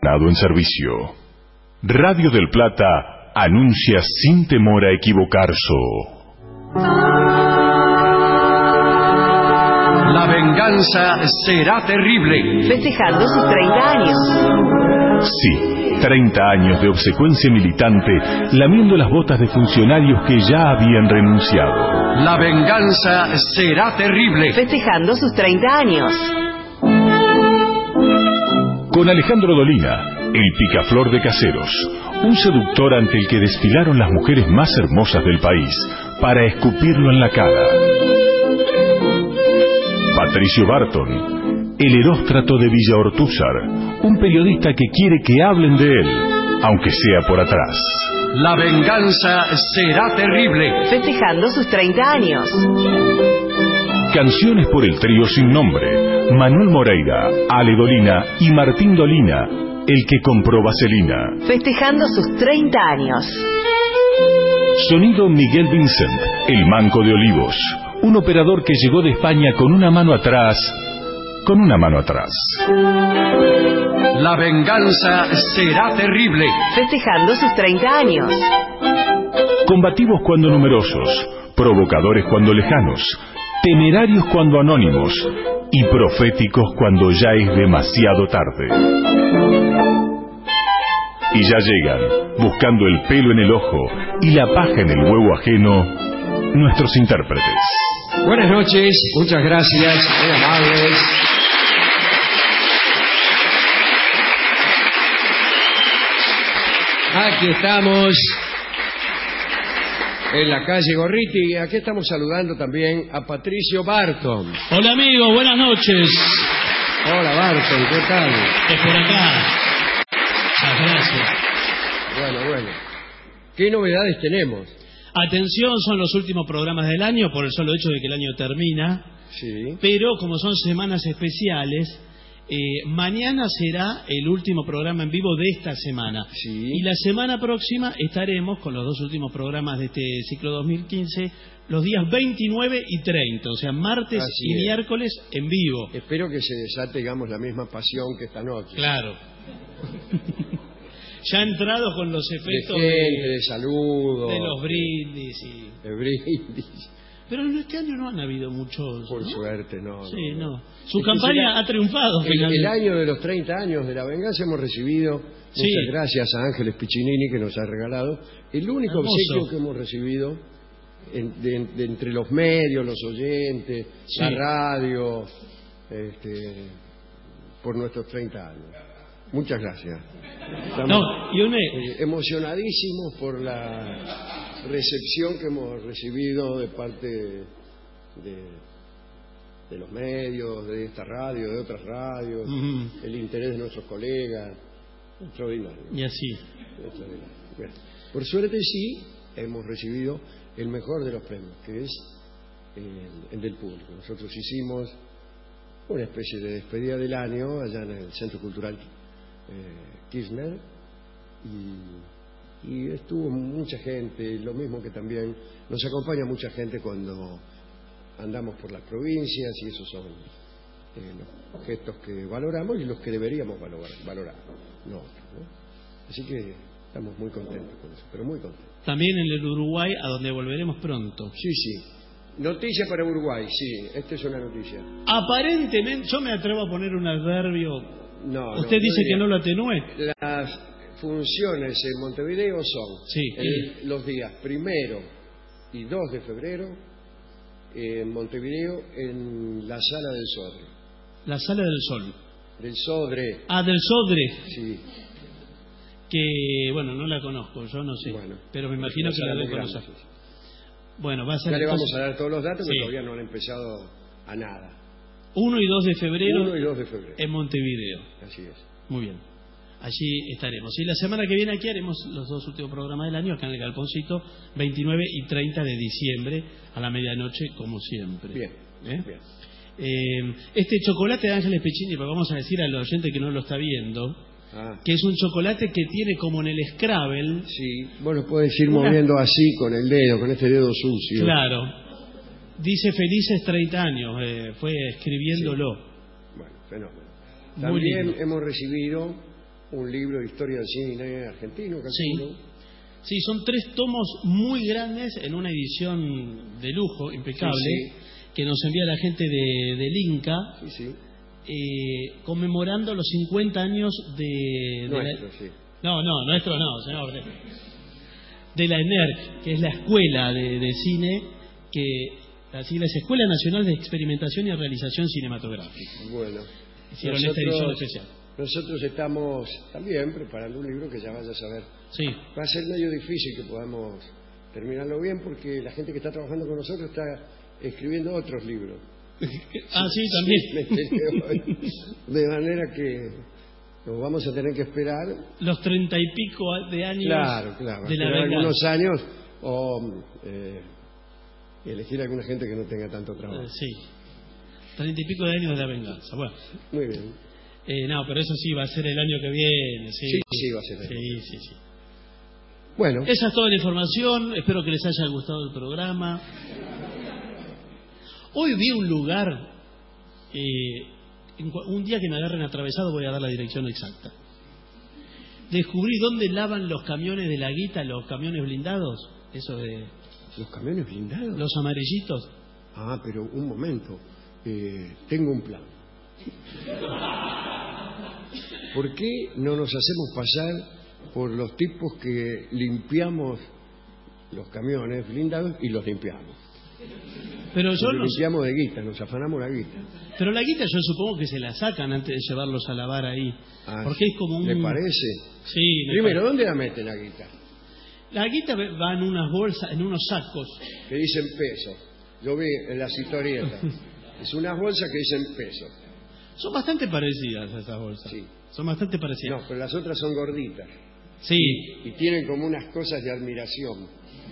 en servicio. Radio del Plata anuncia sin temor a equivocarse. La venganza será terrible. Festejando sus 30 años. Sí, 30 años de obsecuencia militante, lamiendo las botas de funcionarios que ya habían renunciado. La venganza será terrible. Festejando sus 30 años. Con Alejandro Dolina, el picaflor de Caseros, un seductor ante el que desfilaron las mujeres más hermosas del país para escupirlo en la cara. Patricio Barton, el eróstrato de Villa Ortúzar, un periodista que quiere que hablen de él, aunque sea por atrás. La venganza será terrible. Festejando sus 30 años. Canciones por el trío sin nombre, Manuel Moreira, Ale Dolina y Martín Dolina, el que compró vaselina. Festejando sus 30 años. Sonido Miguel Vincent, el Manco de Olivos, un operador que llegó de España con una mano atrás. La venganza será terrible. Festejando sus 30 años. Combativos cuando numerosos, provocadores cuando lejanos, temerarios cuando anónimos y proféticos cuando ya es demasiado tarde. Y ya llegan, buscando el pelo en el ojo y la paja en el huevo ajeno, nuestros intérpretes. Buenas noches, muchas gracias, muy amables. Aquí estamos en la calle Gorriti y aquí estamos saludando también a Patricio Barton. Hola amigos, buenas noches. Hola Barton, ¿qué tal? Es por acá. Muchas gracias. Bueno. ¿Qué novedades tenemos? Atención, son los últimos programas del año por el solo hecho de que el año termina. Sí. Pero como son semanas especiales, mañana será el último programa en vivo de esta semana. Sí. Y la semana próxima estaremos con los dos últimos programas de este ciclo 2015, los días 29 y 30, o sea, martes Así y es. miércoles en vivo. Espero que se desate, digamos, la misma pasión que esta noche. Claro. Ya entrado con los efectos de gente, de saludo, de los brindis de brindis. Pero en este año no han habido muchos. Por ¿no? suerte, no. Sí, no. Su Este campaña será ha triunfado. el año de los 30 años de la venganza hemos recibido, Sí. muchas gracias a Ángeles Piccinini que nos ha regalado, el único Hermoso. obsequio que hemos recibido de entre los medios, los oyentes, Sí. la radio, por nuestros 30 años. Muchas gracias. Estamos No, y emocionadísimos por la recepción que hemos recibido de parte de los medios, de esta radio, de otras radios, el interés de nuestros colegas. Extraordinario. Y así. Extraordinario. Bueno, por suerte sí hemos recibido el mejor de los premios, que es el del público. Nosotros hicimos una especie de despedida del año allá en el Centro Cultural Kirchner y estuvo mucha gente, lo mismo que también nos acompaña mucha gente cuando andamos por las provincias y esos son los gestos que valoramos y los que deberíamos valorar, no otros, ¿no? Así que estamos muy contentos con eso, pero muy contentos. También en el Uruguay, a donde volveremos pronto. Sí. Noticia para Uruguay, sí, esta es una noticia. Aparentemente, yo me atrevo a poner un adverbio. No, Usted dice diría. que no lo atenúe. Las funciones en Montevideo son Sí. los días 1 y 2 de febrero en Montevideo en la Sala del Sodre. La Sala del Sol. Del Sodre. Ah, del Sodre. Sí. Que, bueno, no la conozco, yo no sé. Bueno, pero me imagino que la debe grande, conocer. sí. Bueno, va a ser. Ya le vamos entonces a dar todos los datos, Sí. que todavía no han empezado a nada. 1 y 2 de febrero 1 y 2 de febrero. en Montevideo. Así es. Muy bien. Allí estaremos. Y la semana que viene aquí haremos los dos últimos programas del año, acá en el Galponcito, 29 y 30 de diciembre, a la medianoche, como siempre. Bien. ¿Eh? Bien. Este chocolate de Ángeles Piccini, porque vamos a decir al oyente que no lo está viendo, Ah, que es un chocolate que tiene como en el Scrabble. sí. Bueno, puedes ir moviendo así con el dedo, con este dedo sucio. Claro. Dice felices 30 años, fue escribiéndolo. Bueno, fenómeno. Muy También lindo. hemos recibido un libro de historia del cine argentino, calculo. Sí, son 3 tomos muy grandes en una edición de lujo, impecable, Sí. que nos envía la gente del Inca, Sí. conmemorando los 50 años de Nuestro, sí. No, nuestro no, señor. De la ENERC, que es la escuela de cine, que la sigla es Escuela Nacional de Experimentación y Realización Cinematográfica. Bueno. Hicieron esta edición especial. Nosotros estamos también preparando un libro que ya vaya a saber. Sí. Va a ser medio difícil que podamos terminarlo bien porque la gente que está trabajando con nosotros está escribiendo otros libros. Sí, también. De manera que nos vamos a tener que esperar. Los 30 y pico de años Claro. de la Esperar venganza. algunos años o elegir a alguna gente que no tenga tanto trabajo. Sí. 30 y pico de años de la venganza. Bueno. Muy bien. No, pero eso sí va a ser el año que viene. Sí, va a ser. Sí. Bueno. Esa es toda la información. Espero que les haya gustado el programa. Hoy vi un lugar, un día que me agarren atravesado voy a dar la dirección exacta. Descubrí dónde lavan los camiones de la guita, los camiones blindados. Eso de... ¿Los camiones blindados? Los amarillitos. Ah, pero un momento. Tengo un plan. ¿Por qué no nos hacemos pasar por los tipos que limpiamos los camiones blindados y los limpiamos? Pero yo no limpiamos de guita, nos afanamos la guita. Pero la guita yo supongo que se la sacan antes de llevarlos a lavar ahí. Porque es como un... ¿Le parece? Sí. Primero, ¿dónde la meten la guita? La guita va en unas bolsas, en unos sacos. Que dicen peso. Yo vi en las historietas. Es unas bolsas que dicen peso. Son bastante parecidas a esas bolsas. Sí. Son bastante parecidas. No, pero las otras son gorditas. Sí. Y tienen como unas cosas de admiración.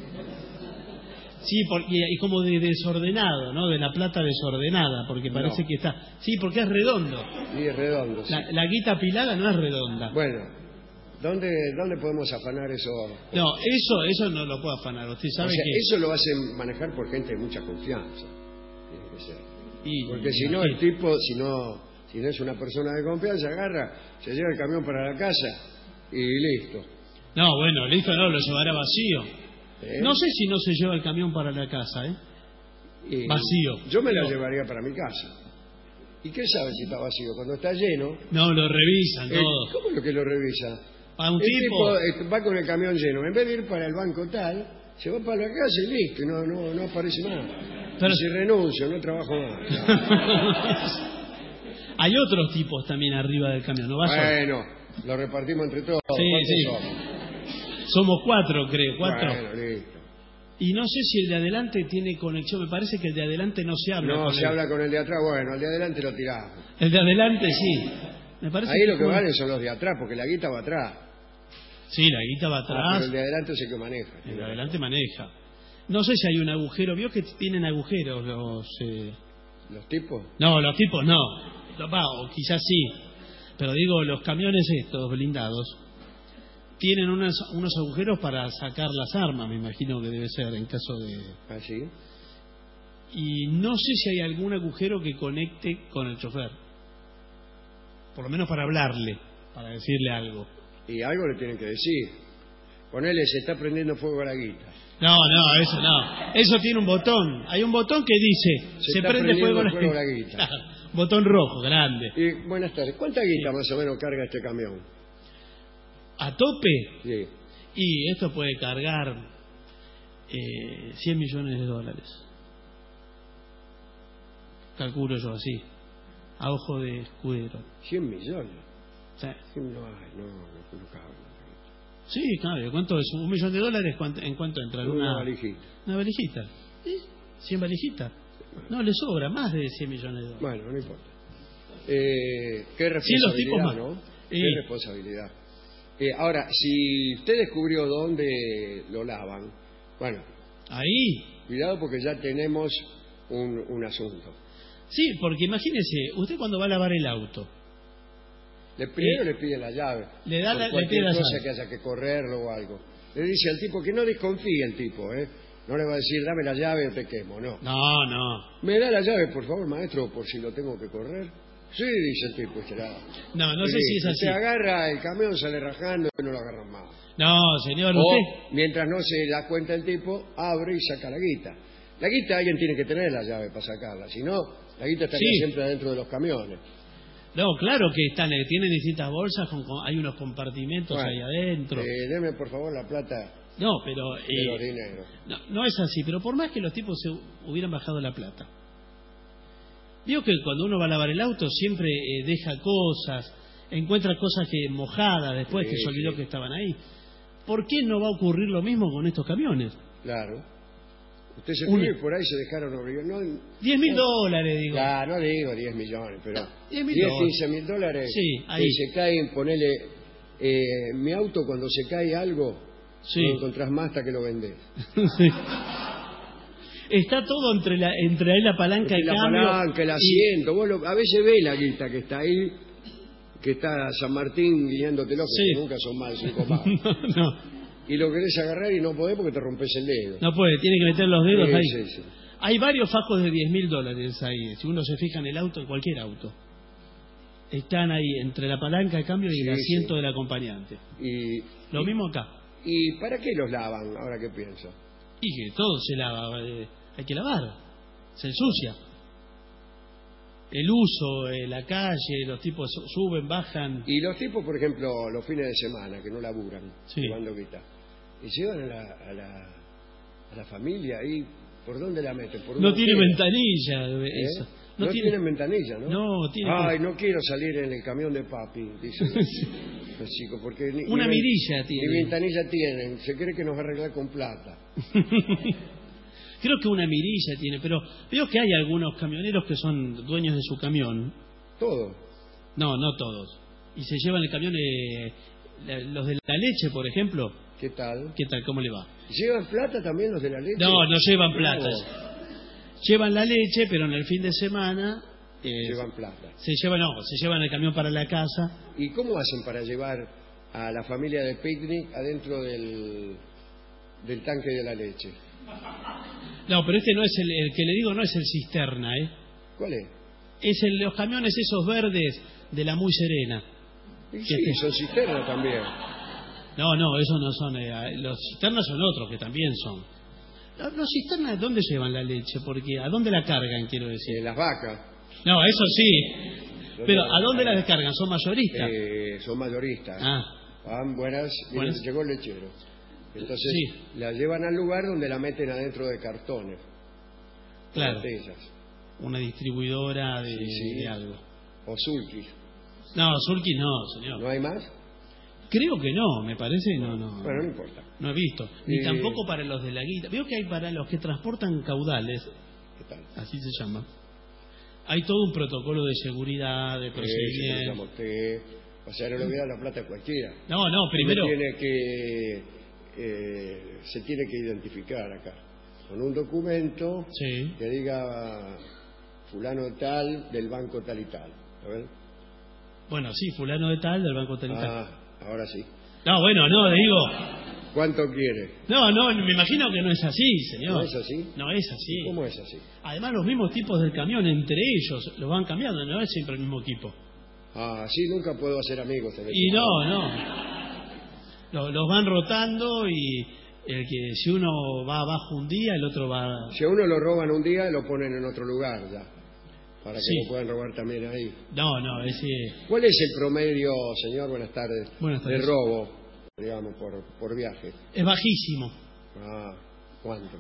Sí, y como de desordenado, ¿no? De la plata desordenada, porque parece que está... Sí, porque es redondo. Sí, es redondo. Sí. La guita apilada no es redonda. Bueno, ¿dónde podemos afanar eso? No, eso no lo puedo afanar. Usted sabe que... Eso lo hacen manejar por gente de mucha confianza. Tiene que ser. Porque si no, el tipo, si no es una persona de confianza, agarra, se lleva el camión para la casa y listo. No, bueno, listo no, lo llevará vacío. No sé si no se lleva el camión para la casa, vacío. Yo me la llevaría para mi casa. ¿Y qué sabe si está vacío? Cuando está lleno... No, lo revisan todo. ¿Cómo es lo que lo revisa? A un tipo va con el camión lleno. En vez de ir para el banco tal, se va para la casa y listo. Y no aparece más. Pero si renuncio, no trabajo más. Hay otros tipos también arriba del camión, ¿no? Bueno, lo repartimos entre todos. Sí. Somos 4, creo, 4. Bueno, listo. Y no sé si el de adelante tiene conexión. Me parece que el de adelante no se habla. No, se habla con el de atrás. Bueno, el de adelante lo tiramos. El de adelante sí. Me parece ahí lo que valen son los de atrás, porque la guita va atrás. Sí, la guita va atrás. Pero el de adelante es el que maneja. El de adelante maneja. No sé si hay un agujero. ¿Vio que tienen agujeros los tipos? No, los tipos no. O quizás sí. Pero digo, los camiones estos blindados tienen unos agujeros para sacar las armas, me imagino que debe ser en caso de... ¿Ah, sí? Y no sé si hay algún agujero que conecte con el chofer. Por lo menos para hablarle, para decirle algo. Y algo le tienen que decir. Ponele, se está prendiendo fuego a la guita. No, eso no. Eso tiene un botón. Hay un botón que dice, se prende fuego a la guita. Botón rojo, grande. Y buenas tardes. ¿Cuánta guita más o menos carga este camión? ¿A tope? Sí. Y esto puede cargar $100 millones. Calculo yo así, a ojo de escudero. 100 millones. Sí. No cabe. Sí, claro. ¿Cuánto es? ¿$1 millón? ¿En cuánto entra? Una valijita. ¿Una valijita? ¿Sí? ¿100 valijitas? No, le sobra más de $100 millones. Bueno, no importa. Qué responsabilidad, ¿no? Qué responsabilidad. Ahora, si usted descubrió dónde lo lavan, bueno, ahí, cuidado porque ya tenemos un asunto. Sí, porque imagínese, usted cuando va a lavar el auto, primero le pide la llave, le pide la cosa llave, que haya que correrlo o algo. Le dice al tipo que no desconfíe el tipo, no le va a decir dame la llave o te quemo, no. No. ¿Me da la llave, por favor, maestro, por si lo tengo que correr? Sí, dice el tipo, será. No, no sé si es así. Se agarra el camión, sale rajando y no lo agarran más. No, señor, O, usted... mientras no se da cuenta el tipo, abre y saca la guita. La guita alguien tiene que tener la llave para sacarla, si no, la guita estaría Sí. siempre adentro de los camiones. No, claro que tienen distintas bolsas, hay unos compartimentos Bueno, ahí adentro. Deme por favor la plata No, pero... de los dineros. no es así, pero por más que los tipos se hubieran bajado la plata. Digo que cuando uno va a lavar el auto siempre deja cosas, encuentra cosas que mojadas después Sí, que se olvidó sí. que estaban ahí. ¿Por qué no va a ocurrir lo mismo con estos camiones? Claro. Usted se Una- fue y por ahí se dejaron obligar. No, $10.000, digo. ya, no digo 10 millones, pero 10.000 10, dólares. 15 mil dólares. Sí, ahí. Y se caen, ponele. Mi auto, cuando se cae algo, Sí. no encontrás más hasta que lo vendés. Sí. Está todo entre ahí la palanca de La cambio. palanca, el asiento. A veces ve la guita que está ahí, que está San Martín guiándotelo, que Sí. nunca son mal 5 pavos. no, Y lo querés agarrar y no podés porque te rompes el dedo. no puede, tiene que meter los dedos Sí, ahí. sí, sí. Hay varios fajos de $10.000 ahí. Si uno se fija en el auto, en cualquier auto. Están ahí entre la palanca de cambio y el Sí, asiento sí. del acompañante. Y, Lo mismo acá. ¿Y para qué los lavan, ahora que pienso? Y que todo se lava, hay que lavar, se ensucia. El uso, la calle, los tipos suben, bajan. Y los tipos, por ejemplo, los fines de semana, que no laburan, Sí. llevando guita, y llevan a la familia ahí, ¿por dónde la meten? ¿Por No un tiene agujero? ventanilla, ¿Eh? eso. No tienen ventanilla, ¿no? No, tiene Ay, no quiero salir en el camión de papi, dice el chico, porque Una ni mirilla ni tiene. ventanilla tienen, se cree que nos va a arreglar con plata. Creo que una mirilla tiene, pero veo que hay algunos camioneros que son dueños de su camión. Todo. No, no todos. Y se llevan el camión, los de la leche, por ejemplo. ¿Qué tal? ¿Qué tal? ¿Cómo le va? ¿Llevan plata también los de la leche? No, no llevan Bravo. plata. Llevan la leche, pero en el fin de semana Llevan plata. se llevan el camión para la casa. ¿Y cómo hacen para llevar a la familia de picnic adentro del tanque de la leche? No, pero este no es el que le digo, no es el cisterna, ¿eh? ¿Cuál es? Es los camiones esos verdes de la Muy Serena. Y sí, son cisternas también. No, esos no son. Los cisternas son otros que también son. Los cisternas, ¿dónde llevan la leche? Porque ¿a dónde la cargan, quiero decir? Las vacas. No, eso sí. Pero ¿a dónde la descargan? ¿Son mayoristas? Son mayoristas. Ah, Van buenas. Buenas. Llegó el lechero. Entonces Sí. la llevan al lugar donde la meten adentro de cartones. claro. Botellas. Una distribuidora de, Sí, sí. de algo. O sulkis. No, Sulky no, señor. ¿No hay más? Creo que no, me parece, no. Bueno, no importa. No he visto. Ni Eh, tampoco para los de la guita. Veo que hay para los que transportan caudales, ¿Qué tal? así se llama. Hay todo un protocolo de seguridad, de Se procedimiento. llama usted. O sea, no le voy a dar la plata a cualquiera. No, primero. Se tiene que identificar acá con un documento Sí. que diga fulano tal del banco tal y tal. A ver. Bueno, sí, fulano de tal del Banco Tal y tal. Ahora sí. No, bueno, no, digo. ¿Cuánto quiere? No, me imagino que no es así, señor. ¿No es así? No es así. ¿Cómo es así? Además, los mismos tipos del camión, entre ellos, los van cambiando, no es siempre el mismo tipo. Sí, nunca puedo hacer amigos. en el Y equipo. no. Los van rotando y si uno va abajo un día, el otro va... Si a uno lo roban un día, lo ponen en otro lugar ya. Para que Sí. lo puedan robar también ahí. No, ese... ¿Cuál es el promedio, señor? Buenas tardes. Buenas tardes. De robo, digamos, por viaje. Es bajísimo, ¿Cuánto?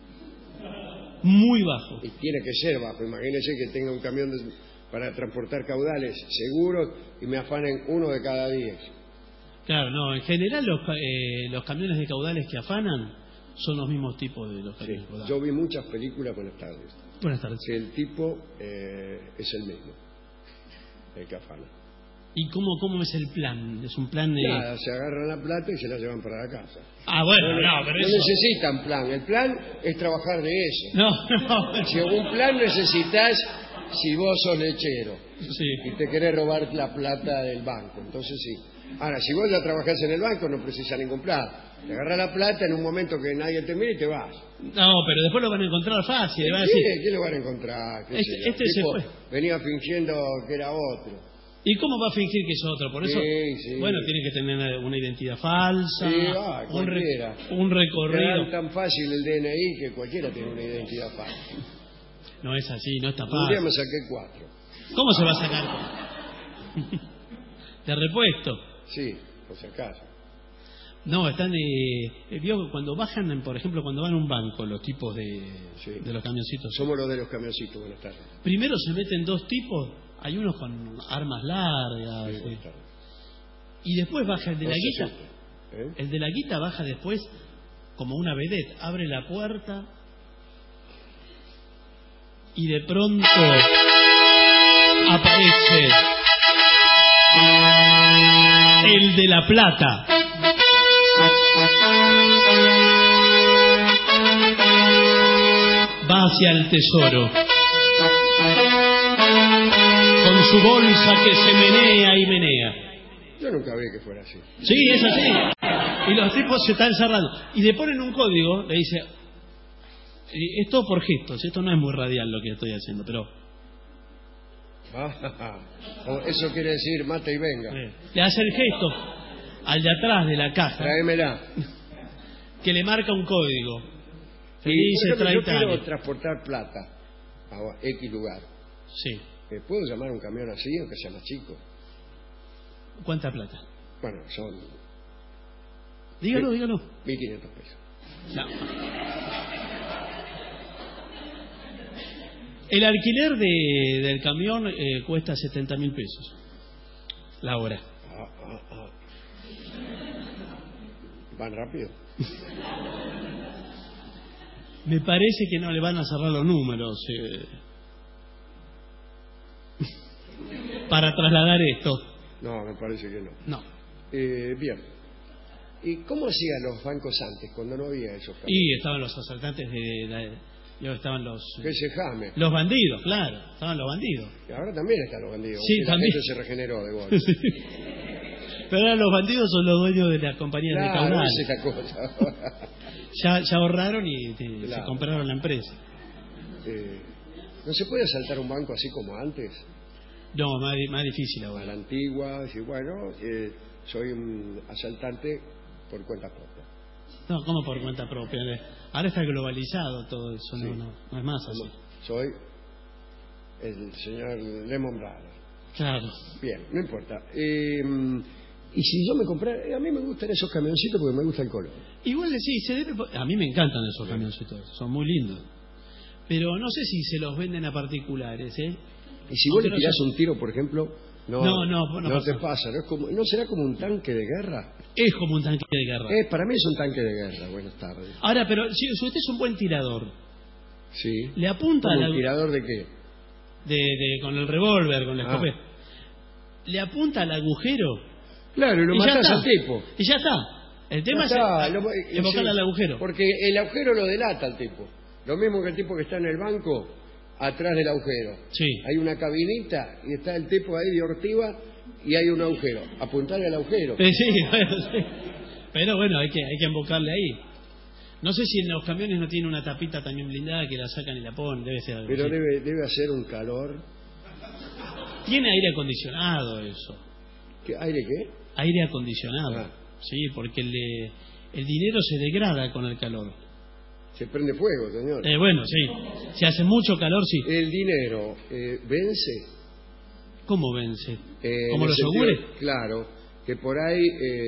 muy bajo. Y tiene que ser bajo. Imagínese que tenga un camión para transportar caudales seguros y me afanen 1 de cada 10. Claro, no, en general los camiones de caudales que afanan son los mismos tipos de los Sí. camiones de caudales. Yo vi muchas películas, buenas tardes, Buenas tardes. que el tipo es el mismo, el que afana. ¿Y cómo es el plan? ¿Es un plan de...? Nada, se agarran la plata y se la llevan para la casa. Bueno, no, pero No eso... necesitan plan. El plan es trabajar de eso. No. Si un plan necesitas si vos sos lechero Sí. y te querés robar la plata del banco. Entonces sí. Ahora, si vos ya trabajás en el banco, no precisas ningún plata. Te agarrás la plata en un momento que nadie te mire y te vas. No, pero después lo van a encontrar fácil. Le van a decir, ¿Quién lo van a encontrar? ¿Qué sé yo? este se Tipo, fue. venía fingiendo que era otro. ¿Y cómo va a fingir que es otro? Por eso, Sí. bueno, tiene que tener una identidad falsa, Sí, un Te recorrido. dan tan fácil el DNI que cualquiera tiene una identidad falsa. No es así, no está Un día fácil. me saqué 4. ¿Cómo se va a sacar? De repuesto. Sí, por si acaso. No, están vio cuando bajan, por ejemplo, cuando van a un banco, los tipos de los camioncitos. Somos los de los camioncitos, buenas tardes. Primero se meten dos tipos, hay unos con armas largas, Sí, buenas tardes. y después baja el de la No se guita. asuste, ¿eh? El de la guita baja después como una vedette, abre la puerta y de pronto aparece el de la plata. Va hacia el tesoro con su bolsa que se menea y menea. Yo nunca vi que fuera así. Sí, es así. Y los tipos se están cerrando. Y le ponen un código, le dice, es todo por gestos, esto no es muy radial lo que estoy haciendo, pero... Eso quiere decir mate y venga. Le hace el gesto al de atrás de la caja, Tráemela. que le marca un código. Y, Felices por ejemplo, 30 yo quiero años. transportar plata a X lugar. Sí. ¿Puedo llamar a un camión así, aunque sea más chico? ¿Cuánta plata? Bueno, son Dígalo. 1.500 pesos. No. El alquiler del camión cuesta 70.000 pesos la hora. ¿Van rápido? Me parece que no le van a cerrar los números para trasladar esto. No, me parece que no. No. Bien. ¿Y cómo hacían los bancos antes, cuando no había esos camiones? Y estaban los asaltantes estaban Que se jame. los bandidos, claro, estaban los bandidos. Y ahora también están los bandidos. Sí, porque la también. gente se regeneró de golpe. Pero ahora los bandidos son los dueños de las compañías de Claro, caudal. esa es la cosa. Ya ahorraron y se Claro. compraron la empresa. ¿No se puede asaltar un banco así como antes? No, más difícil A ahora. la antigua, decir, bueno, soy un asaltante por cuenta propia. No, ¿cómo por cuenta propia? Ahora está globalizado todo eso, Sí. no es más así. Soy el señor Lemon Brothers. Claro. Bien, no importa. Y si yo me comprara, a mí me gustan esos camioncitos porque me gusta el color. Igual sí, a mí me encantan esos camioncitos, son muy lindos. Pero no sé si se los venden a particulares, ¿eh? Y si vos Aunque le no tirás sé- un tiro, por ejemplo, no pasa. te pasa. ¿No será como un tanque de guerra? Es como un tanque de guerra. Para mí es un tanque de guerra. Buenas tardes. Ahora, pero si usted es un buen tirador, Sí. le apunta ¿Como a la... un tirador de qué? con el revólver, con la Ah. escopeta, le apunta al agujero Claro, y lo y ya matás está. al tipo. Y ya está. El tema Ya está, es sí, enfocarle al agujero. Porque el agujero lo delata al tipo. Lo mismo que el tipo que está en el banco, atrás del agujero. Sí. Hay una cabinita y está el tipo ahí de ortiva y hay un agujero. Apuntarle al agujero. Sí, bueno, sí. Pero bueno, hay que embocarle ahí. No sé si en los camiones no tiene una tapita también blindada que la sacan y la ponen, debe ser algo Pero así. debe hacer un calor. Tiene aire acondicionado eso. ¿Aire qué? Aire acondicionado. Ah. Sí, porque el dinero se degrada con el calor. Se prende fuego, señor. Bueno, sí. Si hace mucho calor, sí. El dinero vence. ¿Cómo vence? En ¿Como el los sentido- yogures? Claro, que por ahí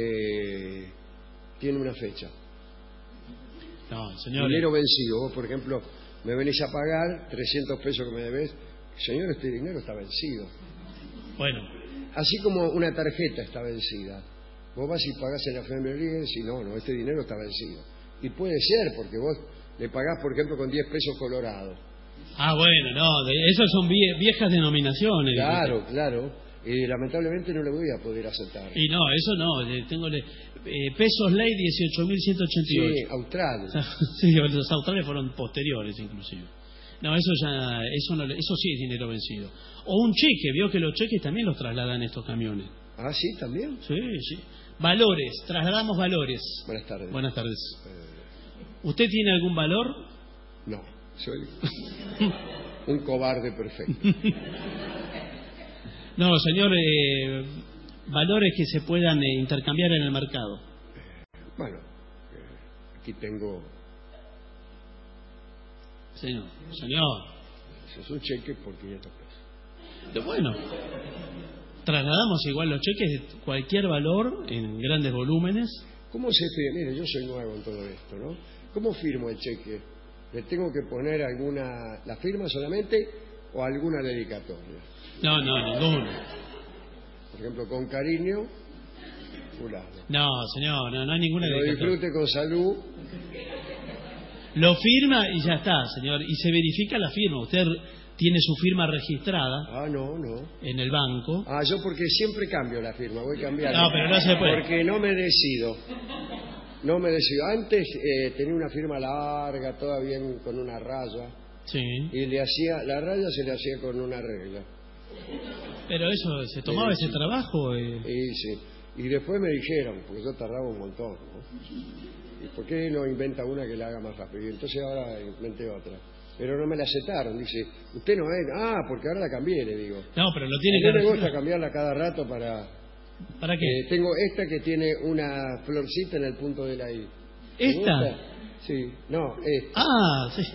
tiene una fecha. No, señor. Dinero vencido. Vos, por ejemplo, me venís a pagar 300 pesos que me debes. Señor, este dinero está vencido. Bueno, Así como una tarjeta está vencida. Vos vas y pagás en la efemería y decís, no, este dinero está vencido. Y puede ser, porque vos le pagás, por ejemplo, con 10 pesos colorados. bueno, no, esas son viejas denominaciones. Claro. Y lamentablemente no le voy a poder aceptar. Y no, eso no, tengo pesos ley 18.188. Sí, austral. Sí, los australes fueron posteriores inclusive. No, eso sí es dinero vencido. O un cheque, vio que los cheques también los trasladan estos camiones. Ah, sí, también. Sí, sí. Valores, trasladamos valores. Buenas tardes. Buenas tardes. ¿Usted tiene algún valor? No, soy un cobarde perfecto. No, señor, valores que se puedan intercambiar en el mercado. Bueno, aquí tengo... Señor. Eso es un cheque por 500 pesos. Bueno, trasladamos igual los cheques de cualquier valor en grandes volúmenes. ¿Cómo se firma? Mire, yo soy nuevo en todo esto, ¿no? ¿Cómo firmo el cheque? ¿Le tengo que poner la firma solamente o alguna dedicatoria? No, ninguno. Por ejemplo, con cariño, fulano. No, señor, no hay ninguna Lo dedicatoria. disfrute con salud. Lo firma y ya está, señor. Y se verifica la firma. Usted tiene su firma registrada Ah, no. en el banco. Ah, yo porque siempre cambio la firma, voy cambiando. No, pero no se puede. Porque no me decido. Antes tenía una firma larga, toda bien con una raya. Sí. Y la raya se le hacía con una regla. Pero eso, ¿se tomaba ese trabajo? Y sí. Y después me dijeron, porque yo tardaba un montón, ¿no? ¿Y por qué no inventa una que la haga más rápido? Y entonces ahora inventé otra. Pero no me la aceptaron. Dice, usted no es... Ah, porque ahora la cambié, le digo. No, pero lo tiene A que mí me registrar. gusta cambiarla cada rato para... ¿Para qué? tengo esta que tiene una florcita en el punto de la I. ¿Me ¿Esta? gusta? Sí. No, esta. Ah, sí.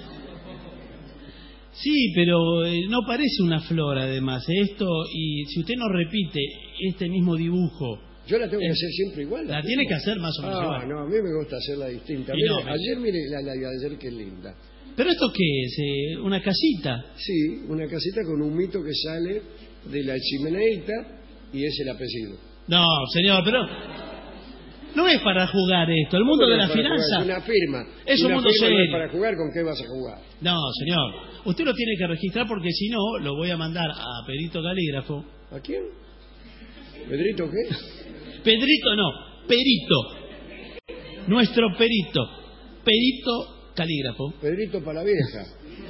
Sí, pero no parece una flor además esto, y si usted no repite este mismo dibujo... Yo la tengo que hacer siempre igual. La tiene que hacer más o menos igual. No, a mí me gusta hacerla distinta. Y Mire, no, ayer mire la de ayer, qué linda. ¿Pero esto qué es? ¿Una casita? Sí, una casita con un mito que sale de la chimeneita y es el apellido. No, señor, pero... No es para jugar esto. El mundo de la finanza... Es una firma. Es un mundo firma no es serio. para jugar, ¿con qué vas a jugar? No, señor. Usted lo tiene que registrar porque si no, lo voy a mandar a Pedrito Calígrafo. ¿A quién? ¿Pedrito qué? Pedrito no, Perito. Nuestro Perito. Perito Calígrafo. Pedrito para la vieja.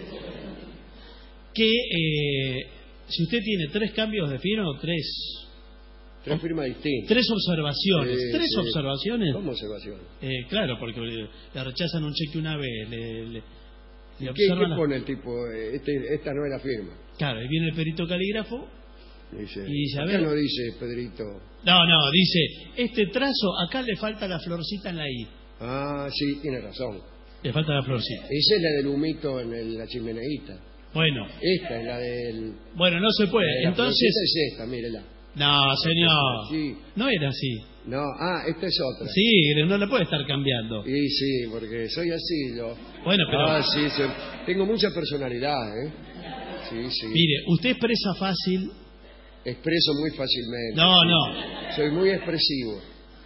Que si usted tiene 3 cambios de firma o 3 firmas distintas. 3 observaciones. Sí, 3 sí. observaciones. ¿Cómo observación? Claro, porque le rechazan un cheque una vez. Le ¿Qué observan pone el tipo? Esta no es la firma. Claro, y viene el Perito Calígrafo. Dice, Y dice, a acá ver. no dice Pedrito. No, dice, este trazo, acá le falta la florcita en la I. Ah, sí, tiene razón. Le falta la florcita. Esa es la del humito en la chimeneíta. Bueno, Esta es la del... bueno, no se puede. La Entonces, florcita es esta, mírela. no, señor. Sí. No era así. No, esta es otra. Sí, no la puede estar cambiando. Y sí, porque soy así yo. Bueno, pero Sí, tengo mucha personalidad, ¿eh? Sí. mire, usted expresa fácil. Expreso muy fácilmente. No. Soy muy expresivo.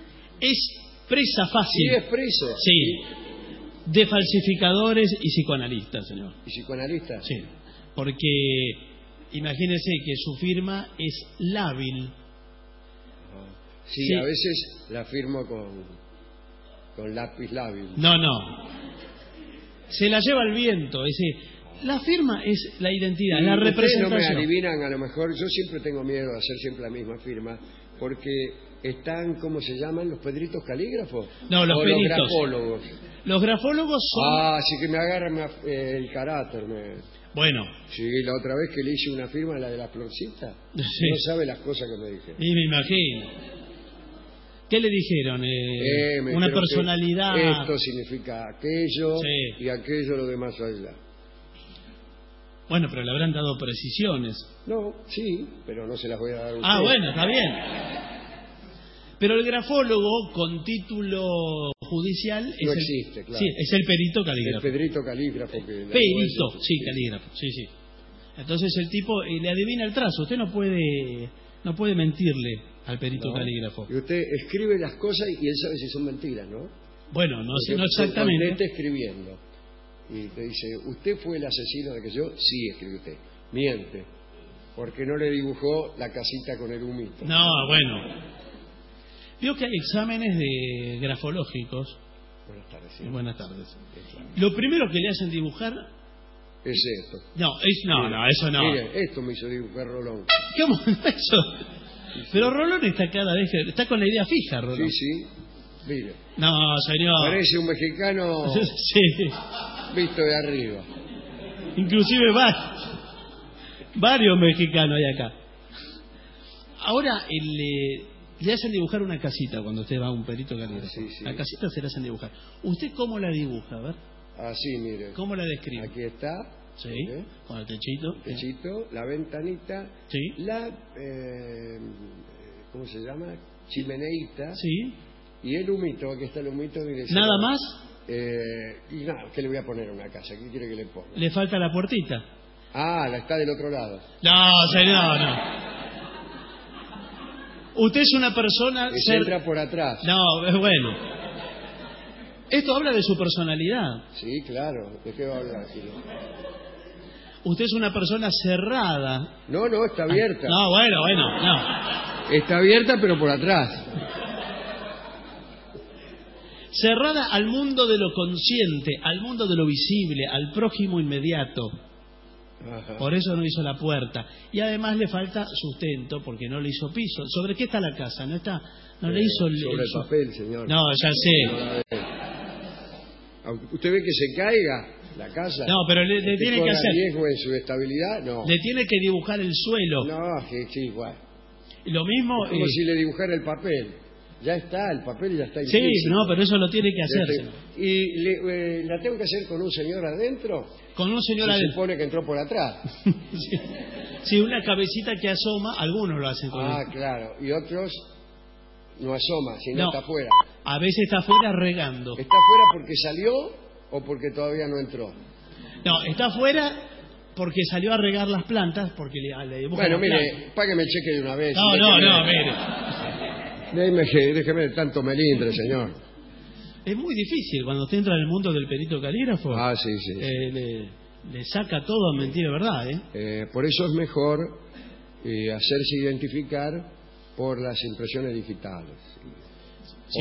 Expresa Sí, fácil. expreso. Sí. De falsificadores y psicoanalistas, señor. ¿Y psicoanalista? Sí. Porque imagínese que su firma es lábil. Sí, Sí. a veces la firmo con lápiz lábil. No. Se la lleva el viento. Es decir, la firma es la identidad, Y la ustedes representación. no me adivinan, a lo mejor, yo siempre tengo miedo de hacer siempre la misma firma, porque están, ¿cómo se llaman? ¿Los Pedritos calígrafos? No, los o peritos. los grafólogos. Los grafólogos son... Así que me agarran el carácter. Bueno, Sí, la otra vez que le hice una firma, la de la florcita, Sí. no sabe las cosas que me dijeron. y me imagino. ¿Qué le dijeron? Me Una dijeron que personalidad... esto significa aquello Sí. y aquello lo demás allá. Bueno, pero le habrán dado precisiones. No, sí, pero no se las voy a dar a usted. Ah, bueno, está bien. Pero el grafólogo con título judicial es No el, existe, claro. Sí, es el perito El calígrafo. Pedrito calígrafo. Que le Perito, digo sí, calígrafo. Sí. Entonces el tipo le adivina el trazo. Usted no puede mentirle al perito ¿no? calígrafo. Y usted escribe las cosas y él sabe si son mentiras, ¿no? Bueno, no Porque exactamente. Usted está escribiendo y te dice, ¿usted fue el asesino de que yo? Sí, escribe usted. Miente, porque no le dibujó la casita con el humito. No, bueno. Vio que hay exámenes de grafológicos. Buenas tardes. Sí. Buenas tardes. Lo primero que le hacen dibujar... Es esto. No, eso no. Mire, esto me hizo dibujar Rolón. ¿Cómo? Eso... Pero Rolón está cada vez que... Está con la idea fija, Rolón. Sí, mire. No, señor. Parece un mexicano Sí. visto de arriba. Inclusive varios mexicanos hay acá. Ahora le hacen dibujar una casita cuando usted va a un perito carnero. Sí. La casita se la hacen dibujar. ¿Usted cómo la dibuja? A ver. Así, mire. ¿Cómo la describe? Aquí está. Sí, ¿eh? con el techito. Techito, la ventanita, Sí. la, ¿cómo se llama? Chimeneita. Sí. Y el humito, aquí está el humito. Mire, ¿Nada más? Y nada, ¿qué le voy a poner a una casa? ¿Qué quiere que le ponga? Le falta la puertita. Ah, la está del otro lado. No, señor, no. Usted es una persona... Se entra por atrás. No, es bueno. Esto habla de su personalidad. Sí, claro. ¿De qué va a hablar? Usted es una persona cerrada. No, está abierta. No, bueno, no. Está abierta, pero por atrás. Cerrada al mundo de lo consciente, al mundo de lo visible, al prójimo inmediato. Ajá. Por eso no hizo la puerta. Y además le falta sustento porque no le hizo piso. ¿Sobre qué está la casa? No le hizo sobre el papel, señor. No, ya sé. No la ve. Aunque usted ve que se caiga la casa. No, pero le tiene que hacer. riesgo en su estabilidad, no. Le tiene que dibujar el suelo. No, sí, igual. Lo mismo. Es como si le dibujara el papel. Ya está, el papel ya está Sí, implícito. no, pero eso lo tiene que hacer. ¿Y la tengo que hacer con un señor adentro? Con un señor Se adentro. supone que entró por atrás. Sí, una cabecita que asoma, algunos lo hacen con él. Claro. Y otros no asoma, sino está afuera. A veces está afuera regando. ¿Está afuera porque salió o porque todavía no entró? No, está afuera porque salió a regar las plantas, porque le dibujan Bueno, las mire, plantas. págueme el cheque de una vez. No, mire. Déjeme de tanto melindre, señor. Es muy difícil cuando usted entra en el mundo del perito calígrafo. Sí. Le saca todo a mentira, ¿verdad? Por eso es mejor hacerse identificar por las impresiones digitales. Sí,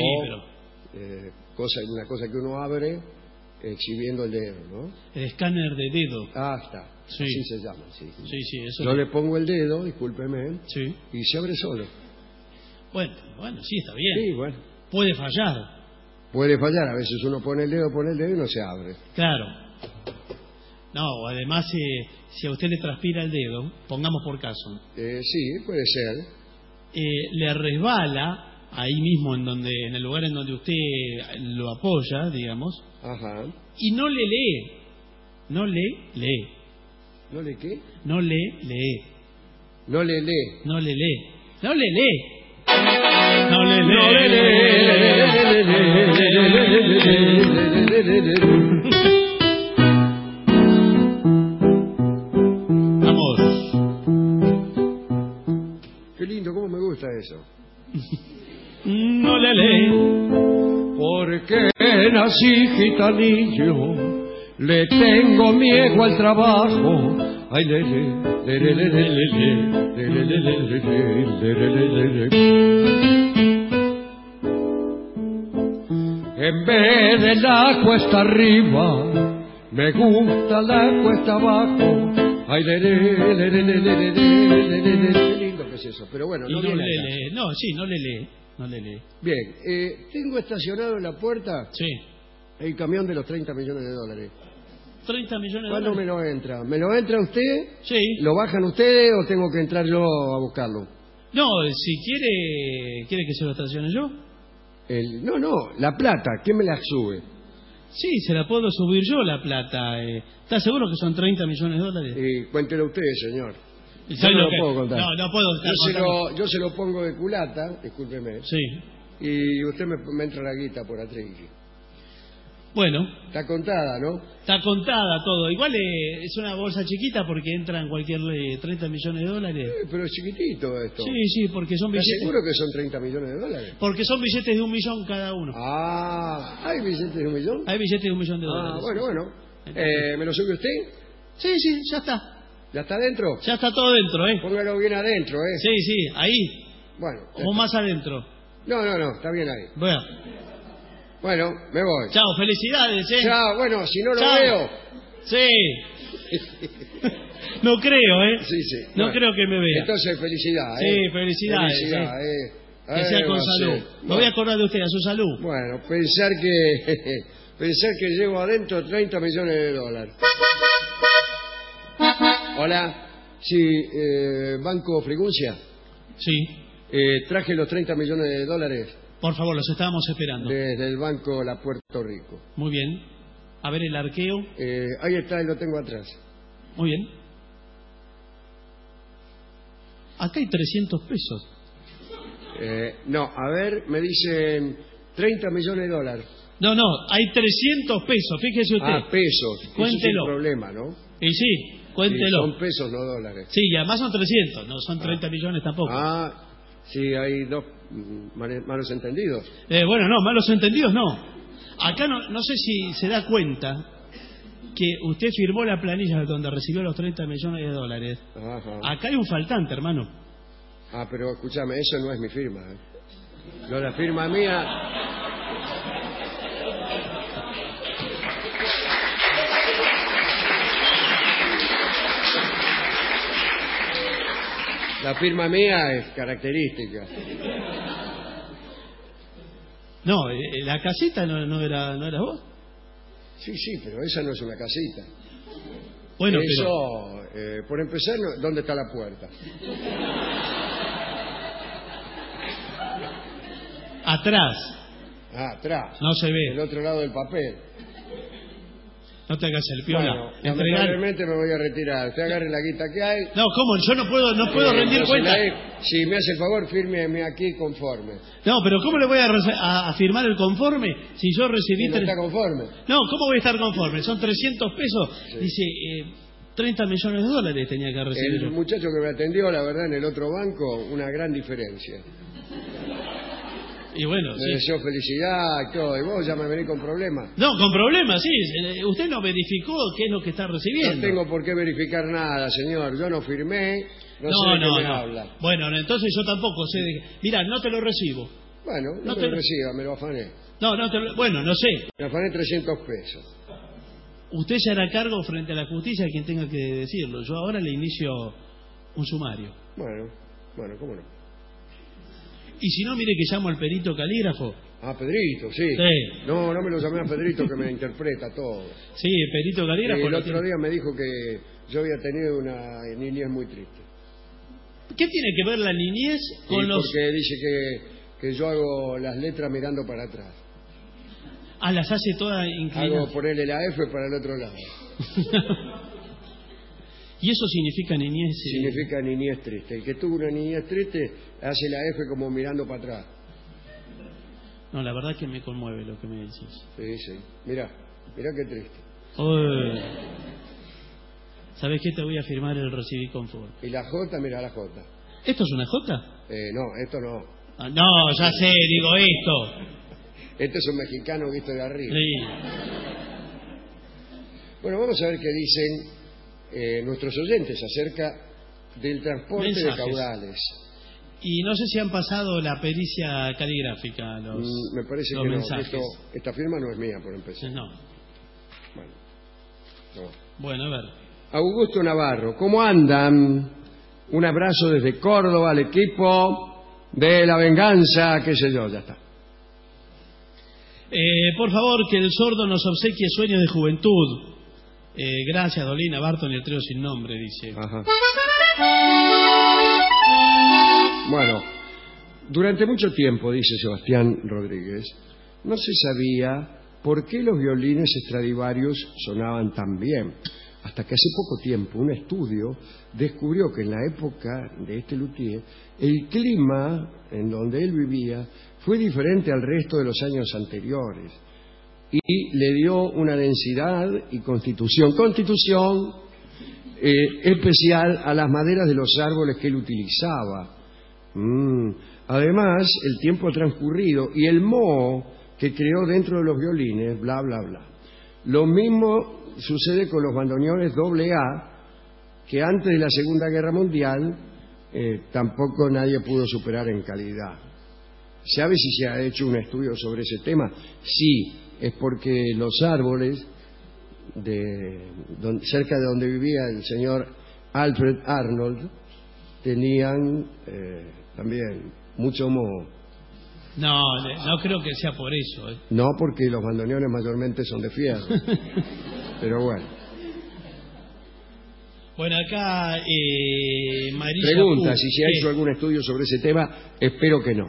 Una cosa que uno abre exhibiendo el dedo, ¿no? El escáner de dedo. Está. Sí. Así se llama, sí. Sí, eso. Yo le pongo el dedo, discúlpeme, sí. Y se abre solo. Bueno, sí, está bien. Sí, bueno. Puede fallar. Puede fallar, a veces uno pone el dedo y no se abre. Claro. No, además, si a usted le transpira el dedo, pongamos por caso. Sí, puede ser. Le resbala ahí mismo en el lugar en donde usted lo apoya, digamos. Ajá. Y no le lee. ¿No le qué? No le lee. No le lee. No le lee. No le lee. Vamos. Qué lindo, cómo me gusta eso. No le lee. Porque nací gitanillo, le tengo miedo al trabajo. Ay, en vez de la cuesta arriba, me gusta la cuesta abajo. Ay, qué lindo que es eso. Pero bueno, no le lee. No, sí, no le lee. Bien, tengo estacionado en la puerta Sí. el camión de los 30 millones de dólares. 30 millones de ¿Cuándo dólares. me lo entra? ¿Me lo entra usted? Sí. ¿Lo bajan ustedes o tengo que entrar yo a buscarlo? No, si quiere que se lo estacione yo. No, la plata, ¿quién me la sube? Sí, se la puedo subir yo la plata. ¿Está seguro que son 30 millones de dólares? Cuéntelo usted, señor. Yo Yo no lo puedo contar. No puedo estar Yo se lo pongo de culata, discúlpeme, Sí. y usted me entra la guita por atrás. Bueno, Está contada, ¿no? está contada todo. Igual es una bolsa chiquita porque entran cualquier 30 millones de dólares. Pero es chiquitito esto. Sí, porque son ¿Estás billetes. seguro que son 30 millones de dólares? Porque son billetes de 1 millón cada uno. ¿Hay billetes de $1 millón? Hay billetes de 1 millón de dólares. Bueno. ¿Me lo sube usted? Sí, ya está. ¿Ya está adentro? Ya está todo dentro, Póngalo bien adentro, Sí, ahí. Bueno. O más adentro. No, está bien ahí. Bueno, me voy. Chao, felicidades, Chao, bueno, si no lo Chao. veo. Sí. No creo, ¿eh? Sí, sí. No Bueno, creo que me vea. Entonces, felicidad, Sí, felicidades. Felicidad, Que sea con va a salud. ser. Me voy a acordar de usted, a su salud. Bueno, pensar que llevo adentro 30 millones de dólares. Hola. Sí, Banco Friguncia. Sí. Traje los 30 millones de dólares Por favor, los estábamos esperando. desde el Banco La Puerto Rico. Muy bien. A ver el arqueo. Ahí está, y lo tengo atrás. Muy bien. Acá hay 300 pesos. No, a ver, me dicen 30 millones de dólares. No, hay 300 pesos, fíjese usted. Ah, pesos. Eso es Cuéntelo. un problema, ¿no? Y sí, cuéntelo. Sí, son pesos, no dólares. Sí, y además son 300, no son 30 millones tampoco. Sí, hay dos malos entendidos. Bueno, no, malos entendidos no. Acá no sé si se da cuenta que usted firmó la planilla donde recibió los 30 millones de dólares. Ajá. Acá hay un faltante, hermano. Pero escúchame, eso no es mi firma. La firma mía... La firma mía es característica. No, la casita no era vos. Sí, pero esa no es una casita. Bueno, eso, por empezar, ¿dónde está la puerta? Atrás. Atrás. No se ve. Del otro lado del papel. No te hagas el piola. Bueno, lamentablemente me voy a retirar. Usted agarre la guita que hay. No, ¿cómo? Yo no puedo rendir cuenta. Si me hace el favor, fírmeme aquí conforme. No, pero ¿cómo le voy a firmar el conforme si yo recibí... ¿No está conforme? No, ¿cómo voy a estar conforme? Son 300 pesos. Sí. Dice, 30 millones de dólares tenía que recibir. El muchacho que me atendió, la verdad, en el otro banco, una gran diferencia. Y bueno, Me deseó felicidad y todo. Y vos ya me venís con problemas. No, con problemas, sí. Usted no verificó qué es lo que está recibiendo. No tengo por qué verificar nada, señor. Yo no firmé, no sé de qué me habla. Bueno, entonces yo tampoco sé de... Mirá, no te lo recibo. Bueno, no te lo reciba, me lo afané. Bueno, no sé. Me afané 300 pesos. Usted se hará cargo frente a la justicia quien tenga que decirlo. Yo ahora le inicio un sumario. Bueno, ¿cómo no? Y si no, mire que llamo al perito calígrafo. Pedrito, sí. No me lo llamé a Pedrito que me interpreta todo. Sí, el perito calígrafo. El otro día me dijo que yo había tenido una niñez muy triste. ¿Qué tiene que ver la niñez con porque dice que yo hago las letras mirando para atrás. Las hace todas inclinadas. Hago ponerle la F para el otro lado. ¿Y eso significa niñez? Significa niñez triste. El que tuvo una niñez triste hace la F como mirando para atrás. No, la verdad que me conmueve lo que me dices. Sí. Mirá qué triste. ¿Sabes qué? Te voy a firmar el recibí conforme. Y la J, mira la J. ¿Esto es una J? No, esto no. No, ya sé, digo esto. Este es un mexicano visto de arriba. Sí. Bueno, vamos a ver qué dicen nuestros oyentes acerca del transporte Mensajes. de caudales. Y no sé si han pasado la pericia caligráfica me parece los que mensajes. no. Esta firma no es mía, por empezar. No. Bueno, a ver. Augusto Navarro, ¿cómo andan? Un abrazo desde Córdoba al equipo de La Venganza, qué sé yo, ya está. Por favor, que el sordo nos obsequie sueños de juventud. Gracias, Dolina, Barton y el trío sin nombre, dice. Ajá. Bueno, durante mucho tiempo, dice Sebastián Rodríguez, no se sabía por qué los violines Stradivarius sonaban tan bien. Hasta que hace poco tiempo un estudio descubrió que en la época de este luthier el clima en donde él vivía fue diferente al resto de los años anteriores y le dio una densidad y constitución especial a las maderas de los árboles que él utilizaba. Además, el tiempo transcurrido y el moho que creó dentro de los violines, bla, bla, bla. Lo mismo sucede con los bandoneones AA, que antes de la Segunda Guerra Mundial tampoco nadie pudo superar en calidad. ¿Sabe si se ha hecho un estudio sobre ese tema? Sí, es porque los árboles cerca de donde vivía el señor Alfred Arnold tenían también mucho moho. No creo que sea por eso. No, porque los bandoneones mayormente son de fierro. Pero bueno. Bueno, acá Marilla Pregunta Pú, si se ha hecho algún estudio sobre ese tema. Espero que no.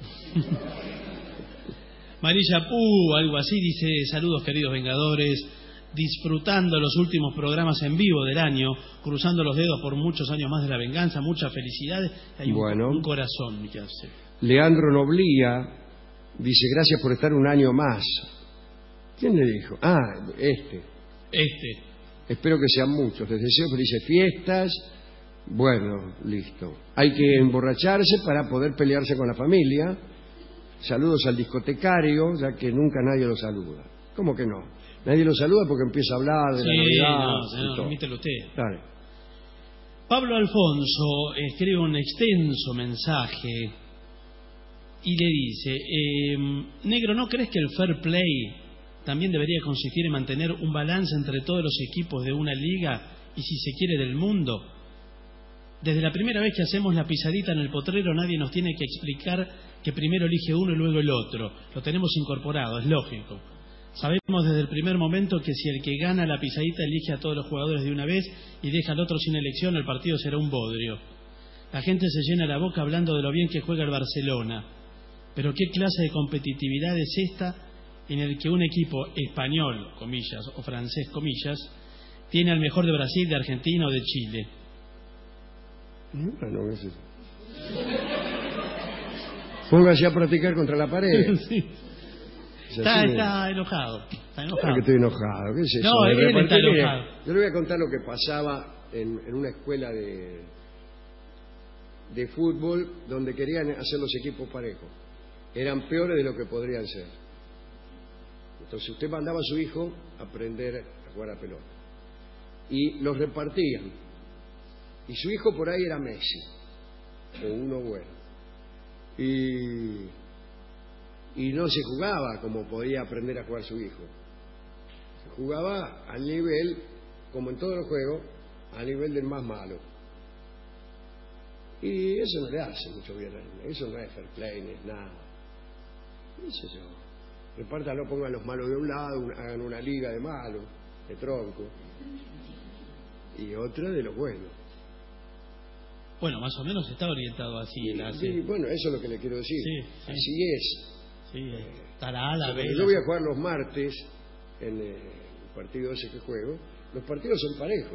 Marilla Pú, algo así, dice: saludos queridos Vengadores, disfrutando los últimos programas en vivo del año, cruzando los dedos por muchos años más de la venganza, muchas felicidades. Hay un corazón que hace. Leandro Noblía dice: gracias por estar un año más. ¿Quién le dijo? Este. Espero que sean muchos. Les deseo felices fiestas. Bueno, listo. Hay que emborracharse para poder pelearse con la familia. Saludos al discotecario, ya que nunca nadie lo saluda. ¿Cómo que no? Nadie lo saluda porque empieza a hablar de la Navidad. Permítelo usted. Dale. Pablo Alfonso escribe un extenso mensaje y le dice: negro, ¿no crees que el fair play también debería consistir en mantener un balance entre todos los equipos de una liga y, si se quiere, del mundo? Desde la primera vez que hacemos la pisadita en el potrero, nadie nos tiene que explicar que primero elige uno y luego el otro. Lo tenemos incorporado, es lógico. Sabemos desde el primer momento que si el que gana la pisadita elige a todos los jugadores de una vez y deja al otro sin elección, el partido será un bodrio. La gente se llena la boca hablando de lo bien que juega el Barcelona. Pero ¿qué clase de competitividad es esta en el que un equipo español, comillas, o francés, comillas, tiene al mejor de Brasil, de Argentina o de Chile? Bueno, ¿qué es eso? Póngase a practicar contra la pared. Sí. Está enojado. Claro que estoy enojado. ¿Qué es eso? No, él está enojado. Yo le voy a contar lo que pasaba en una escuela de fútbol donde querían hacer los equipos parejos. Eran peores de lo que podrían ser. Entonces usted mandaba a su hijo a aprender a jugar a pelota y los repartían, y su hijo por ahí era Messi o uno bueno, y no se jugaba como podía aprender a jugar su hijo. Se jugaba al nivel, como en todos los juegos, al nivel del más malo, y eso no le hace mucho bien. Eso no es fair play, ni es nada. ¿Qué sé yo? Repártanlo, pongan los malos de un lado, hagan una liga de malos, de tronco, y otra de los buenos. Bueno, más o menos está orientado así. Sí, bueno, eso es lo que le quiero decir. Sí. Así es. Sí, está la A, la B. Yo voy a jugar los martes en el partido ese que juego. Los partidos son parejos,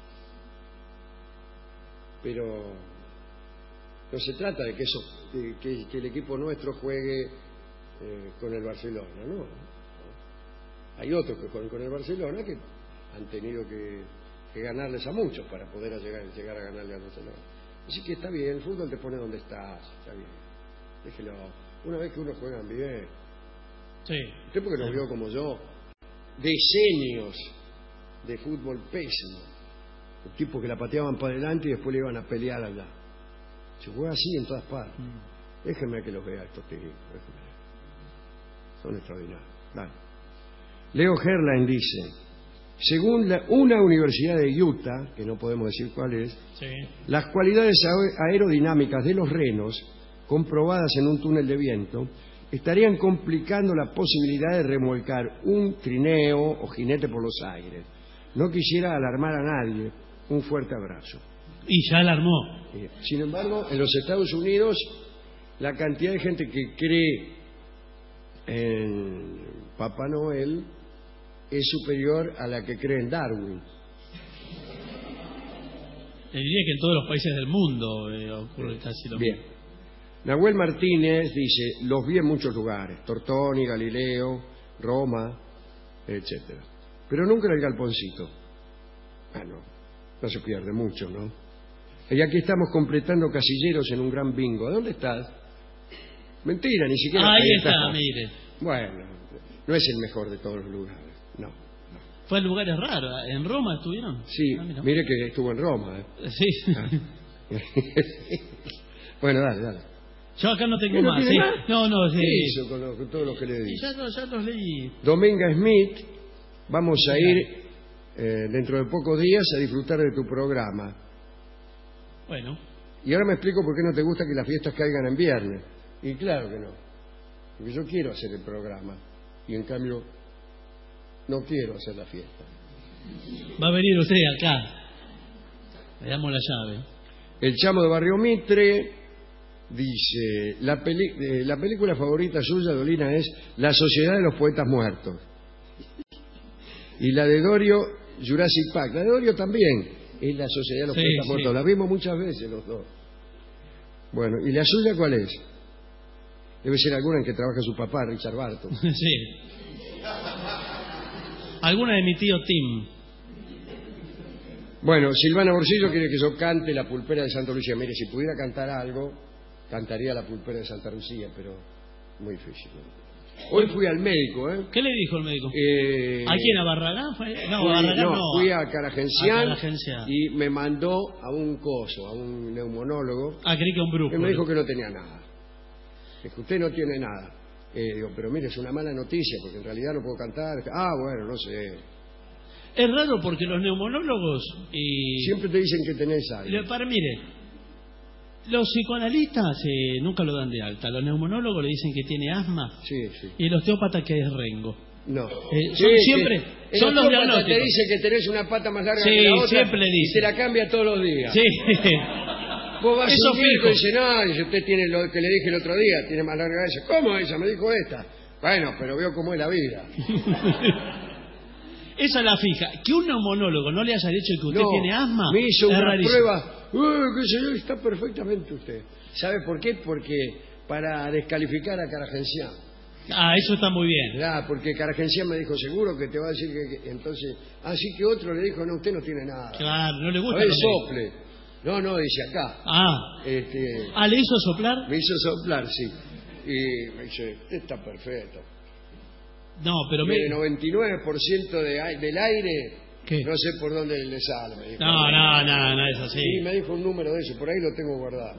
pero no se trata de que que el equipo nuestro juegue con el Barcelona, ¿no? Hay otros que juegan con el Barcelona que han tenido que ganarles a muchos para poder llegar a ganarle al Barcelona. Así que está bien, el fútbol te pone donde estás, está bien. Déjelo. Una vez que uno juega bien. Sí. Usted porque lo vio como yo, decenios de fútbol pésimo. Los tipos que la pateaban para adelante y después le iban a pelear allá. Se juega así en todas partes. Déjenme que los vea estos tipos. Son extraordinarios. Dale. Leo Herline dice: según una universidad de Utah, que no podemos decir cuál es, sí, las cualidades aerodinámicas de los renos, comprobadas en un túnel de viento, estarían complicando la posibilidad de remolcar un trineo o jinete por los aires. No quisiera alarmar a nadie. Un fuerte abrazo. Y ya alarmó. Sin embargo, en los Estados Unidos, la cantidad de gente que cree en Papá Noel es superior a la que cree en Darwin. Diría que en todos los países del mundo ocurre casi lo mismo. Bien. Nahuel Martínez dice: los vi en muchos lugares, Tortoni, Galileo, Roma, etcétera, pero nunca en el Galponcito. No se pierde mucho, ¿no? Y aquí estamos completando casilleros en un gran bingo. ¿Dónde estás? Mentira, ni siquiera. Ahí está, mire. Bueno, no es el mejor de todos los lugares, no. Fue en lugares raros. ¿En Roma estuvieron? Sí, mire que estuvo en Roma. Sí. Bueno, dale. Yo acá no tengo más. ¿Tiene más? No, sí. ¿Qué hizo con todo lo que le di? Ya los leí. Dominga Smith, vamos a ir dentro de pocos días a disfrutar de tu programa. Bueno. Y ahora me explico por qué no te gusta que las fiestas caigan en viernes. Y claro que no. Porque yo quiero hacer el programa. Y en cambio, no quiero hacer la fiesta. Va a venir usted acá. Le damos la llave. El Chamo de Barrio Mitre dice: la película favorita suya, Dolina, es La Sociedad de los Poetas Muertos. Y la de Dorio, Jurassic Park. La de Dorio también es La Sociedad de los Poetas Muertos. La vimos muchas veces los dos. Bueno, ¿y la suya cuál es? Debe ser alguna en que trabaja su papá, Richard Barton. Sí. Alguna de mi tío Tim. Bueno, Silvana Borsillo quiere que yo cante La Pulpera de Santa Lucía. Mire, si pudiera cantar algo, cantaría La Pulpera de Santa Lucía, pero muy difícil. Hoy fui al médico, ¿eh? ¿Qué le dijo el médico? ¿A quién? ¿A Barragán? No, Barragán no. Fui a Caragencián Caragencián y me mandó a un coso, a un neumonólogo. Creí que un brujo. Que me dijo que no tenía nada. Dijo, usted no tiene nada. Digo, pero mire, es una mala noticia, porque en realidad no puedo cantar. Bueno, no sé. Es raro porque los neumonólogos... siempre te dicen que tenés aire. Mire, los psicoanalistas nunca lo dan de alta. Los neumonólogos le dicen que tiene asma. Sí, sí. Y el osteópata que es rengo. No. Son los diagnósticos. Te dice que tenés una pata más larga que la otra. Siempre le dice. Y te la cambia todos los días. Sí. Vos vas Eso a un médico y dice, no, dice, usted tiene lo que le dije el otro día, tiene más larga esa. ¿Cómo esa? Me dijo esta. Bueno, pero veo cómo es la vida. Esa es la fija. Que un neumonólogo no le haya dicho que usted tiene asma. Me hizo una rarísimo. prueba. Qué señor, está perfectamente usted. ¿Sabe por qué? Porque para descalificar a Caragencián. Eso está muy bien. Porque Caragencián me dijo, seguro que te va a decir que... Entonces, así que otro le dijo, no, usted no tiene nada. Claro, no le gusta. A ver, sople. No, dice acá. ¿Le hizo soplar? Me hizo soplar, sí. Y me dice, usted está perfecto. No, pero... El 99% del aire, ¿qué? No sé por dónde le sale, me dijo. No es así. Sí, me dijo un número de eso, por ahí lo tengo guardado.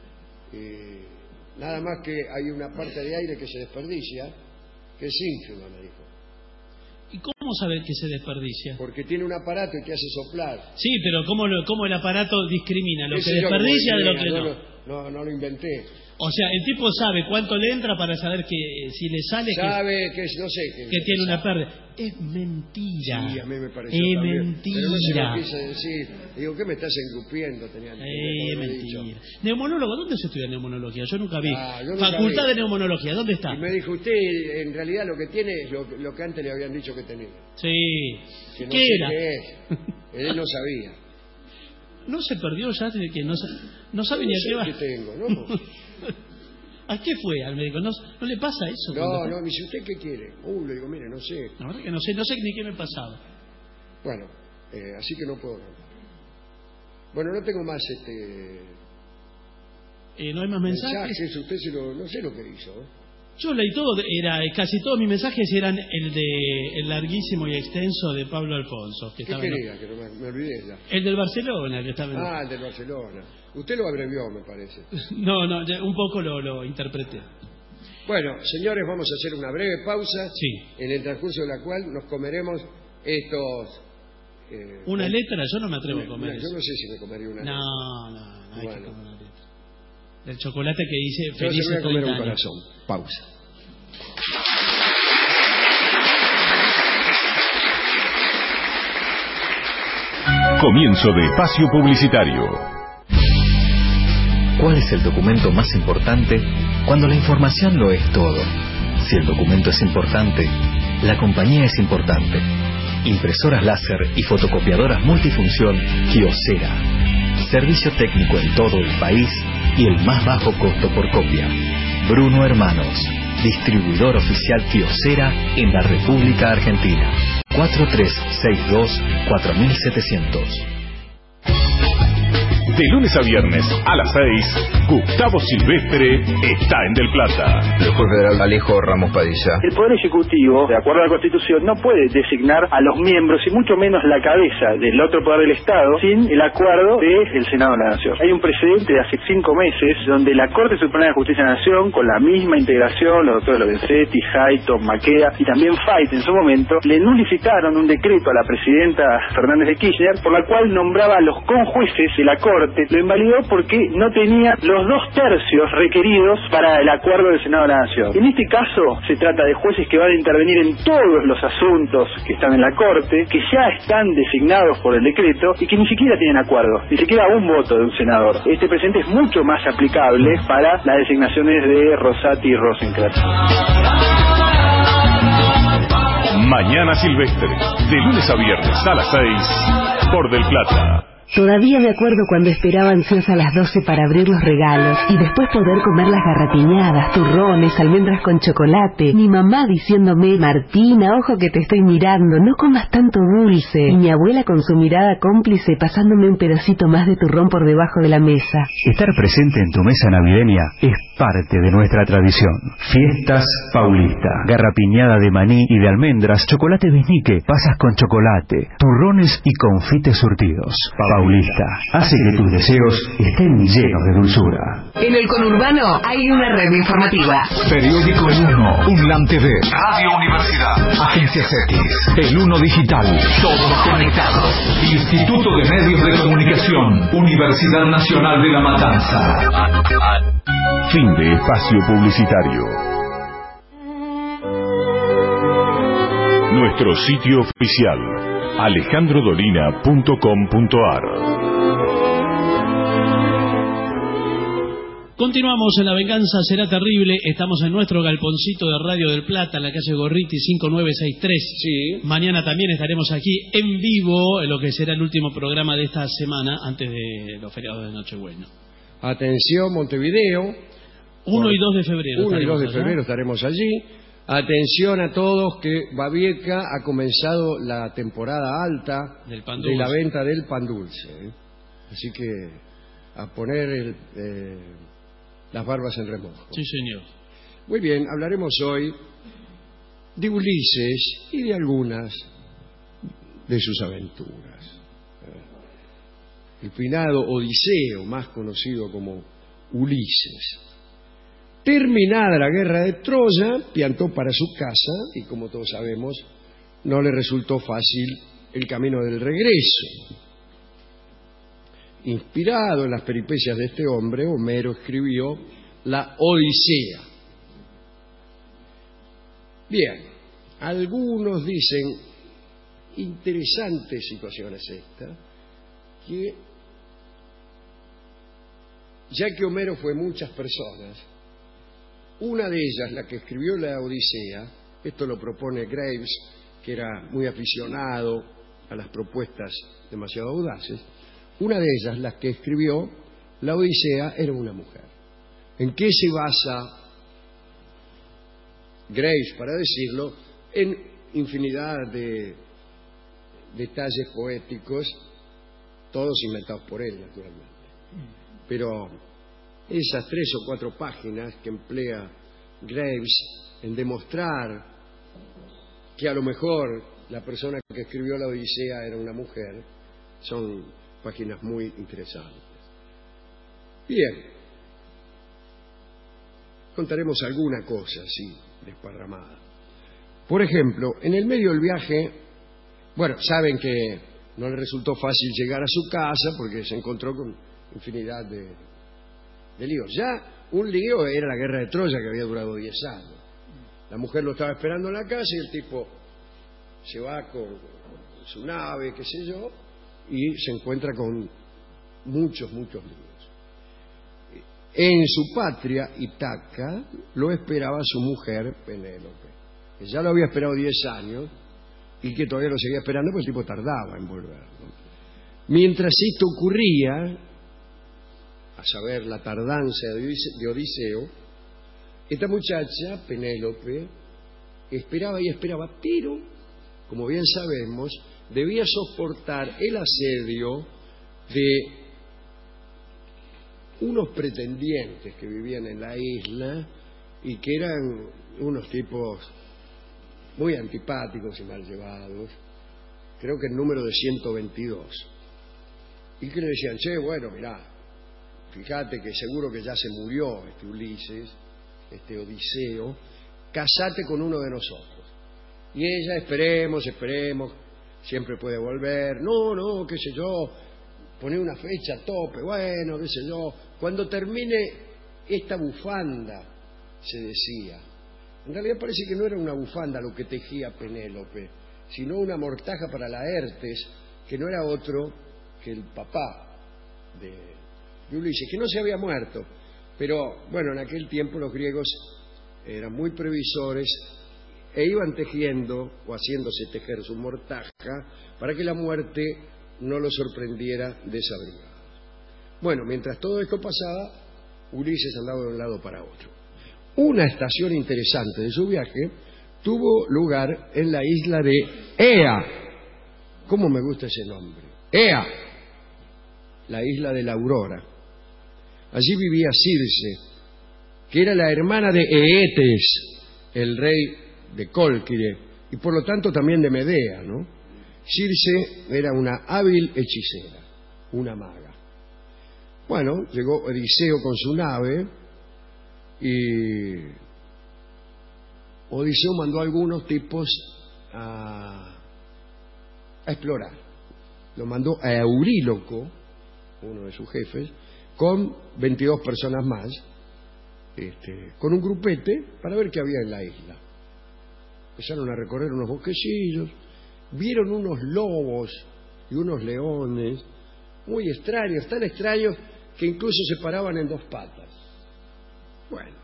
Nada más que hay una parte de aire que se desperdicia, que es ínfima, me dijo. ¿Y cómo saber que se desperdicia? Porque tiene un aparato que hace soplar. Sí, pero ¿cómo el aparato discrimina lo que desperdicia de lo que no? No lo inventé. O sea, el tipo sabe cuánto le entra para saber que si le sale... Sabe que no sé... Que tiene una pérdida. Es mentira. Sí, a mí me pareció Es también. mentira. Pero no se lo quise decir. Digo, ¿qué me estás engrupiendo? Es mentira. Neumonólogo, ¿dónde se estudia neumonología? Yo nunca vi. Yo nunca Facultad vi. de neumonología, ¿dónde está? Y me dijo, usted en realidad lo que tiene es lo que antes le habían dicho que tenía. Sí. Que no ¿Qué sé era? qué es. Él no sabía. ¿No se perdió ya de que no sabe ni a qué va? ¿Qué tengo, no? ¿A qué fue al médico? ¿No le pasa eso? No, me dice, ¿usted qué quiere? Le digo, mire, no sé. La verdad que no sé ni qué me pasaba. Bueno, así que no puedo cantar. Bueno, no tengo más ¿no hay más mensajes? Usted no sé lo que hizo. Yo leí todo, casi todos mis mensajes eran el larguísimo y extenso de Pablo Alfonso. ¿Qué quería? Que no me olvidé ya. El del Barcelona, que estaba el del Barcelona. Usted lo abrevió, me parece. No, un poco lo interpreté. Bueno, señores, vamos a hacer una breve pausa. Sí. En el transcurso de la cual nos comeremos estos... ¿Una letra? Yo no me atrevo a comer eso. Yo no sé si me comería una letra. No hay que comer una letra. Del chocolate que dice yo felices se voy a comer 30 un años. corazón. Pausa. Comienzo de espacio publicitario. ¿Cuál es el documento más importante cuando la información lo es todo? Si el documento es importante, la compañía es importante. Impresoras láser y fotocopiadoras multifunción Kyocera. Servicio técnico en todo el país y el más bajo costo por copia. Bruno Hermanos, distribuidor oficial Kyocera en la República Argentina. 4362-4700. De lunes a viernes a las 6, Gustavo Silvestre está en Del Plata. El juez federal Alejo Ramos Padilla. El Poder Ejecutivo, de acuerdo a la Constitución, no puede designar a los miembros y mucho menos la cabeza del otro poder del Estado sin el acuerdo del Senado de la Nación. Hay un precedente de hace 5 meses donde la Corte Suprema de Justicia de la Nación, con la misma integración, los doctores Lorenzetti, Hayton, Maqueda y también Fait en su momento, le nulificaron un decreto a la presidenta Fernández de Kirchner por la cual nombraba a los conjueces de la Corte Corte lo invalidó porque no tenía los 2/3 requeridos para el acuerdo del Senado de la Nación. En este caso se trata de jueces que van a intervenir en todos los asuntos que están en la Corte, que ya están designados por el decreto y que ni siquiera tienen acuerdo, ni siquiera un voto de un senador. Este precedente es mucho más aplicable para las designaciones de Rosati y Rosencrantz. Mañana Silvestre, de lunes a viernes a las 6, por Del Plata. Todavía me acuerdo cuando esperaba ansiosa las 12 para abrir los regalos y después poder comer las garrapiñadas, turrones, almendras con chocolate. Mi mamá diciéndome: Martina, ojo que te estoy mirando, no comas tanto dulce. Y mi abuela con su mirada cómplice pasándome un pedacito más de turrón por debajo de la mesa. Estar presente en tu mesa navideña es parte de nuestra tradición. Fiestas Paulista, garrapiñada de maní y de almendras, chocolate biznique, pasas con chocolate, turrones y confites surtidos. Paulista hace que tus deseos estén llenos de dulzura. En el conurbano hay una red informativa. Periódico El Uno, UNLAM TV, Radio Universidad, Agencias X, El Uno Digital, todos conectados. Instituto de Medios de Comunicación, Universidad Nacional de La Matanza. Fin de espacio publicitario. Nuestro sitio oficial, alejandrodolina.com.ar. Continuamos en La Venganza Será Terrible. Estamos en nuestro galponcito de Radio del Plata, en la calle Gorriti 5963. Sí. Mañana también estaremos aquí en vivo, en lo que será el último programa de esta semana, antes de los feriados de Nochebuena. Atención, Montevideo. 1 y 2 de febrero. 1 y 2 de febrero estaremos allí. Atención a todos que Babieca ha comenzado la temporada alta de la venta del pan dulce. Así que a poner las barbas en remojo. Sí, señor. Muy bien, hablaremos hoy de Ulises y de algunas de sus aventuras. El finado Odiseo, más conocido como Ulises. Terminada la guerra de Troya, piantó para su casa y, como todos sabemos, no le resultó fácil el camino del regreso. Inspirado en las peripecias de este hombre, Homero escribió la Odisea. Bien, algunos dicen, interesante situación es esta, que ya que Homero fue muchas personas, una de ellas, la que escribió la Odisea, esto lo propone Graves, que era muy aficionado a las propuestas demasiado audaces, una de ellas, la que escribió la Odisea, era una mujer. ¿En qué se basa Graves para decirlo? En infinidad de detalles poéticos, todos inventados por él, naturalmente. Pero esas 3 o 4 páginas que emplea Graves en demostrar que a lo mejor la persona que escribió la Odisea era una mujer, son páginas muy interesantes. Bien, contaremos alguna cosa así, desparramada. Por ejemplo, en el medio del viaje, bueno, saben que no le resultó fácil llegar a su casa porque se encontró con infinidad de líos. Ya un lío era la guerra de Troya, que había durado 10 años. La mujer lo estaba esperando en la casa y el tipo se va con su nave, qué sé yo, y se encuentra con muchos líos. En su patria, Ítaca, lo esperaba su mujer, Penélope, que ya lo había esperado 10 años y que todavía lo seguía esperando porque el tipo tardaba en volver, ¿no? Mientras esto ocurría, a saber, la tardanza de Odiseo, esta muchacha, Penélope, esperaba y esperaba, pero, como bien sabemos, debía soportar el asedio de unos pretendientes que vivían en la isla y que eran unos tipos muy antipáticos y mal llevados, creo que el número de 122, y que le decían, che, bueno, mirá, fíjate que seguro que ya se murió este Ulises, este Odiseo, casate con uno de nosotros. Y ella, esperemos, siempre puede volver, no, qué sé yo, poner una fecha a tope, bueno, qué sé yo, cuando termine esta bufanda, se decía. En realidad parece que no era una bufanda lo que tejía Penélope, sino una mortaja para Laertes, que no era otro que el papá de Ulises, que no se había muerto. Pero bueno, en aquel tiempo los griegos eran muy previsores e iban tejiendo o haciéndose tejer su mortaja para que la muerte no lo sorprendiera desabrigado. Bueno, mientras todo esto pasaba, Ulises andaba de un lado para otro. Una estación interesante de su viaje tuvo lugar en la isla de Ea. ¿Cómo me gusta ese nombre? Ea, la isla de la aurora. Allí vivía Circe, que era la hermana de Eetes, el rey de Cólquide, y por lo tanto también de Medea, ¿no? Circe era una hábil hechicera, una maga. Bueno, llegó Odiseo con su nave y Odiseo mandó a algunos tipos a explorar. Lo mandó a Euríloco, uno de sus jefes, con 22 personas más, con un grupete para ver qué había en la isla. Empezaron a recorrer unos bosquecillos, vieron unos lobos y unos leones muy extraños, tan extraños que incluso se paraban en dos patas. Bueno,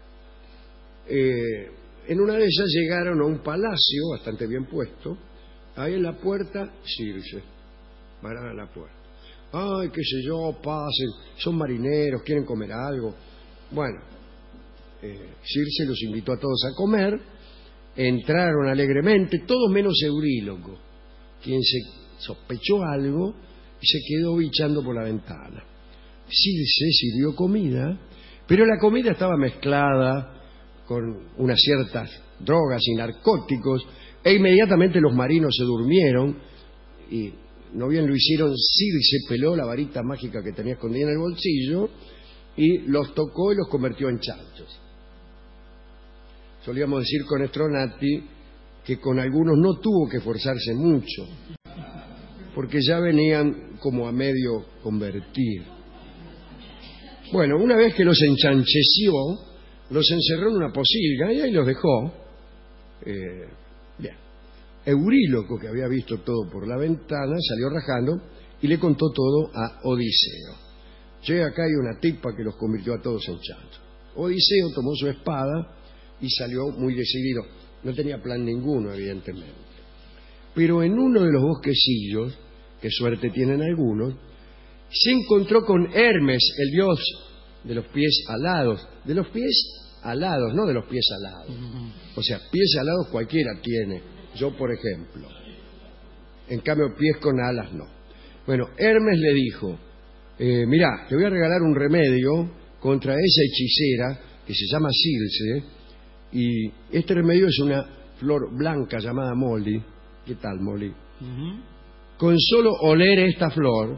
en una de ellas llegaron a un palacio bastante bien puesto. Ahí en la puerta, Circe, pararon a la puerta. Ay, qué sé yo, pasen, son marineros, quieren comer algo. Bueno, Circe los invitó a todos a comer, entraron alegremente, todos menos Euríloco, quien se sospechó algo y se quedó bichando por la ventana. Circe sirvió comida, pero la comida estaba mezclada con unas ciertas drogas y narcóticos, e inmediatamente los marinos se durmieron y no bien lo hicieron, Circe peló la varita mágica que tenía escondida en el bolsillo y los tocó y los convirtió en chanchos. Solíamos decir con Stronati que con algunos no tuvo que esforzarse mucho, porque ya venían como a medio convertir. Bueno, una vez que los enchancheció, los encerró en una posilga y ahí los dejó. Bien. Euríloco, que había visto todo por la ventana, salió rajando y le contó todo a Odiseo. Che, acá hay una tipa que los convirtió a todos en chanchos. Odiseo tomó su espada y salió muy decidido. No tenía plan ninguno, evidentemente. Pero en uno de los bosquecillos, que suerte tienen algunos, se encontró con Hermes, el dios de los pies alados. De los pies alados, no de los pies alados. O sea, pies alados cualquiera tiene. Yo, por ejemplo. En cambio, pies con alas no. Bueno, Hermes le dijo, mirá, te voy a regalar un remedio contra esa hechicera que se llama Circe, y este remedio es una flor blanca llamada Molly. ¿Qué tal, Molly? Con solo oler esta flor,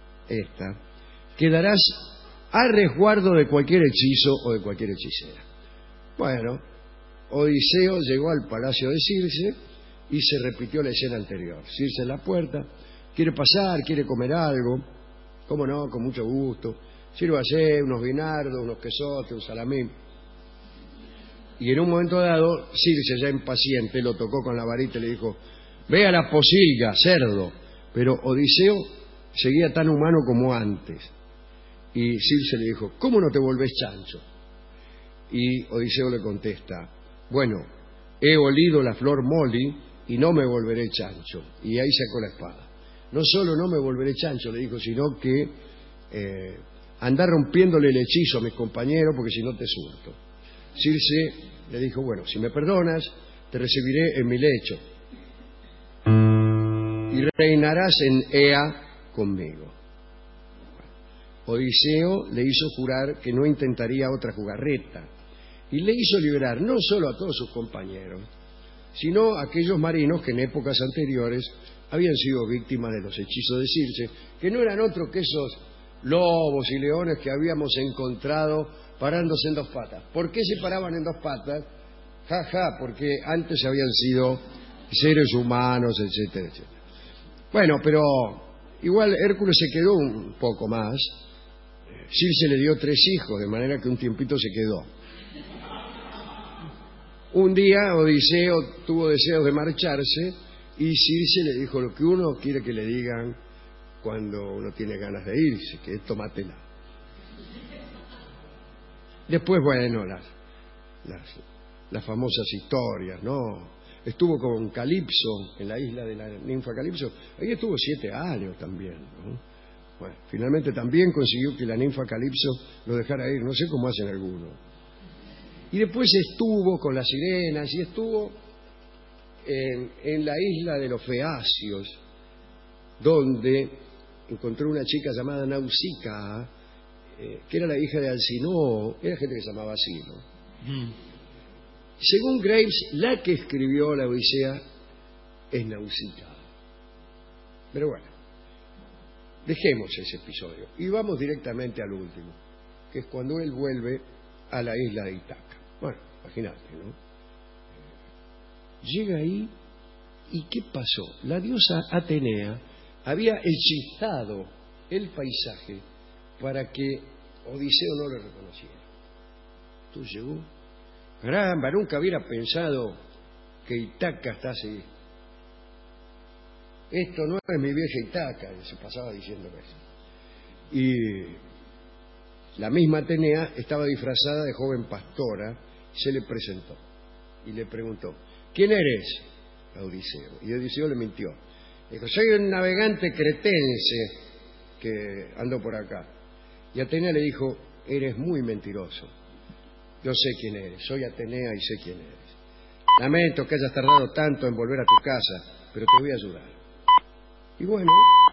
quedarás a resguardo de cualquier hechizo o de cualquier hechicera. Bueno, Odiseo llegó al palacio de Circe y se repitió la escena anterior. Circe en la puerta, quiere pasar, quiere comer algo. ¿Cómo no? Con mucho gusto. Sírvase unos guinardos, unos quesotes, un salamín. Y en un momento dado, Circe, ya impaciente, lo tocó con la varita y le dijo, ve a la posilga, cerdo. Pero Odiseo seguía tan humano como antes. Y Circe le dijo, ¿cómo no te volvés chancho? Y Odiseo le contesta, bueno, he olido la flor Molly y no me volveré chancho. Y ahí sacó la espada. No solo no me volveré chancho, le dijo, sino que andá rompiéndole el hechizo a mis compañeros porque si no te surto. Circe le dijo, bueno, si me perdonas, te recibiré en mi lecho y reinarás en Ea conmigo. Odiseo le hizo jurar que no intentaría otra jugarreta y le hizo liberar no solo a todos sus compañeros, sino a aquellos marinos que en épocas anteriores habían sido víctimas de los hechizos de Circe, que no eran otros que esos lobos y leones que habíamos encontrado parándose en dos patas. ¿Por qué se paraban en dos patas? Porque antes habían sido seres humanos, etcétera, etcétera. Bueno, pero Igual Hércules se quedó un poco más. Circe le dio 3 hijos, de manera que un tiempito se quedó. Un día Odiseo tuvo deseos de marcharse y Circe le dijo lo que uno quiere que le digan cuando uno tiene ganas de irse, que es tómatela. Después, bueno, las famosas historias, ¿no? Estuvo con Calipso, en la isla de la ninfa Calipso. Ahí estuvo 7 años también, ¿no? Bueno, finalmente también consiguió que la ninfa Calipso lo dejara ir. No sé cómo hacen algunos. Y después estuvo con las sirenas y estuvo en la isla de los Feacios, donde encontró una chica llamada Nausicaa, que era la hija de Alcinoo. Era gente que se llamaba así, ¿no? Según Graves, la que escribió la Odisea es Nausicaa. Pero bueno, dejemos ese episodio y vamos directamente al último, que es cuando él vuelve a la isla de Ítaca. Bueno, imagínate, ¿no? Llega ahí y ¿qué pasó? La diosa Atenea había hechizado el paisaje para que Odiseo no lo reconociera. Entonces llegó, caramba, nunca hubiera pensado que Ítaca está así. Esto no es mi vieja Ítaca, se pasaba diciéndome eso. Y la misma Atenea estaba disfrazada de joven pastora, se le presentó y le preguntó, ¿quién eres? A Odiseo. Y Odiseo le mintió. Dijo, soy un navegante cretense que ando por acá. Y Atenea le dijo, eres muy mentiroso. Yo sé quién eres, soy Atenea y sé quién eres. Lamento que hayas tardado tanto en volver a tu casa, pero te voy a ayudar. Y bueno,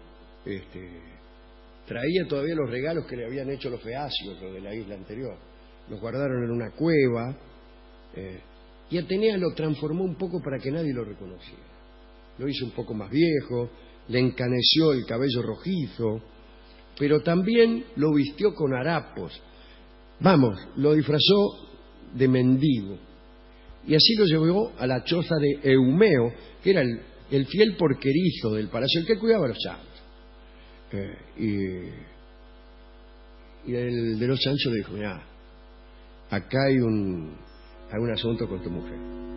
traía todavía los regalos que le habían hecho los feacios, los de la isla anterior. Los guardaron en una cueva, y Atenea lo transformó un poco para que nadie lo reconociera. Lo hizo un poco más viejo, le encaneció el cabello rojizo, pero también lo vistió con harapos. Vamos, lo disfrazó de mendigo. Y así lo llevó a la choza de Eumeo, que era el fiel porquerizo del palacio, el que cuidaba a los chanchos. Y el de los chanchos le dijo, mira, acá hay un asunto con tu mujer.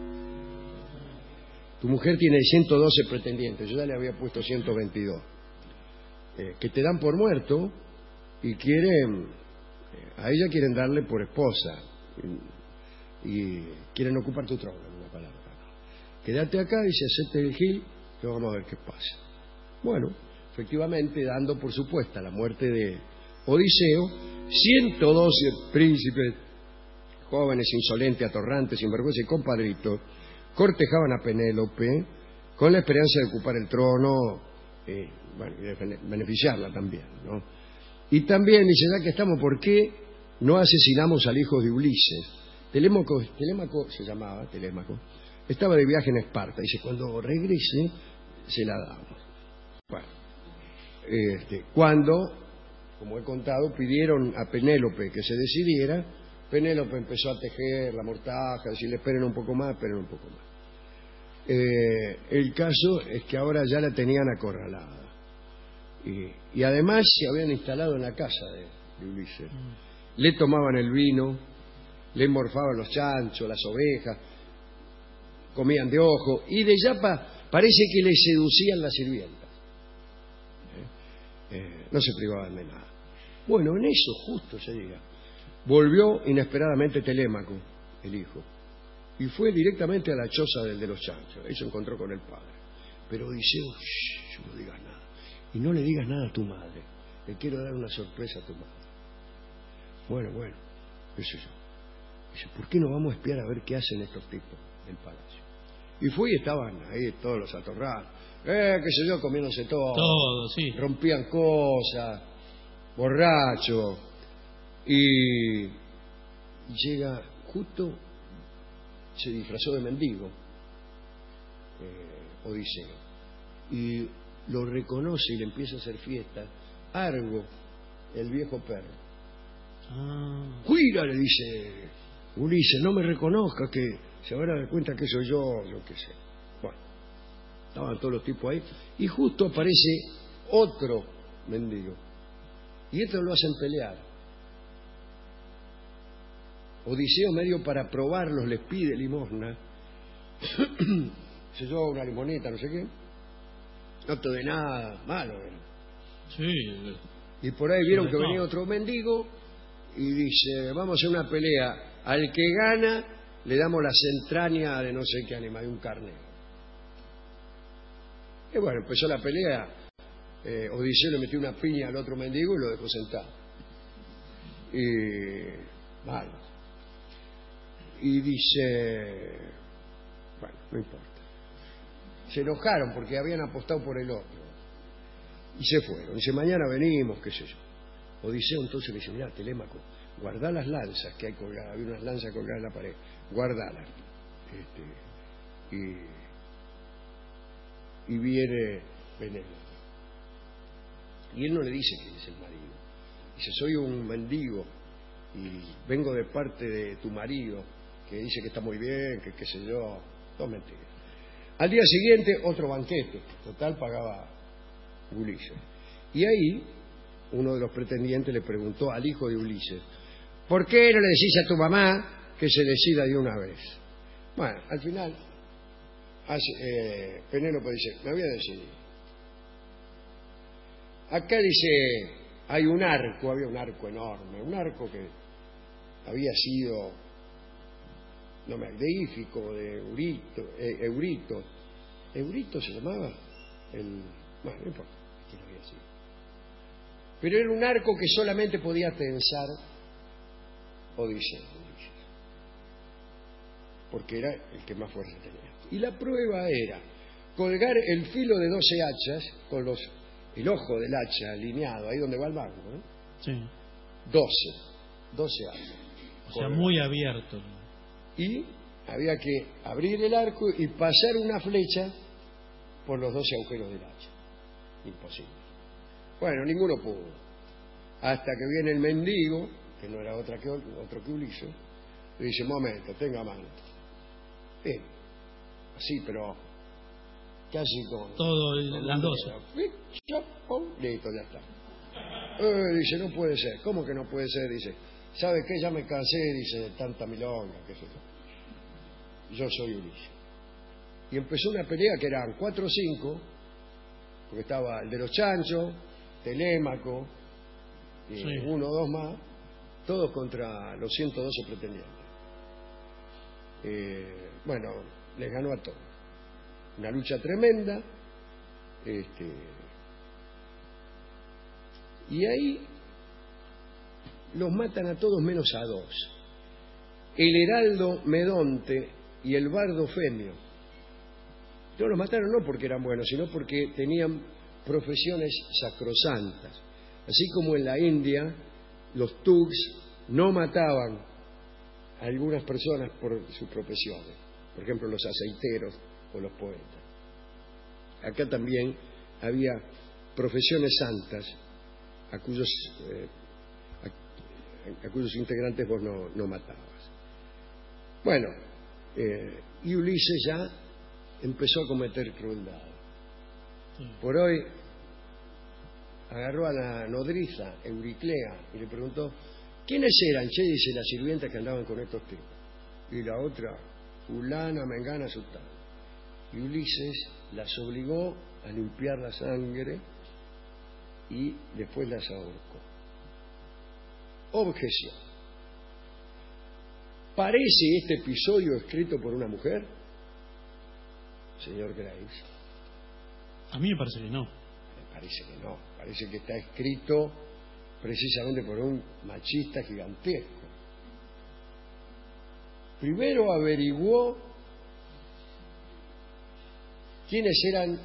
Tu mujer tiene 112 pretendientes, yo ya le había puesto 122, que te dan por muerto y a ella quieren darle por esposa y quieren ocupar tu trono, en una palabra. Quédate acá y si hacete el gil, que vamos a ver qué pasa. Bueno, efectivamente, dando por supuesta la muerte de Odiseo, 112 príncipes, jóvenes, insolentes, atorrantes, sinvergüenza y compadritos, cortejaban a Penélope con la esperanza de ocupar el trono, y de beneficiarla también, ¿no? Y también dice, ya que estamos, ¿por qué no asesinamos al hijo de Ulises? Telémaco se llamaba, Telémaco, estaba de viaje en Esparta. Dice, cuando regrese, se la damos. Bueno, cuando, como he contado, pidieron a Penélope que se decidiera, Penélope empezó a tejer la mortaja, decirle, esperen un poco más, esperen un poco más. El caso es que ahora ya la tenían acorralada. Y además se habían instalado en la casa de Ulises. Le tomaban el vino, le morfaban los chanchos, las ovejas, comían de ojo, y de yapa parece que le seducían las sirvientas. No se privaban de nada. Bueno, en eso justo ese día volvió inesperadamente Telémaco, el hijo, y fue directamente a la choza del de los chanchos. Ahí se encontró con el padre. Pero Odiseo, no digas nada. Y no le digas nada a tu madre. Le quiero dar una sorpresa a tu madre. Bueno, eso yo. Dice, ¿por qué no vamos a espiar a ver qué hacen estos tipos del palacio? Y fue y estaban ahí todos los atorrados. Qué sé yo, comiéndose todo. Todo, sí. Rompían cosas, borrachos. Y llega justo, se disfrazó de mendigo, Odiseo, y lo reconoce y le empieza a hacer fiesta. Argo, el viejo perro. Cuida, le dice Ulises, no me reconozca, que se van a dar cuenta que soy yo qué sé. Bueno, estaban todos los tipos ahí, y justo aparece otro mendigo. Y estos lo hacen pelear. Odiseo, medio para probarlos, les pide limosna. Se lleva una limonita, no sé qué. No te de nada, malo era. Sí. Y por ahí vieron que venía otro mendigo y dice, vamos a hacer una pelea. Al que gana le damos las entrañas de no sé qué animal, de un carnero. Y bueno, empezó la pelea. Odiseo le metió una piña al otro mendigo y lo dejó sentado. Y malo. Y dice, bueno, no importa. Se enojaron porque habían apostado por el otro. Y se fueron. Dice, mañana venimos, qué sé yo. Odiseo entonces le dice, mira, Telémaco, guardá las lanzas que hay colgadas. Había unas lanzas colgadas en la pared. Guardalas. Y viene Penélope. Y él no le dice quién es el marido. Dice, soy un mendigo y vengo de parte de tu marido, que dice que está muy bien, que qué sé yo. Dos mentiras. Al día siguiente, otro banquete. Total, pagaba Ulises. Y ahí, uno de los pretendientes le preguntó al hijo de Ulises, ¿por qué no le decís a tu mamá que se decida de una vez? Bueno, al final, Penélope dice, me voy a decidir. Acá dice, hay un arco, había un arco enorme, un arco que había sido, no me de Ífico, de Eurito. ¿Eurito se llamaba? Bueno, no importa quién había sido. Pero era un arco que solamente podía tensar Odiseo, porque era el que más fuerza tenía. Y la prueba era colgar el filo de 12 hachas con el ojo del hacha alineado, ahí donde va el banco, ¿no? Sí. 12 hachas. O sea, muy abierto. Y había que abrir el arco y pasar una flecha por los 12 agujeros del hacha. Imposible. Bueno, ninguno pudo. Hasta que viene el mendigo, que no era otro que Ulises, y dice, momento, tenga mano. Así, pero casi con... Todo las 12. Listo, ya está. Dice, no puede ser. ¿Cómo que no puede ser? Dice, ¿sabe qué? Ya me cansé, dice, de tanta milonga, qué sé yo. Yo soy Ulises. Y empezó una pelea que eran 4 o 5, porque estaba el de los chanchos, Telémaco, y sí, 1 o 2 más, todos contra los 112 pretendientes. Bueno, les ganó a todos. Una lucha tremenda. Y ahí los matan a todos menos a 2. El heraldo Medonte y el bardo Femio. No los mataron no porque eran buenos, sino porque tenían profesiones sacrosantas. Así como en la India los thugs no mataban a algunas personas por sus profesiones, por ejemplo los aceiteros o los poetas. Acá también había profesiones santas a cuyos integrantes vos no matabas. Bueno, y Ulises ya empezó a cometer crueldad. Por hoy agarró a la nodriza Euriclea y le preguntó, ¿quiénes eran? Che, dice, las sirvientas que andaban con estos tipos. Y la otra, fulana, mengana, sultana. Y Ulises las obligó a limpiar la sangre y después las ahorcó. Objeción. ¿Parece este episodio escrito por una mujer? Señor Graves. A mí me parece que no. Me parece que no. Parece que está escrito precisamente por un machista gigantesco. Primero averiguó quiénes eran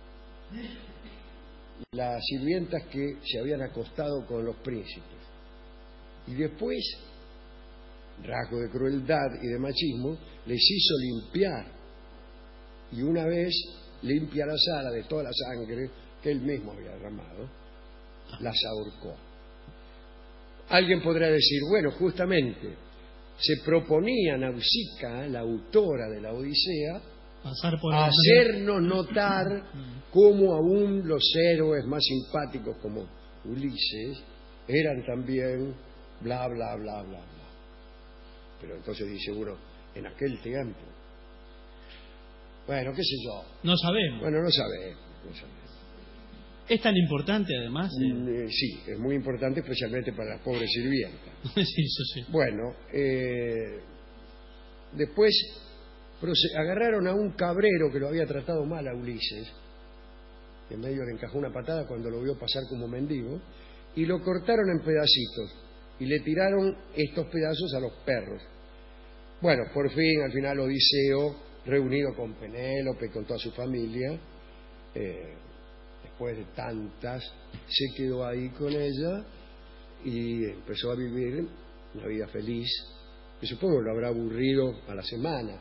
las sirvientas que se habían acostado con los príncipes. Y después, rasgo de crueldad y de machismo, les hizo limpiar. Y una vez limpia la sala de toda la sangre que él mismo había derramado, las ahorcó. Alguien podrá decir, bueno, justamente se proponía Nausicaa, la autora de la Odisea, hacernos notar cómo aún los héroes más simpáticos como Ulises eran también bla, bla, bla, bla, bla. Pero entonces dice uno, en aquel tiempo, bueno, qué sé yo. No sabemos. Bueno, no sabemos. ¿Es tan importante además? Sí, es muy importante, especialmente para las pobres sirvientas. Sí, eso sí. Bueno, después agarraron a un cabrero que lo había tratado mal a Ulises, que en medio le encajó una patada cuando lo vio pasar como mendigo, y lo cortaron en pedacitos, y le tiraron estos pedazos a los perros. Bueno, por fin, al final Odiseo, reunido con Penélope, con toda su familia, después de tantas, se quedó ahí con ella y empezó a vivir una vida feliz, que supongo lo habrá aburrido a la semana.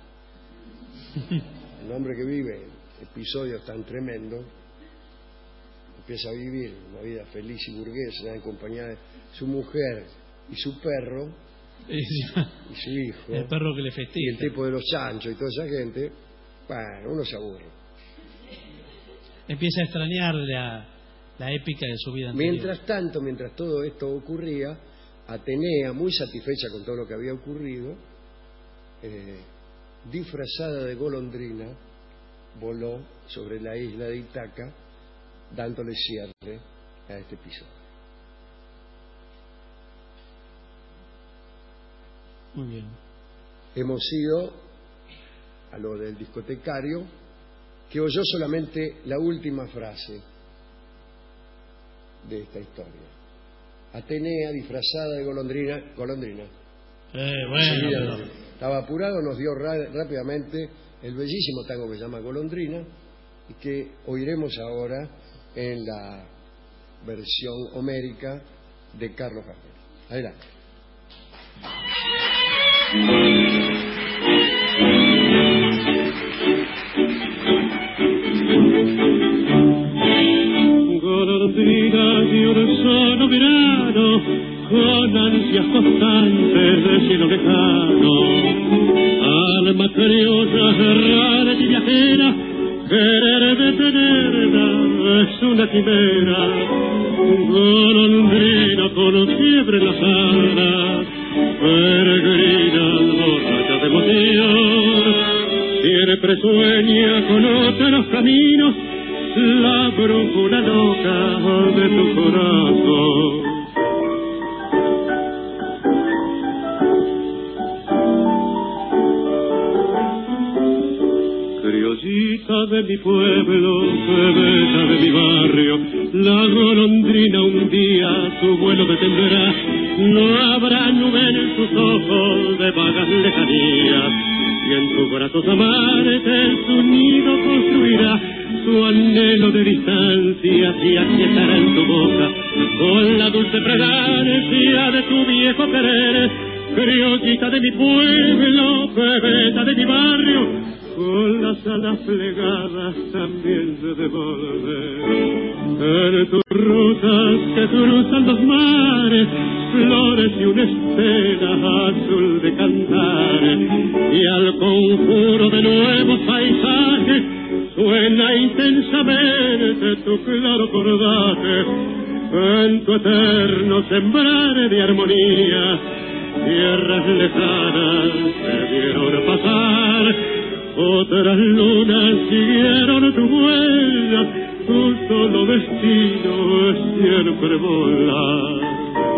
Un hombre que vive episodios tan tremendos empieza a vivir una vida feliz y burguesa en compañía de su mujer y su perro y su hijo, el perro que le festeja, y el tipo de los chanchos y toda esa gente. Bueno, uno se aburre, empieza a extrañar la épica de su vida anterior. Mientras tanto, mientras todo esto ocurría, Atenea, muy satisfecha con todo lo que había ocurrido, disfrazada de golondrina, voló sobre la isla de Ítaca, dándole cierre a este episodio. Muy bien. Hemos ido a lo del discotecario, que oyó solamente la última frase de esta historia. Atenea, disfrazada de golondrina. Bueno. Estaba apurado, nos dio rápidamente el bellísimo tango que se llama Golondrina, y que oiremos ahora en la versión homérica de Carlos Gardel. Adelante. Golondrina de un solo verano, con ansias constantes del cielo lejano, alma criolla, rara y viajera, querer detenerla es una quimera. Golondrina con fiebre en las alas, peregrina borracha de emoción, siempre sueña con otros caminos, la brújula loca de tu corazón. Criollita de mi pueblo, bebeta de mi barrio, la golondrina un día su vuelo detendrá. No habrá nube en sus ojos de vagas lejanías, y en sus brazos amantes su nido construirá. Su anhelo de distancia se aquietará en tu boca con la dulce fragancia de tu viejo querer. Criollita de mi pueblo, bebeta de mi barrio, con las alas plegadas también se devolver. En tus rutas que cruzan los mares, flores y una estela azul de cantar, y al conjuro de nuevos paisajes suena intensamente tu claro cordaje. En tu eterno sembrar de armonía, tierras lejanas se vieron pasar, otras lunas siguieron tu huella, tu solo destino es siempre volar.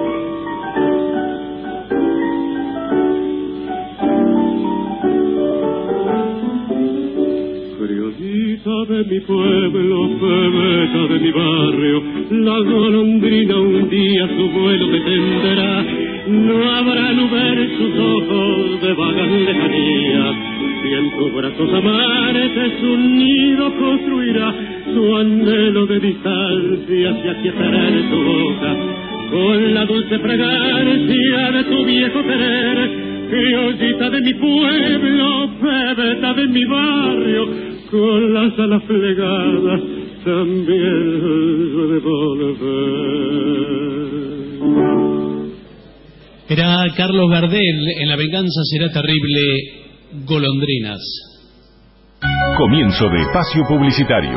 Criollita de mi pueblo, bebeta de mi barrio, la golondrina un día su vuelo detendrá. No habrá nube en sus ojos de vagas lejanías, y en tus brazos amantes un nido construirá. Su anhelo de distancia se aquietará en tu boca con la dulce fragancia de tu viejo querer. Criollita de mi pueblo, bebeta de mi barrio, con las alas plegadas también de volver. Era Carlos Gardel en La venganza será terrible, Golondrinas. Comienzo de espacio publicitario.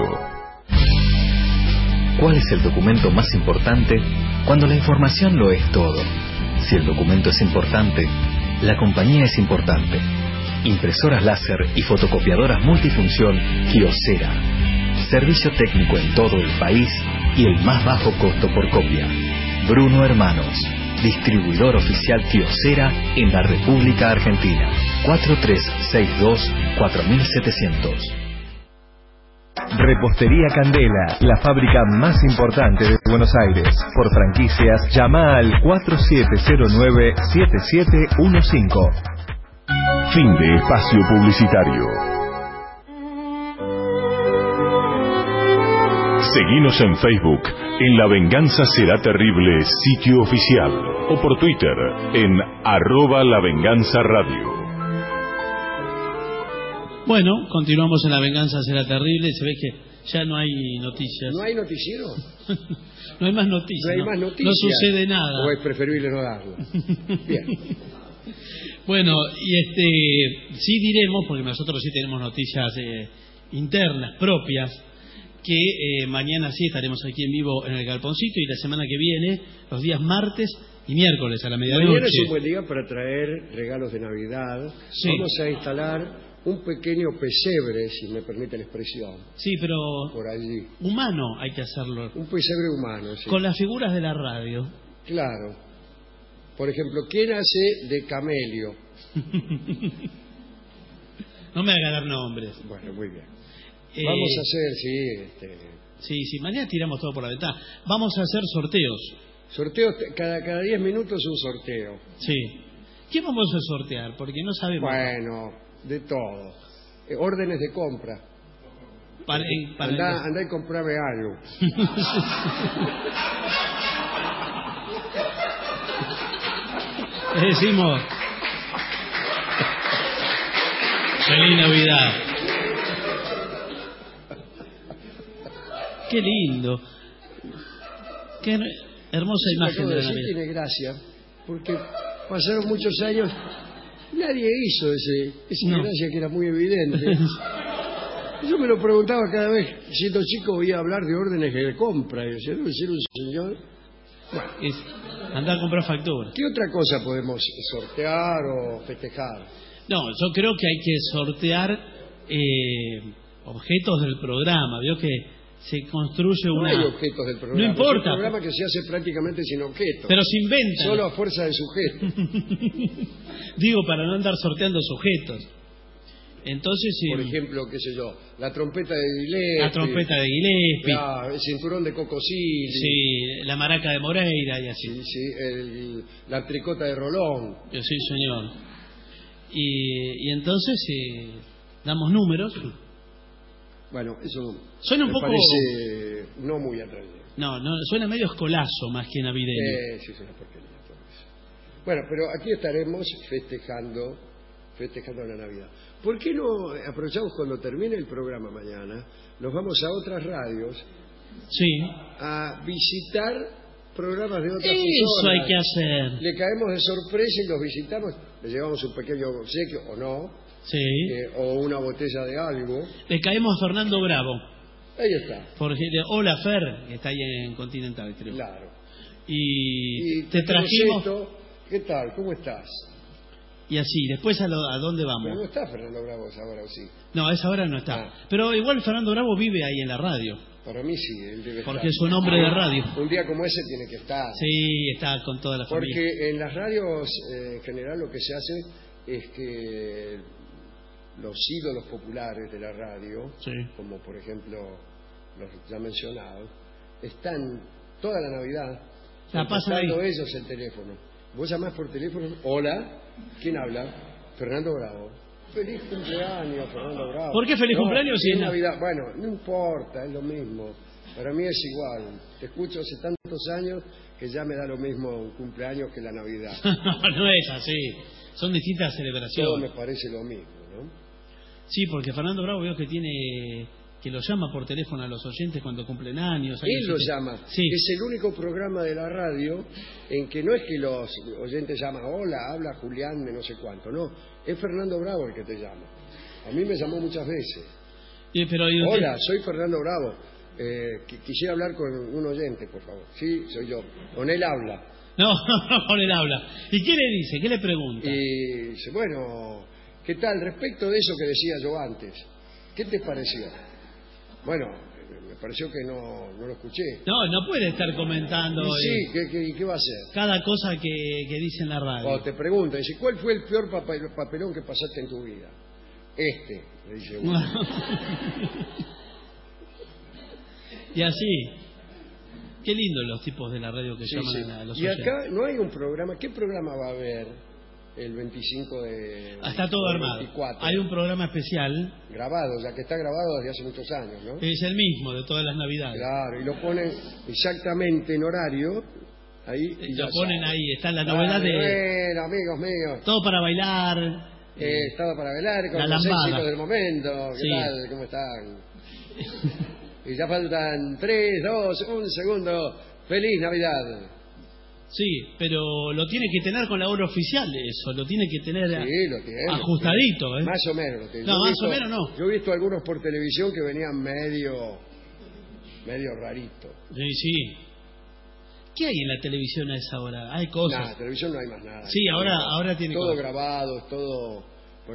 ¿Cuál es el documento más importante cuando la información lo es todo? Si el documento es importante, la compañía es importante. Impresoras láser y fotocopiadoras multifunción Kyocera. Servicio técnico en todo el país y el más bajo costo por copia. Bruno Hermanos, distribuidor oficial Kyocera en la República Argentina. 4362-4700. Repostería Candela, la fábrica más importante de Buenos Aires. Por franquicias, llama al 4709-7715. Fin de espacio publicitario. Seguinos en Facebook, en La Venganza Será Terrible, sitio oficial, o por Twitter, en @lavenganzaradio. Bueno, continuamos en La Venganza Será Terrible. Se ve que ya no hay noticias. ¿No hay noticiero? No hay más noticias. No hay más noticias. No sucede nada. ¿O es preferible no darlo? Bien. Bueno, y sí diremos, porque nosotros sí tenemos noticias internas, propias, que mañana sí estaremos aquí en vivo en el Galponcito, y la semana que viene, los días martes y miércoles a la medianoche. Mañana es un buen día para traer regalos de Navidad. Sí. Vamos a instalar un pequeño pesebre, si me permite la expresión. Sí, pero por allí. Humano hay que hacerlo. Un pesebre humano, sí. Con las figuras de la radio. Claro. Por ejemplo, ¿quién hace de camelio? No me haga dar nombres. Bueno, muy bien. Vamos a hacer, sí. Sí, mañana tiramos todo por la ventana. Vamos a hacer sorteos. Sorteos, cada 10 minutos un sorteo. Sí. ¿Qué vamos a sortear? Porque no sabemos. Bueno, de todo. Órdenes de compra. Andá y comprame algo. Le decimos feliz Navidad. Qué lindo. Qué hermosa imagen de la Navidad. Tiene gracia, porque pasaron muchos años, nadie hizo esa gracia que era muy evidente. Yo me lo preguntaba cada vez, siendo chico, oía hablar de órdenes de compra, y decía, debe ser un señor. Bueno, andar a comprar facturas. ¿Qué otra cosa podemos sortear o festejar? No, yo creo que hay que sortear objetos del programa. Veo que se construye una... No hay objetos del programa. No importa. Es un programa que se hace prácticamente sin objetos. Pero se inventan. Solo a fuerza de sujetos. Digo, para no andar sorteando sujetos. Entonces, por ejemplo, qué sé yo, la trompeta de Gillespie. La trompeta de Gillespie. El cinturón de Cocosili. Sí, la maraca de Moreira y así. Sí, la tricota de Rolón. Sí, señor. Y entonces damos números. Bueno, eso suena un poco... parece no muy atrayente. No, suena medio escolazo más que navideño. Sí, suena porquería. Bueno, pero aquí estaremos festejando la Navidad. ¿Por qué no aprovechamos cuando termine el programa mañana, nos vamos a otras radios a visitar programas de otras personas? Eso hay que hacer. Le caemos de sorpresa y los visitamos, le llevamos un pequeño obsequio o no, o una botella de algo. Le caemos a Fernando Bravo. Ahí está. Hola Fer, que está ahí en Continental, creo. Claro. Y te trajimos... ¿Qué tal? ¿Cómo estás? Y así, después ¿a dónde vamos? Pero no está Fernando Bravo a esa hora, ¿o sí? No, a esa hora no está. Pero igual Fernando Bravo vive ahí en la radio. Para mí sí, él debe estar. Porque es un hombre de radio. Un día como ese tiene que estar. Sí, está con toda la familia. Porque en las radios, en general, lo que se hace es que los ídolos populares de la radio, como por ejemplo los ya mencionados, están toda la Navidad contestando ellos el teléfono. Vos llamás por teléfono, hola, ¿quién habla? Fernando Bravo. Feliz cumpleaños, Fernando Bravo. ¿Por qué feliz cumpleaños? Es Navidad. Bueno, no importa, es lo mismo. Para mí es igual. Te escucho hace tantos años que ya me da lo mismo un cumpleaños que la Navidad. No es así. Son distintas celebraciones. Todo me parece lo mismo, ¿no? Sí, porque Fernando Bravo veo que lo llama por teléfono a los oyentes cuando cumplen años. Él lo llama. Sí. Es el único programa de la radio en que no es que los oyentes llaman, hola, habla Julián de no sé cuánto. No, es Fernando Bravo el que te llama. A mí me llamó muchas veces. Pero, hola, soy Fernando Bravo. Quisiera hablar con un oyente, por favor. Sí, soy yo. Con él habla. No, con él habla. ¿Y qué le dice? ¿Qué le pregunta? Y dice, bueno, ¿qué tal? Respecto de eso que decía yo antes, ¿qué te pareció? Bueno, me pareció que no lo escuché. No puede estar comentando. Y sí, ¿qué va a hacer? Cada cosa que dice en la radio. O te pregunta, dice, ¿cuál fue el peor papelón que pasaste en tu vida? Le dice uno. Y así. Qué lindo los tipos de la radio que llaman a los oyentes. Y acá no hay un programa. ¿Qué programa va a haber el 25 de... Está todo armado. 24? Hay un programa especial. Grabado, ya que está grabado desde hace muchos años, ¿no? Es el mismo de todas las Navidades. Claro, y lo ponen exactamente en horario. Ahí. Y lo ponen ahí. Está la novedad de... Bueno, amigos míos. Todo para bailar. Estaba para bailar con los éxitos del momento. ¿Qué tal? ¿Cómo están? Y ya faltan 3, 2, 1 segundo. ¡Feliz Navidad! Sí, pero lo tiene que tener con la hora oficial eso. Lo tiene que tener lo tiene, ajustadito. Más o menos. No, más o menos no. Yo he visto algunos por televisión que venían medio rarito. Sí. ¿Qué hay en la televisión a esa hora? Hay cosas. En la televisión no hay más nada. Sí, ahora tiene todo cosas. grabado, todo.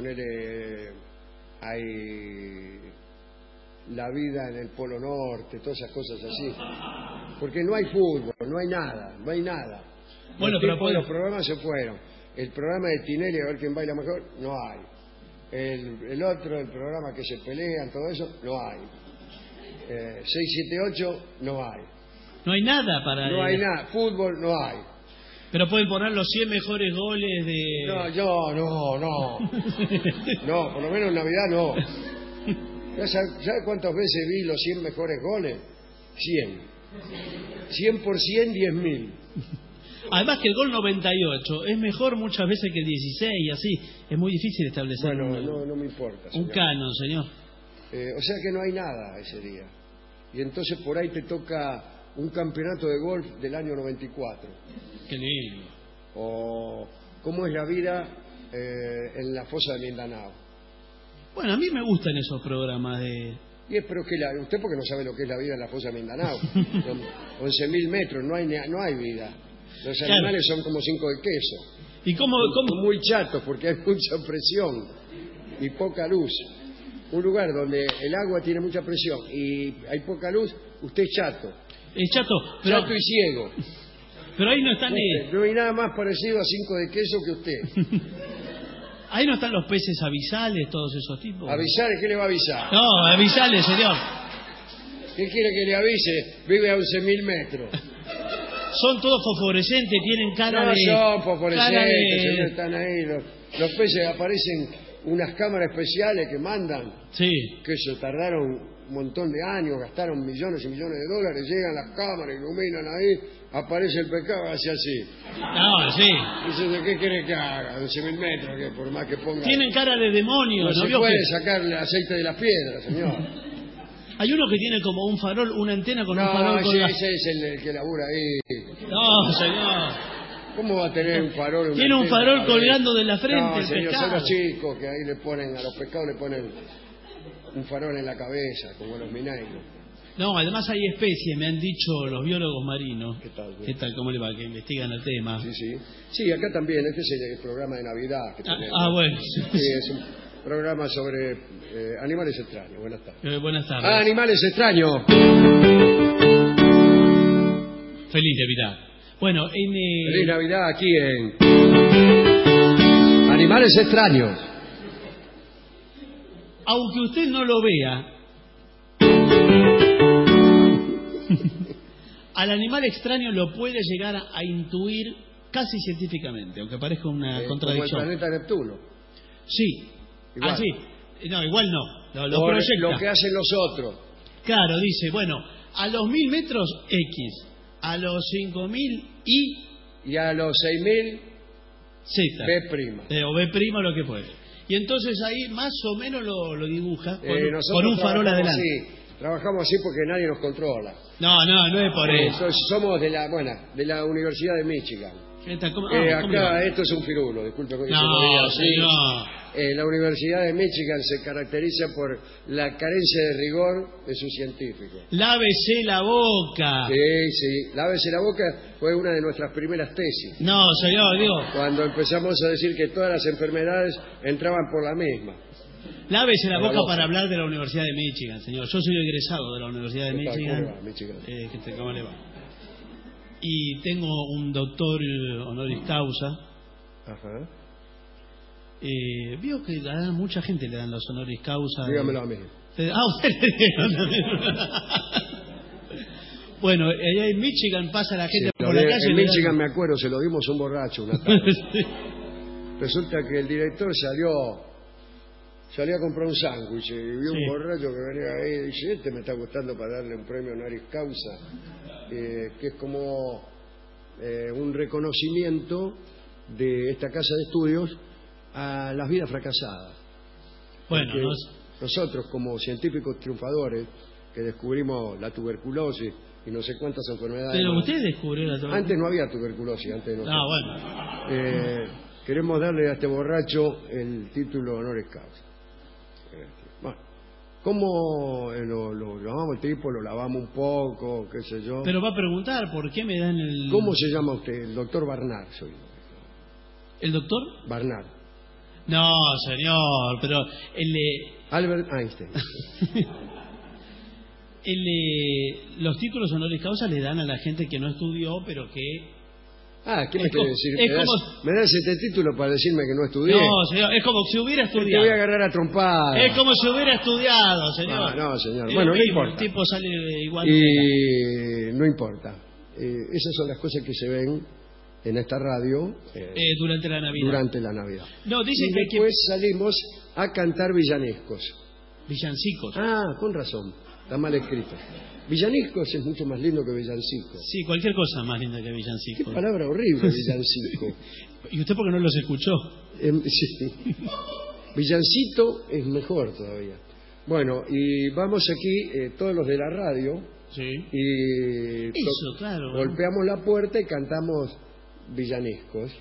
Hay la vida en el Polo Norte, todas esas cosas así. Porque no hay fútbol, no hay nada. Bueno, los programas se fueron. El programa de Tinelli, a ver quién baila mejor, no hay. El otro, el programa que se pelean, todo eso, no hay. 678, no hay. No hay nada para... No hay nada. Fútbol, no hay. Pero pueden poner los 100 mejores goles de... No, por lo menos en Navidad no. ¿Sabes cuántas veces vi los 100 mejores goles? 100 por 100, 10.000. Además que el gol 98 es mejor muchas veces que el 16 y así. Es muy difícil establecer no me importa, un canon, señor. O sea que no hay nada ese día. Y entonces por ahí te toca un campeonato de golf del año 94. Qué lindo. O cómo es la vida en la fosa de Mindanao. Bueno, a mí me gustan esos programas de... Pero usted porque no sabe lo que es la vida en la fosa de Mindanao. Son 11.000 metros, no hay vida. Los animales son como 5 de queso. ¿Y cómo? Muy chatos porque hay mucha presión y poca luz. Un lugar donde el agua tiene mucha presión y hay poca luz, usted es chato. Es chato. Chato y ciego. Pero ahí no están... No hay nada más parecido a 5 de queso que usted. Ahí no están los peces abisales, todos esos tipos. ¿Avisales? ¿Qué le va a avisar? No, abisales, señor. ¿Qué quiere que le avise? Vive a 11.000 metros. Son todos fosforescentes, tienen cara de... No son fosforescentes, señor, están ahí. Los peces aparecen unas cámaras especiales que mandan. Sí. Que eso tardaron un montón de años, gastaron millones y millones de dólares, llegan las cámaras, iluminan ahí, aparece el pescado, hace así. No, sí. Dice, ¿qué quiere que haga? 11.000 metros, que por más que ponga... Tienen cara de demonio. No se puede sacar el aceite de las piedras, señor. Hay uno que tiene como un farol, una antena con un farol colgado. Ese es el que labura ahí. No, señor. ¿Cómo va a tener un farol? Tiene un farol colgando de la frente. No, señor, pescado. son los chicos que ahí le ponen, a los pescados le ponen un farol en la cabeza, como los mineiros. No, además hay especies, me han dicho los biólogos marinos. ¿Qué tal? ¿Qué tal? ¿Cómo le va? Que investigan el tema. Sí. Sí, acá también, este es el programa de Navidad que tenemos. Bueno. Sí, es un programa sobre animales extraños. Buenas tardes. Buenas tardes. Animales extraños. Feliz Navidad. Bueno, Feliz Navidad aquí en Animales extraños. Aunque usted no lo vea, al animal extraño lo puede llegar a intuir casi científicamente, aunque parezca una contradicción. Como el planeta Neptuno. Sí. Igual. Sí. No, igual no. Lo Por proyecta. lo que hacen los otros. Claro, dice, bueno, a los 1.000 metros X, a los 5.000 y a los 6.000 Z. B'. O B', lo que fuere. Y entonces ahí más o menos lo dibuja con un farol adelante. Sí, trabajamos así porque nadie nos controla. No es por eso. Somos de la Universidad de Michigan. Acá esto es un firulo, disculpe que no, se lo diga así. señor. La Universidad de Michigan se caracteriza por la carencia de rigor de sus científicos. Lávese la boca. Sí, lávese la boca fue una de nuestras primeras tesis. No, señor, digo. Cuando empezamos a decir que todas las enfermedades entraban por la misma. Lávese la boca para hablar de la Universidad de Michigan, señor. Yo soy egresado de la Universidad de Michigan. ¿Cómo le va? Y tengo un doctor honoris causa. Ajá. Vio que a mucha gente le dan los honoris causa. Dígamelo a mí. Usted Bueno, allá en Michigan pasa la gente por la calle. En Michigan me acuerdo, se lo dimos a un borracho una tarde. Resulta que el director salió a comprar un sándwich y vio un borracho que venía ahí y dice, este me está gustando para darle un premio honoris causa, que es como un reconocimiento de esta casa de estudios a las vidas fracasadas. Bueno, nosotros como científicos triunfadores que descubrimos la tuberculosis y no sé cuántas enfermedades. Pero usted descubrió la tuberculosis. Antes no había tuberculosis, antes no. Bueno. Queremos darle a este borracho el título honoris causa. Bueno, ¿cómo lo lavamos el tipo? ¿Lo lavamos un poco? ¿Qué sé yo? Pero va a preguntar, ¿por qué me dan el...? ¿Cómo se llama usted? El doctor Barnard soy. ¿El doctor? Barnard. No, señor, pero Albert Einstein. Los títulos honoris causa le dan a la gente que no estudió, pero que... ¿Qué me quiere decir? ¿Me das este título para decirme que no estudié? No, señor, es como si hubiera estudiado. Te voy a agarrar a trompadas. Es como si hubiera estudiado, señor. No, señor. Bueno, no importa. El tipo sale igual. No importa. Esas son las cosas que se ven en esta radio durante la Navidad. No, dice y que después salimos a cantar villanescos. Villancicos. Con razón. Está mal escrito. Villaniscos es mucho más lindo que villancico. Sí, cualquier cosa más linda que villancico. Qué palabra horrible, villancico. ¿Y usted por qué no los escuchó? Sí. Villancito es mejor todavía. Bueno, y vamos aquí, todos los de la radio. Sí. Y eso, claro. Golpeamos la puerta y cantamos villaniscos.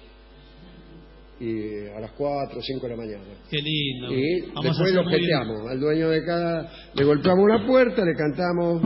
Y a las 4 o 5 de la mañana. Qué lindo. Y después lo jeteamos. Al dueño de cada... Le golpeamos la puerta, le cantamos...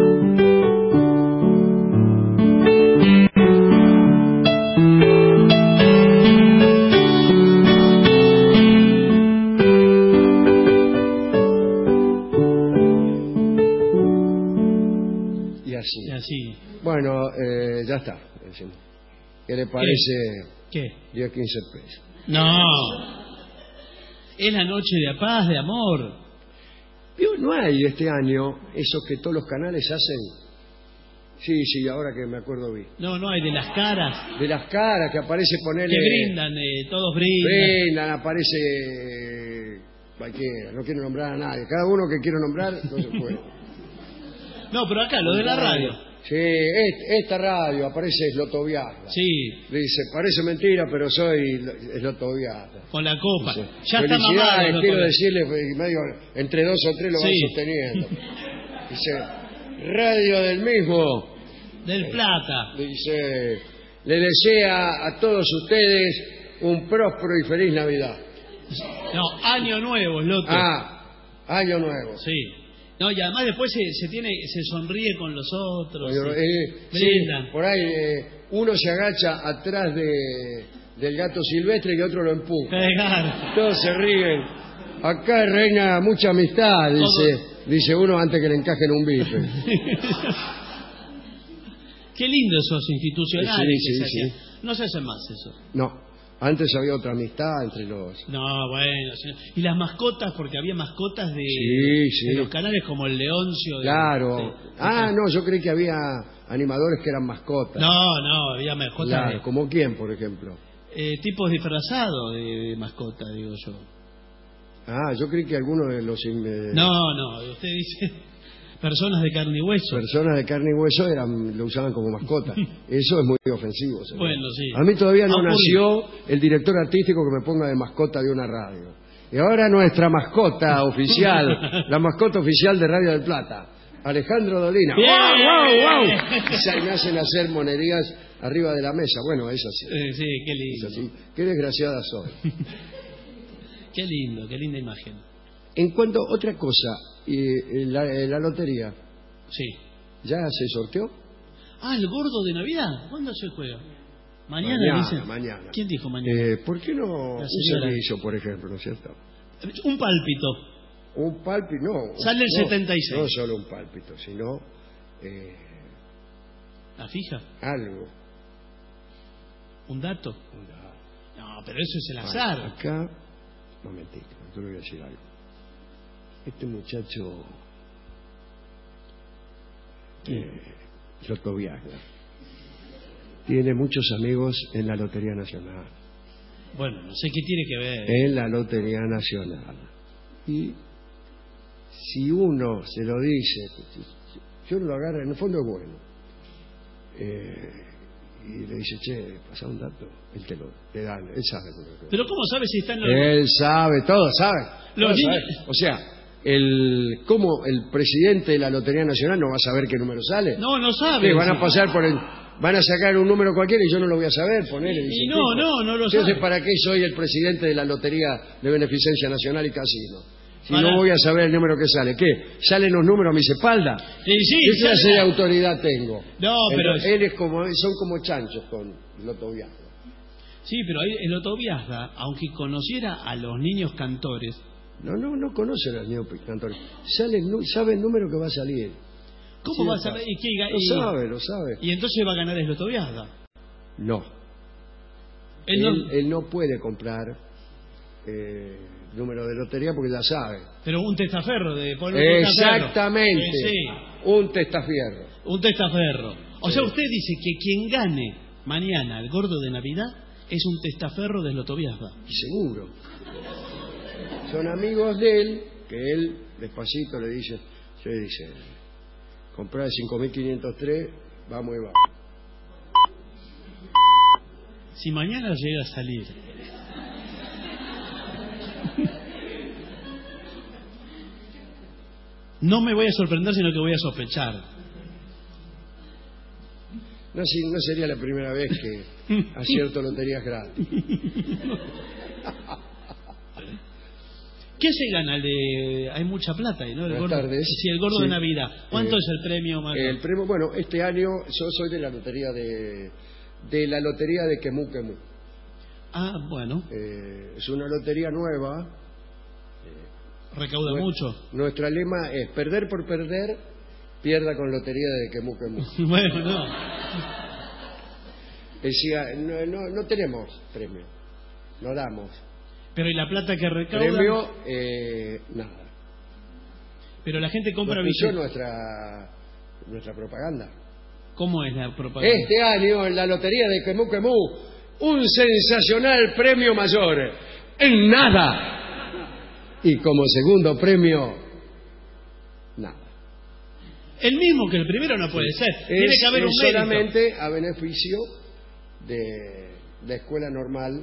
Y así. Bueno, ya está. ¿Qué le parece? ¿Qué? 10, 15 pesos. No. Es la noche de paz, de amor. No hay este año esos que todos los canales hacen. Sí, ahora que me acuerdo bien. No hay de las caras. De las caras que aparece ponerle... Que brindan, todos brindan. Brindan, aparece cualquiera. No quiero nombrar a nadie. Cada uno que quiero nombrar no se puede. No, pero acá, lo de la radio. Sí, esta radio aparece Slotoviata. Sí. Dice, parece mentira, pero soy Slotoviata. Con la copa. Dice, ya está felicidades, quiero decirle, medio, entre 2 o 3 lo van sosteniendo. Dice, radio del mismo. Del Plata. Dice, le desea a todos ustedes un próspero y feliz Navidad. No, año nuevo, Sloto. Año nuevo. Sí. No, y además después se sonríe con los otros. Sí, por ahí uno se agacha atrás del gato silvestre y otro lo empuja. Claro. Todos se ríen. Acá reina mucha amistad, dice uno antes que le encajen un bife. Qué lindo esos institucionales que se hacían. Sí. No se hace más eso. No. Antes había otra amistad entre los... No, bueno, señor. Y las mascotas, porque había mascotas de los canales como el Leoncio. Claro. No, yo creí que había animadores que eran mascotas. No, había mascotas. Claro, ¿como quién, por ejemplo? Tipos disfrazados de mascota, digo yo. Yo creí que algunos de los... No, usted dice... Personas de carne y hueso. Personas de carne y hueso lo usaban como mascota. Eso es muy ofensivo, señor. Bueno, sí. A mí todavía no nació el director artístico que me ponga de mascota de una radio. Y ahora nuestra mascota oficial, la mascota oficial de Radio del Plata, Alejandro Dolina. Bien. ¡Wow! Y me hacen hacer monerías arriba de la mesa. Bueno, es así. Sí, qué lindo. Es así. Qué desgraciada soy. Qué lindo, qué linda imagen. En cuanto a otra cosa, la lotería. Sí. ¿Ya se sorteó? Ah, el gordo de Navidad. ¿Cuándo se juega? Mañana, dicen. Mañana. ¿Quién dijo mañana? ¿Por qué no un servicio, por ejemplo, no es cierto? Un pálpito. Un pálpito, no. Sale el 76. No solo un pálpito, sino... ¿La fija? Algo. ¿Un dato? No, pero eso es el azar. Acá, un momentito, yo le voy a decir algo. Este muchacho... Loto Viagra. Tiene muchos amigos en la Lotería Nacional. Bueno, no sé qué tiene que ver. En la Lotería Nacional. Y si uno se lo dice, si uno lo agarra, en el fondo es bueno. Y le dice, che, pasa un dato, él te da, él sabe. Pero ¿cómo sabe si está en la... Él sabe, todos saben. O sea, ¿cómo el presidente de la Lotería Nacional no va a saber qué número sale? No sabe. ¿Qué, van a pasar por el... Van a sacar un número cualquiera y yo no lo voy a saber, ponerle. Y no lo sabe. Entonces, ¿para qué soy el presidente de la Lotería de Beneficencia Nacional y Casino? Si Para... no voy a saber el número que sale. ¿Qué? ¿Salen los números a mis espaldas? Sí, ¿Qué clase de autoridad tengo? No, pero... Él son como chanchos con Loto Viagra. Sí, pero ahí el Loto Viagra, aunque conociera a los niños cantores... No conocen a los niños cantores. Sabe el número que va a salir. ¿Cómo va a saber? Lo sabe. ¿Y entonces va a ganar el Loto Viagra? No. Él no puede comprar número de lotería porque ya sabe. Pero un testaferro de Exactamente. Un testafierro. Un testaferro. O sea, usted dice que quien gane mañana el gordo de Navidad es un testaferro del Loto Viagra. Seguro. Son amigos de él, que él despacito le dice, comprar 5.503, vamos y vamos. Si mañana llega a salir no me voy a sorprender, sino que voy a sospechar. No sería la primera vez que acierto loterías gratis. ¿Qué se gana? Hay mucha plata ahí, ¿no? Buenas tardes. Sí, el gordo de Navidad. ¿Cuánto es el premio mayor? El premio, bueno, este año yo soy de la lotería de la lotería de Quemú Quemú. Ah, bueno. Es una lotería nueva. ¿Recauda mucho? Nuestro lema es perder por perder, pierda con lotería de Quemú Quemú. Bueno, no. Decía, no tenemos premio, no damos. Pero ¿y la plata que recauda? Premio, nada. Pero la gente compra billetes. Nuestra propaganda. ¿Cómo es la propaganda? Este año en la lotería de Quemú Quemú, un sensacional premio mayor. En nada. Y como segundo premio, nada. El mismo que el primero no puede ser. Tiene que haber un mérito. Solamente a beneficio de la escuela normal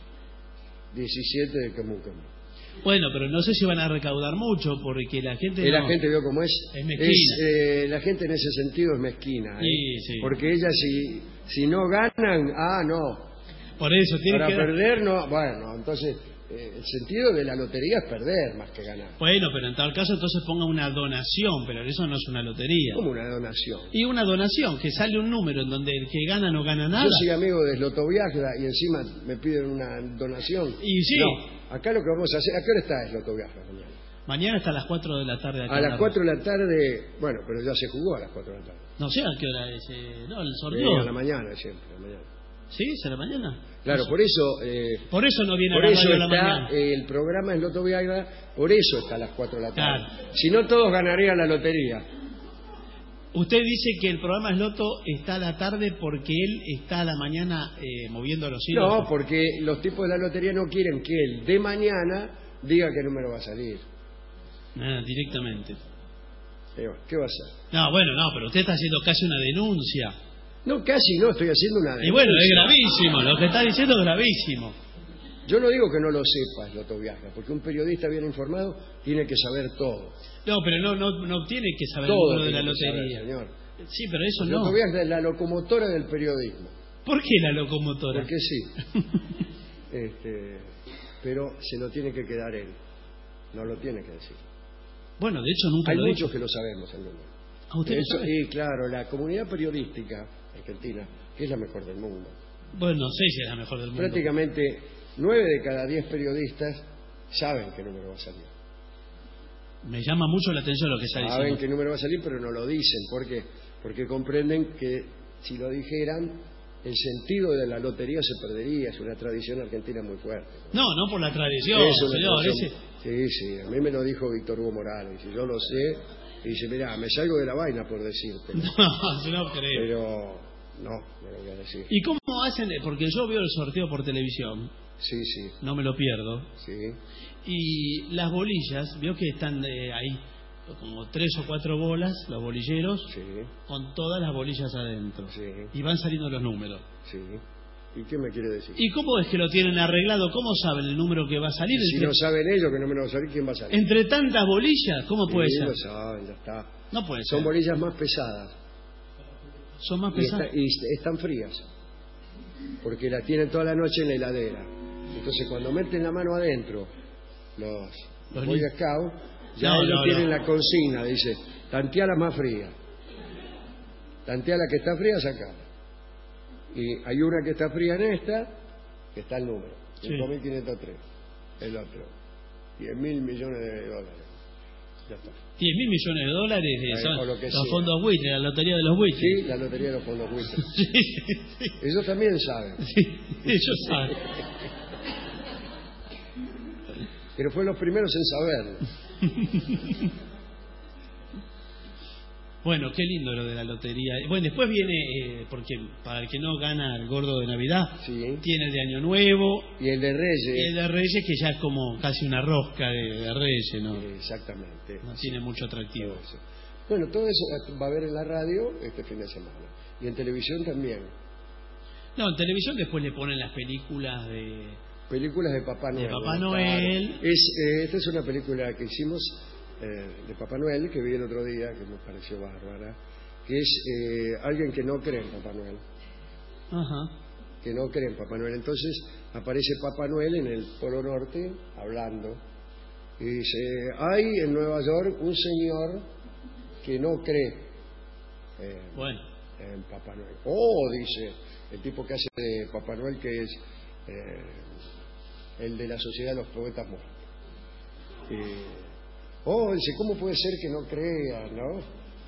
17 de Quemú Quemú. Bueno, pero no sé si van a recaudar mucho porque la gente... La gente vio cómo es. Es mezquina. La gente en ese sentido es mezquina. Sí. Porque ellas si no ganan, no. Por eso tiene Para que... perder, no. Bueno, entonces... el sentido de la lotería es perder más que ganar. Bueno, pero en tal caso entonces ponga una donación, pero eso no es una lotería. ¿Cómo una donación? Y una donación, que sale un número en donde el que gana no gana nada. Yo soy amigo de Loto Viagra y encima me piden una donación. Y sí. No, acá lo que vamos a hacer... ¿A qué hora está Loto Viagra mañana? Mañana hasta las 4 de la tarde. A las 4 de la tarde... Bueno, pero ya se jugó a las 4 de la tarde. No sé a qué hora es. No, el sorteo. A la mañana siempre, a la mañana. ¿Sí? ¿Es a la mañana? Claro, por eso no viene a la radio a la mañana. El programa es Loto Viagra, por eso está a las 4 de la tarde. Claro. Si no, todos ganarían la lotería. Usted dice que el programa Sloto está a la tarde porque él está a la mañana moviendo los hilos. No, porque los tipos de la lotería no quieren que él de mañana diga qué número va a salir. Directamente. ¿Qué va a hacer? No, bueno, no, pero usted está haciendo casi una denuncia. No, casi no, estoy haciendo una denuncia. Y bueno, es gravísimo, lo que está diciendo es gravísimo. Yo no digo que no lo sepas, Loto Viaja, porque un periodista bien informado tiene que saber todo. No, pero no tiene que saber Todo el número de la tiene que lotería. saber, señor. Sí, pero eso no. Loto Viaja es la locomotora del periodismo. ¿Por qué la locomotora? Porque sí. Pero se lo tiene que quedar él. No lo tiene que decir. Bueno, de hecho nunca Hay lo muchos dijo. que lo sabemos el número. ¿A usted lo sabe? Y claro, la comunidad periodística argentina, que es la mejor del mundo. Bueno, no sé si es la mejor del mundo. Prácticamente 9 de cada 10 periodistas saben qué número va a salir. Me llama mucho la atención lo que está Saben diciendo. qué número va a salir, pero no lo dicen. ¿Por qué? Porque comprenden que si lo dijeran, el sentido de la lotería se perdería. Es una tradición argentina muy fuerte. No por la tradición, Es una señor. tradición. Sí, a mí me lo dijo Víctor Hugo Morales. Y yo lo sé. Y dice, mirá, me salgo de la vaina por decirte. No creo. Pero no lo voy a decir. ¿Y cómo hacen? Porque yo veo el sorteo por televisión. Sí. No me lo pierdo. Sí. Y las bolillas, veo que están ahí como 3 o 4 bolas, los bolilleros, Sí. con todas las bolillas adentro. Sí. Y van saliendo los números. Sí. ¿Y qué me quiere decir? ¿Y cómo es que lo tienen arreglado? ¿Cómo saben el número que va a salir? Si no saben ellos que no me lo va a salir, ¿quién va a salir? Entre tantas bolillas, ¿cómo puede Sí, ser? lo saben, ya está. No puede Son ser. bolillas más pesadas. Son más pesadas. Y están frías. Porque la tienen toda la noche en la heladera. Entonces cuando meten la mano adentro, los Boy Scouts, ya ellos tienen la consigna, dice, tantea la más fría. Tantea la que está fría, sacala. Y hay una que está fría en esta, que está el número, 5.503. El otro, 10.000 millones de dólares. Ya está. 10.000 millones de dólares son o lo que los sea. fondos buitres, la lotería de los buitres. Sí, la lotería de los fondos buitres. Ellos también saben. Sí, ellos saben. Pero fue los primeros en saberlo. Bueno, qué lindo lo de la lotería. Bueno, después viene, porque para el que no gana el gordo de Navidad, tiene el de Año Nuevo. Y el de Reyes. Y el de Reyes, que ya es como casi una rosca de Reyes, ¿no? Exactamente. No tiene mucho atractivo. Todo eso. Bueno, todo eso va a haber en la radio este fin de semana. Y en televisión también. No, en televisión después le ponen las películas de... Películas de Papá Noel. De Papá Noel. Claro. Esta es una película que hicimos de Papá Noel, que vi el otro día, que me pareció bárbara, que es alguien que no cree en Papá Noel. Ajá. Que no cree en Papá Noel. Entonces aparece Papá Noel en el Polo Norte hablando y dice, hay en Nueva York un señor que no cree en Papá Noel. Dice el tipo que hace de Papá Noel, que es el de la Sociedad de los Poetas Muertos. Dice, ¿cómo puede ser que no crea, no?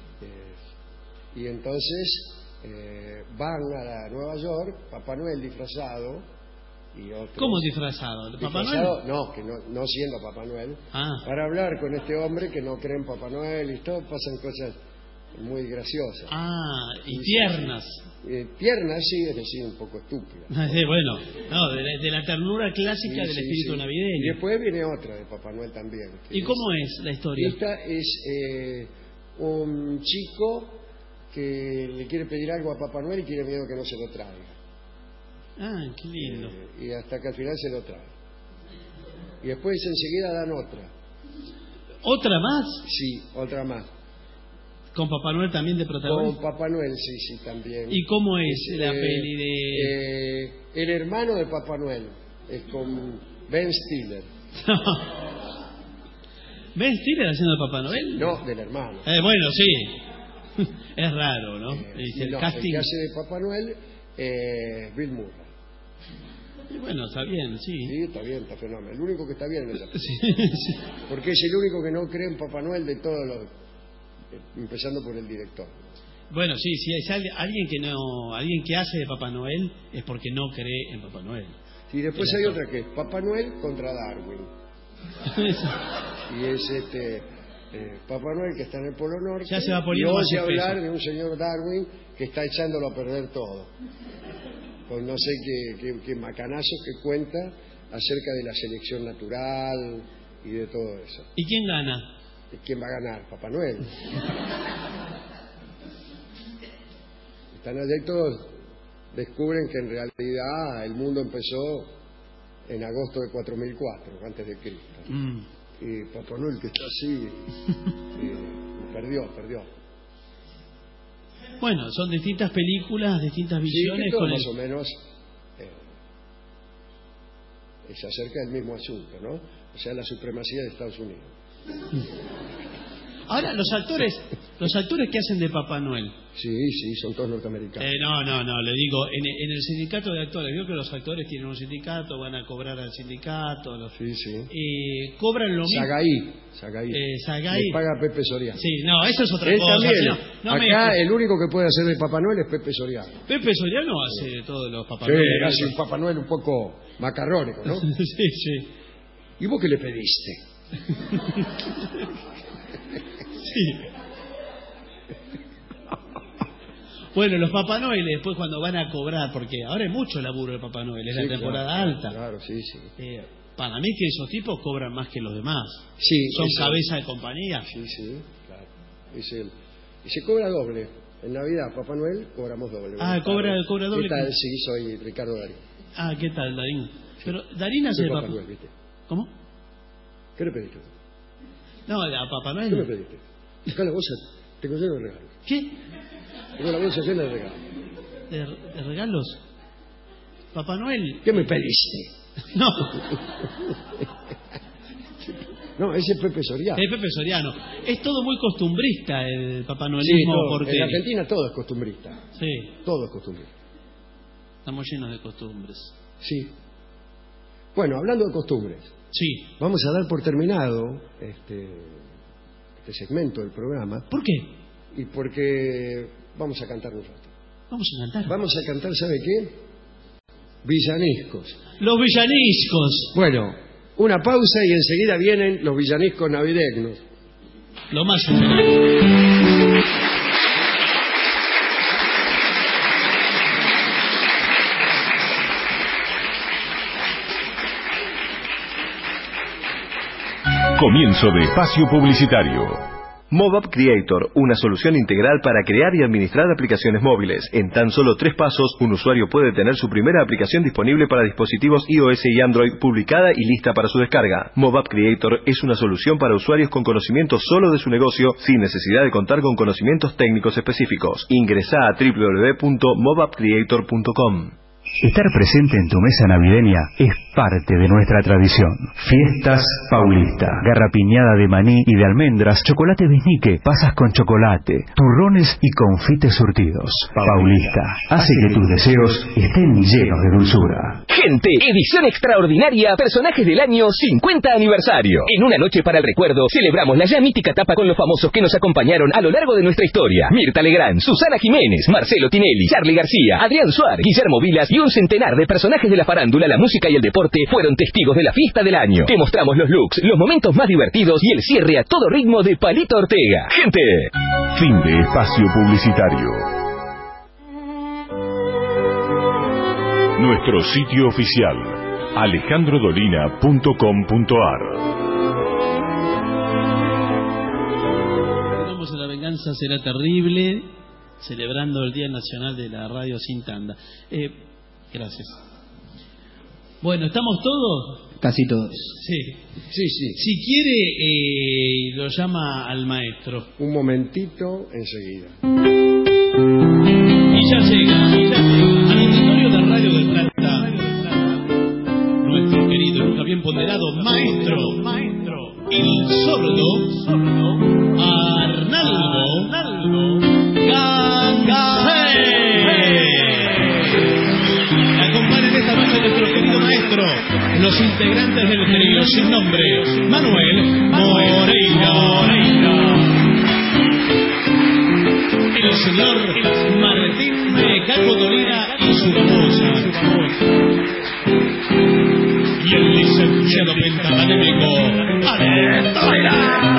Y entonces van a Nueva York, Papá Noel disfrazado y otros. ¿Cómo disfrazado? ¿Papá Noel? Noel? No, que no siendo Papá Noel. Ah. Para hablar con este hombre que no cree en Papá Noel y todo, pasan cosas muy graciosas. Ah, y tiernas. Tiernas, sí, es decir, un poco estúpidas. Bueno, no, de la ternura clásica del espíritu navideño. Y después viene otra de Papá Noel también. ¿Y cómo es la historia? Esta es un chico que le quiere pedir algo a Papá Noel y tiene miedo que no se lo traiga. Ah, qué lindo. Y hasta que al final se lo trae. Y después enseguida dan otra. ¿Otra más? Sí, otra más. ¿Con Papá Noel también de protagonista? Con Papá Noel, sí, también. ¿Y cómo es la peli de...? El hermano de Papá Noel, es con Ben Stiller. ¿Ben Stiller haciendo de Papá Noel? No, del hermano. Bueno, sí. Es raro, ¿no? El casting... El que hace de Papá Noel Bill Murray. Bueno, está bien, sí. Sí, está bien, está fenómeno. El único que está bien en esa película. Sí. Porque es el único que no cree en Papá Noel de todos los... empezando por el director. Bueno, sí, si es alguien que hace de Papá Noel es porque no cree en Papá Noel. Y después hay otra que es Papá Noel contra Darwin. Y es Papá Noel que está en el Polo Norte. Ya se va y poniendo más oye espeso. hablar de un señor Darwin que está echándolo a perder todo. Con no sé qué macanazos que cuenta acerca de la selección natural y de todo eso. ¿Y quién gana? ¿Quién va a ganar? Papá Noel. Están allá y todos descubren que en realidad el mundo empezó en agosto de 4004, antes de Cristo. Y Papá Noel, que está así, perdió. Bueno, son distintas películas, distintas visiones. Sí, que con más o menos se acerca del mismo asunto, ¿no? O sea, la supremacía de Estados Unidos. Ahora, los actores que hacen de Papá Noel. Sí, son todos norteamericanos. No, le digo, en el sindicato de actores, veo que los actores tienen un sindicato, van a cobrar al sindicato. Sí. Cobran lo mismo. Sagaí. Le paga Pepe Soriano. Sí, no, eso es otra Él cosa. también. Acá el único que puede hacer de Papá Noel es Pepe Soriano. Pepe Soriano hace de todos los Papá Noel. Sí, hace un Papá Noel un poco macarrónico, ¿no? Sí. ¿Y vos qué le pediste? Sí. Bueno, los Papá Noel después cuando van a cobrar, porque ahora hay mucho laburo de Papá Noel, es la temporada alta. Claro, sí. Para mí que esos tipos cobran más que los demás. Sí. Son cabeza de compañía. Sí, claro. Y se cobra doble. En Navidad, Papá Noel, cobramos doble. Cobra doble. ¿Qué tal? Sí, soy Ricardo Darín. ¿Qué tal, Darín? Pero Darín hace de Papá Noel, ¿viste? ¿Cómo? ¿Qué le pediste? No, a Papá Noel. ¿Qué me pediste? Acá la bolsa, tengo lleno de regalos. ¿Qué? Tengo la bolsa llena de regalos. ¿De regalos? Papá Noel. ¿Qué me pediste? No. No, ese es Pepe Soriano. Es Pepe Soriano. Es todo muy costumbrista el papanoelismo. Sí, porque en Argentina todo es costumbrista. Sí. Todo es costumbrista. Estamos llenos de costumbres. Sí. Bueno, hablando de costumbres. Sí. Vamos a dar por terminado este segmento del programa. ¿Por qué? Y porque vamos a cantar un rato. Vamos a cantar. Vamos a cantar, ¿sabe qué? Villaniscos. Los villaniscos. Bueno, una pausa y enseguida vienen los villaniscos navideños. Lo más Comienzo de espacio publicitario. MobApp Creator, una solución integral para crear y administrar aplicaciones móviles. En tan solo 3 pasos, un usuario puede tener su primera aplicación disponible para dispositivos iOS y Android, publicada y lista para su descarga. MobApp Creator es una solución para usuarios con conocimiento solo de su negocio, sin necesidad de contar con conocimientos técnicos específicos. Ingresá a www.mobappcreator.com. Estar presente en tu mesa navideña es parte de nuestra tradición. Fiestas Paulista, garrapiñada de maní y de almendras, chocolate biznique, pasas con chocolate, turrones y confites surtidos. Paulista hace que tus deseos estén llenos de dulzura. Gente, edición extraordinaria, personajes del año 50 aniversario. En una noche para el recuerdo, celebramos la ya mítica tapa con los famosos que nos acompañaron a lo largo de nuestra historia. Mirta Legrand, Susana Jiménez, Marcelo Tinelli, Charly García, Adrián Suárez, Guillermo Vilas y un centenar de personajes de la farándula, la música y el deporte fueron testigos de la fiesta del año. Te mostramos los looks, los momentos más divertidos y el cierre a todo ritmo de Palito Ortega. ¡Gente! Fin de espacio publicitario. Nuestro sitio oficial, alejandrodolina.com.ar. Vamos a La venganza será terrible, celebrando el Día Nacional de la Radio sin tanda. Gracias. Bueno, ¿estamos todos? Casi todos. Sí. Si quiere, lo llama al maestro. Un momentito, enseguida. Y ya llega al auditorio de Radio del Plata, nuestro querido y nunca bien ponderado maestro, el sordo Arnaldo Gansé. Acompañan esta noche nuestro querido maestro, los integrantes del trío sin nombre, Manuel Moreira, el señor Martín de Caco Dolina y su famosa, y el licenciado pentacadémico Ale Dolina.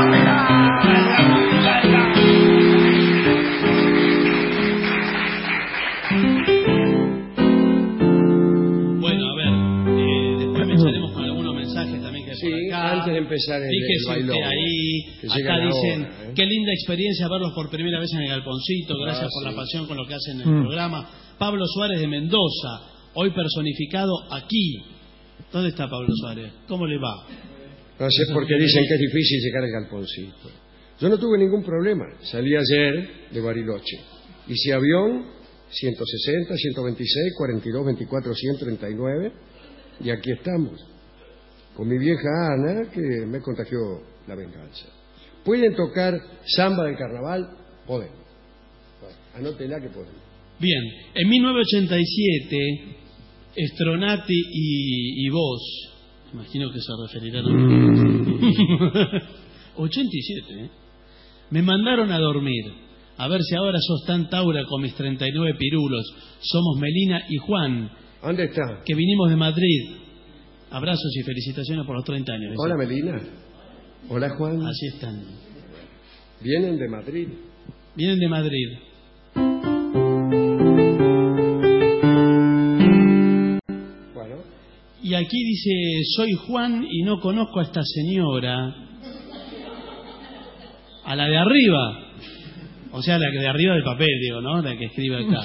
Antes de empezar el bailón, ahí, acá dicen, qué linda experiencia verlos por primera vez en el Galponcito, gracias por la pasión con lo que hacen en el programa. Pablo Suárez de Mendoza, hoy personificado aquí. ¿Dónde está Pablo Suárez? ¿Cómo le va? No sé por qué dicen que es difícil llegar al Galponcito. Yo no tuve ningún problema. Salí ayer de Bariloche. Hice avión 160, 126, 42, 24, 139 y aquí estamos. Con mi vieja Ana, que me contagió la venganza. ¿Pueden tocar samba del carnaval? Podemos. Bueno, anótela que podemos. Bien, en 1987, Stronati y vos, imagino que se referirán a 87, ¿eh? Me mandaron a dormir. A ver si ahora sos tan taura con mis 39 pirulos. Somos Melina y Juan. ¿Dónde está? Que vinimos de Madrid. Abrazos y felicitaciones por los 30 años. Hola, Melina. Hola, Juan. Así están. Vienen de Madrid. Vienen de Madrid. Bueno. Y aquí dice, soy Juan y no conozco a esta señora. A la de arriba. O sea, la que de arriba del papel, digo, ¿no? La que escribe acá.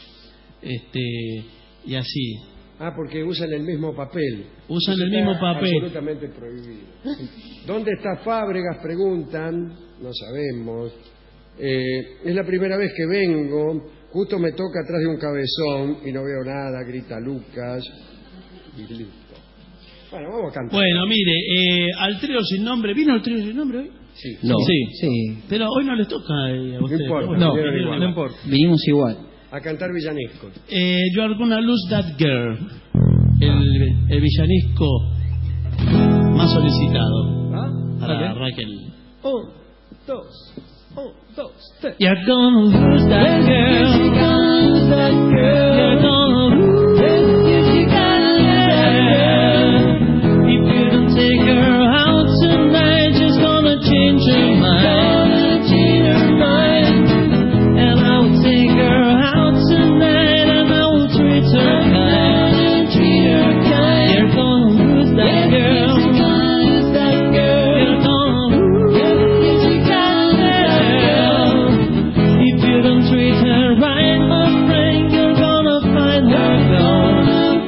Y así. Ah, porque usan el mismo papel. Usan el mismo papel. Absolutamente prohibido. ¿Dónde está Fábregas? Preguntan. No sabemos. Es la primera vez que vengo. Justo me toca atrás de un cabezón y no veo nada. Grita Lucas. Y listo. Bueno, vamos a cantar. Bueno, mire, al trío sin nombre. ¿Vino el trío sin nombre hoy? Sí. No. Sí. Pero hoy no les toca a ustedes. No importa. Bueno, no importa. Vinimos igual. A cantar villanescos. You are gonna lose that girl. El villanesco más solicitado para Raquel. 1, 2, 3. You're gonna lose that girl. You're gonna lose that girl. You're gonna lose that girl. If you don't take her out tonight, she's gonna change her mind. And I will take her out tonight, and I will treat her kind. You're gonna lose that girl. You're gonna lose that girl. You're gonna lose that girl. If you don't treat her right, my friend, you're gonna find her gone.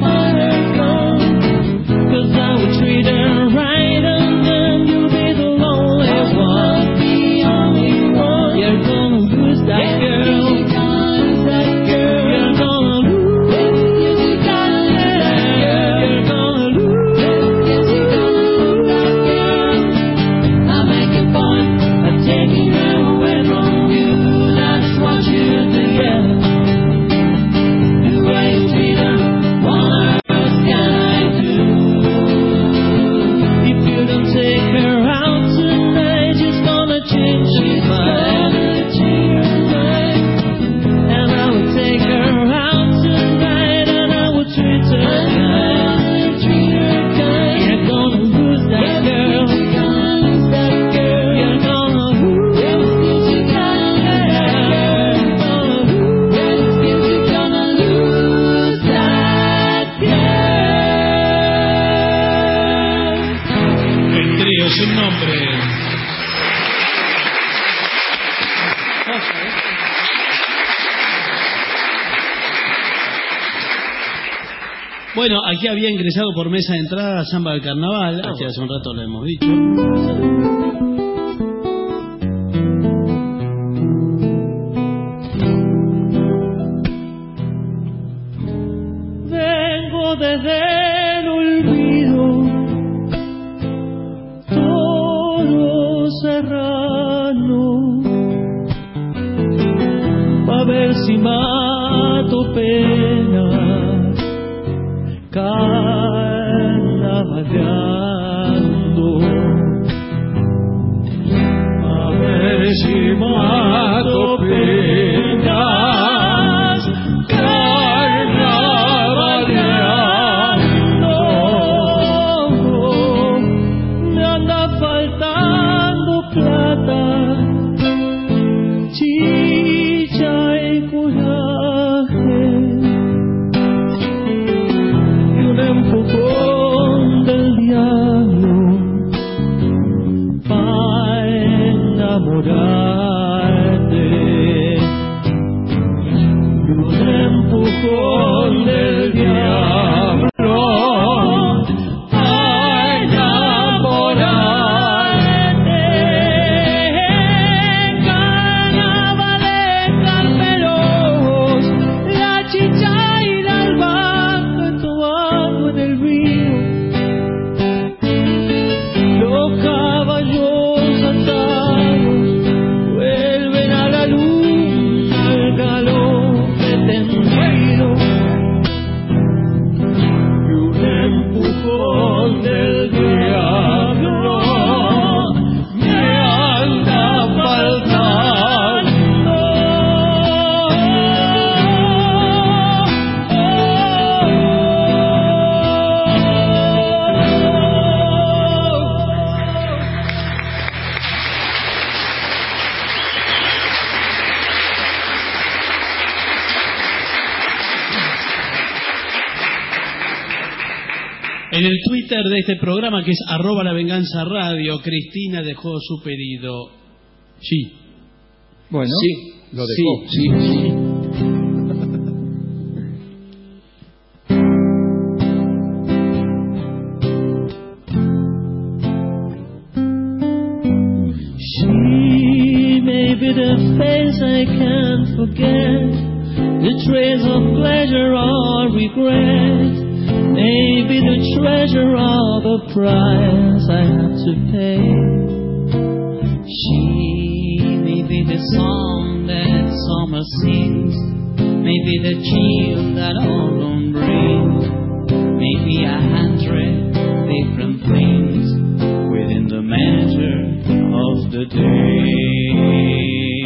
'Cause I will treat her right, and then you'll be the lonely one. You're gonna lose that girl. You're gonna lose that girl. You're gonna lose that girl. You're gonna lose that girl. I'm making fun of taking her away from you. That's what you do, yeah. The way you treat her, what else can I do? If you don't take her out tonight, she's gonna change her mind. And I will take her out tonight, and I will treat her kind. You're gonna lose that girl. You're gonna lose that girl. You're gonna lose that girl. You're gonna lose that girl. El trío sin nombre. Bueno, aquí había ingresado por mesa de entrada Samba del Carnaval, que hace un rato lo hemos dicho. Vengo desde el olvido, todo serrano, a ver si mato pena. Carnavalando, a ver si mato penas, carnavalando, me anda faltando plata, chicha y coraje. En el Twitter de este programa, que es @lavenganzaradio, Cristina dejó su pedido. Sí. Bueno. Sí, lo dejó. Sí. She may be the face I can't forget, the trace of pleasure or regret, maybe the treasure or the price I have to pay. She may be the song that summer sings, maybe the chill that autumn brings, maybe 100 different things within the measure of the day.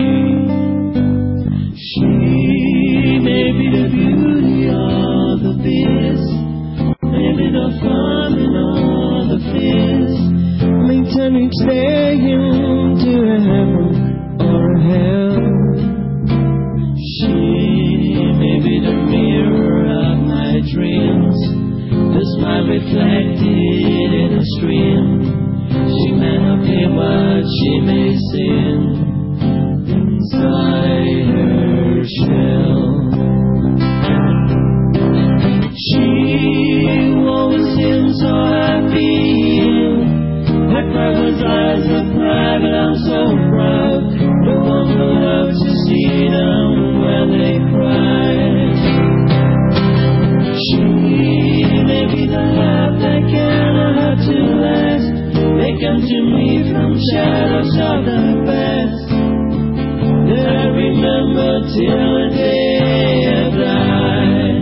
She may be the beauty of the beast, maybe the fun in all the fears, may turn each day into a heaven or a hell. She may be the mirror of my dreams, the smile reflected in a stream. She may not be what she may seem inside her shell. She always seems so happy. Her private eyes are private, I'm so proud. No one will love to see them when they cry. She may be the love that cannot have to last. They come to me from shadows of the past that I remember till the day I die.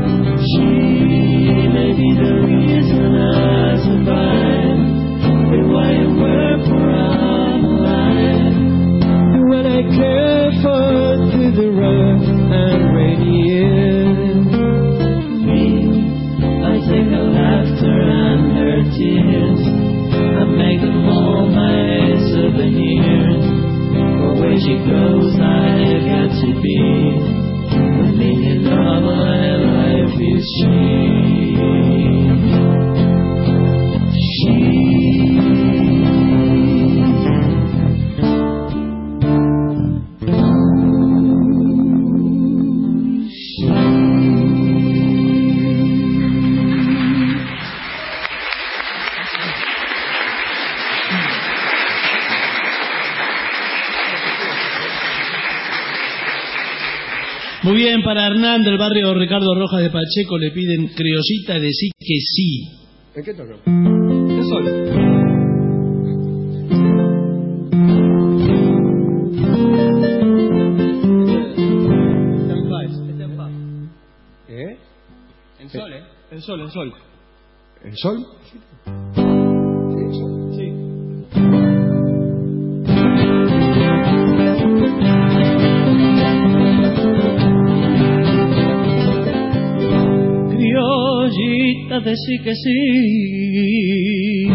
She may be the reason I survive, and why I work for all my life. And when I care for through the rough and rainy years, I take her laughter and her tears, I make them all my souvenirs. For where she goes, I've got to be. The meaning of my life is she. Muy bien, para Hernán del barrio Ricardo Rojas de Pacheco le piden Criollita, decir que sí. ¿En qué tono? El sol. ¿Eh? En sol, ¿eh? En sol, en sol. ¿En sol? Sí. Criollita, decí que sí.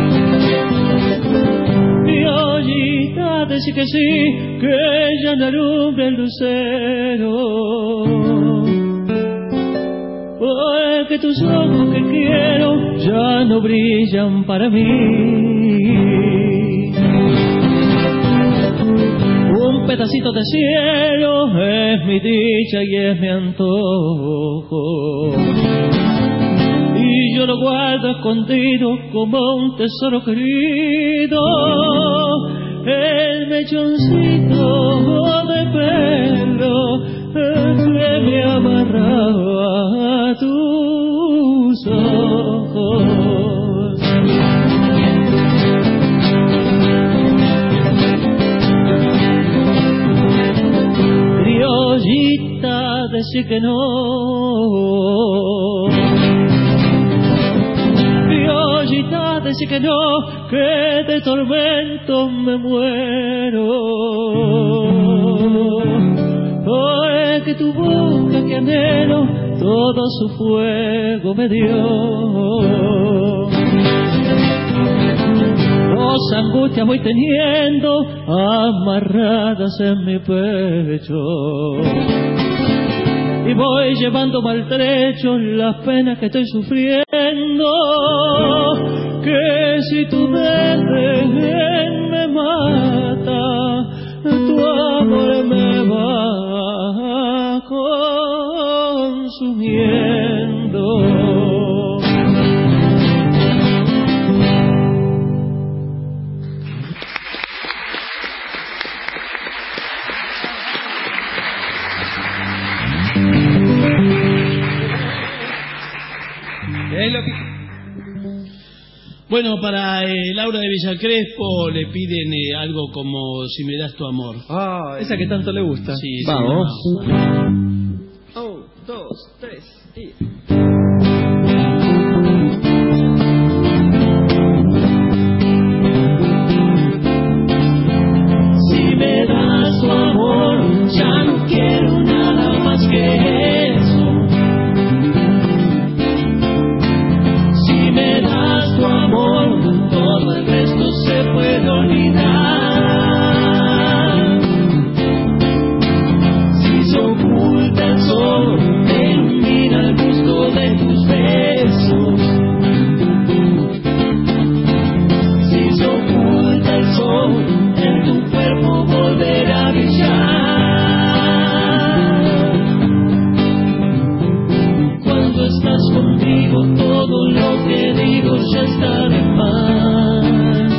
Criollita, decí que sí, que ella no alumbra el lucero. Porque tus ojos que quiero ya no brillan para mí. Un pedacito de cielo es mi dicha y es mi antojo, y yo lo guardo escondido como un tesoro querido, el mechoncito de pelo que me amarraba a tus ojos. Criollita, decí que no. Criollita, decí que no, que de tormento me muero. Oh, que tu boca que anhelo todo su fuego me dio. Dos angustias voy teniendo amarradas en mi pecho, y voy llevando maltrechos las penas que estoy sufriendo. Que si tu desdén me mata, tu amor me va consumiendo. Bueno, para Laura de Villacrespo le piden algo como Si me das tu amor. Esa que tanto le gusta. Sí, vamos. Sí, 1, 2, 3 y... Si me das tu amor, ya no quiero nada más que eso. Si me das tu amor, todo el resto se puede olvidar. Si se oculta el sol, me ilumina el gusto de tus besos. Si se oculta el sol, en tu cuerpo volverá a brillar. Cuando estás conmigo, todo lo que digo ya está de más.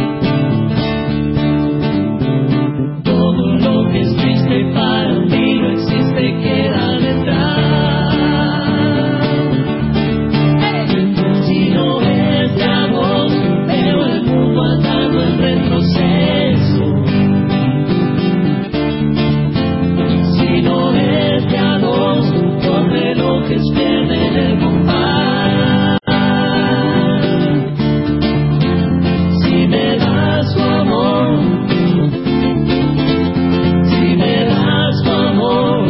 Todo lo que es triste para mí no existe, queda detrás. Si no es de a vos, veo el mundo andando en retroceso. Si no es de a dos, los relojes pierden el compás. Si me das tu amor, si me das tu amor,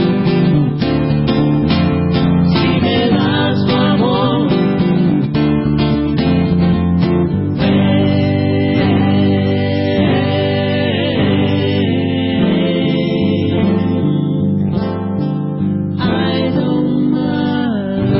si me das tu amor, I don't mind.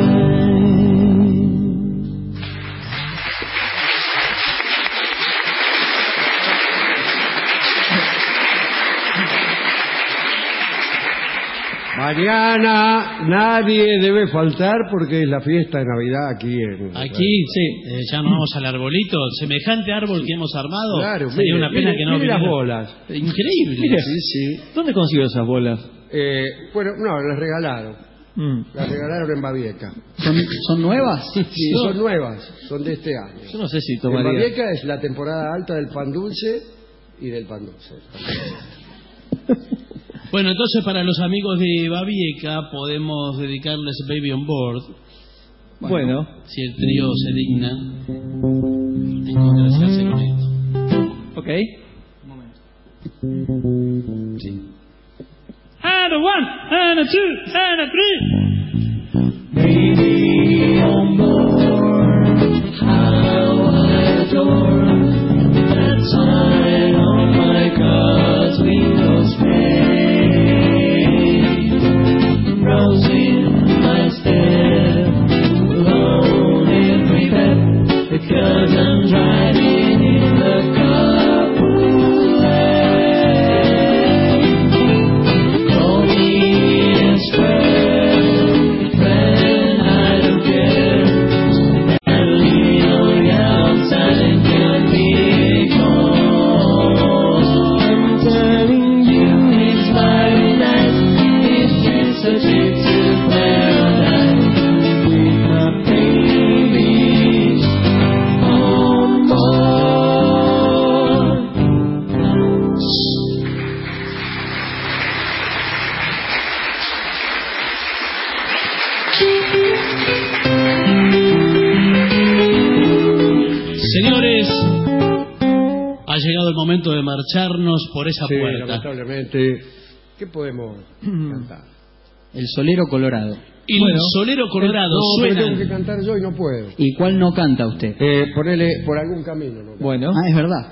Mañana nadie debe faltar porque es la fiesta de Navidad aquí en... Aquí, sí, ya nos vamos al arbolito. Semejante árbol que hemos armado. Claro, sería una pena que no mire las viniera. bolas. Increíble. Mire. Sí, sí. ¿Dónde consiguió esas bolas? Bueno, no, las regalaron. Las regalaron en Babieca. ¿Son nuevas? Sí, son nuevas, son de este año. Yo no sé si En tomaría. Babieca es la temporada alta del pan dulce y del pan dulce. Bueno, entonces para los amigos de Babieca podemos dedicarles Baby on Board. Bueno. Si el trío se digna en congraciarse con esto. Ok. Sí. And a one, and a two, and a three. Baby on board, how I adore that sign on my car's windows pane. Rose in my step, alone in regret, because I'm driving in the carpool lane. Call me and swear, friend, I don't care. And lean on the outside and can't be ignored. I'm telling you, it's paradise. It's just a trip to paradise with my babies on board. Señores, ha llegado el momento de marcharnos por esa Sí, puerta. lamentablemente. ¿Qué podemos cantar? El solero colorado. Y el solero colorado No, pero suena. tengo que cantar yo y no puedo. ¿Y cuál no canta usted? Ponele por algún camino. ¿No? Bueno. Ah, es verdad.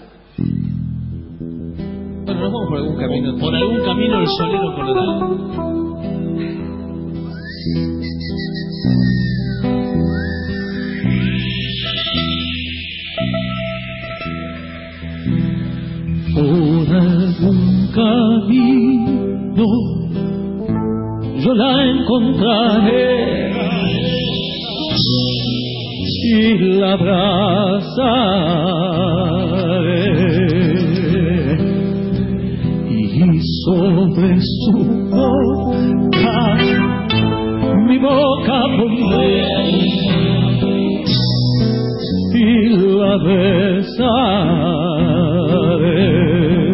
Bueno, nos vamos por algún camino. Por algún camino el solero colorado. Por algún camino yo la encontraré y la abrazaré, y sobre su boca mi boca pondré y la besaré.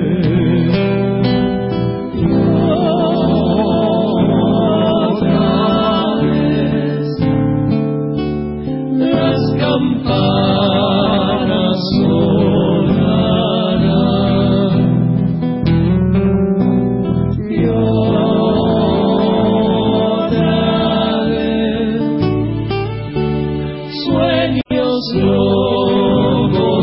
Campanas sonarán y otra vez sueños locos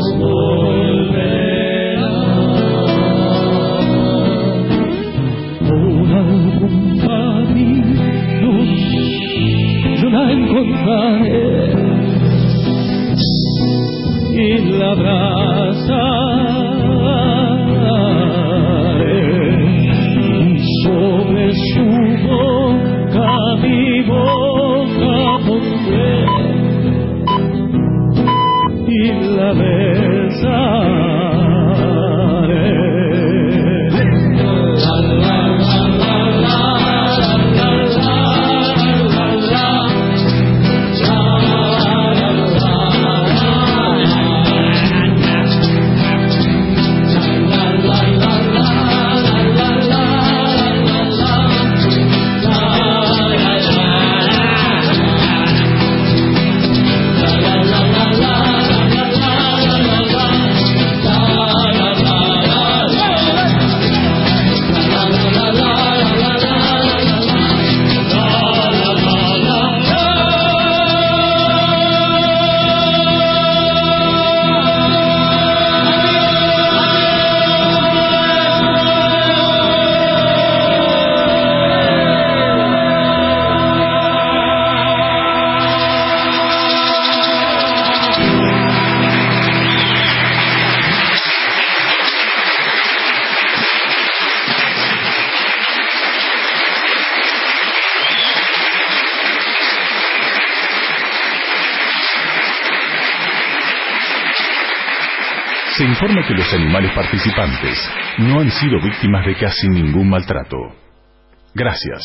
volverán. Por algún camino yo la encontraré y la abrazaré, y sobre su boca mi boca pondré y la besaré. Se informa que los animales participantes no han sido víctimas de casi ningún maltrato. Gracias.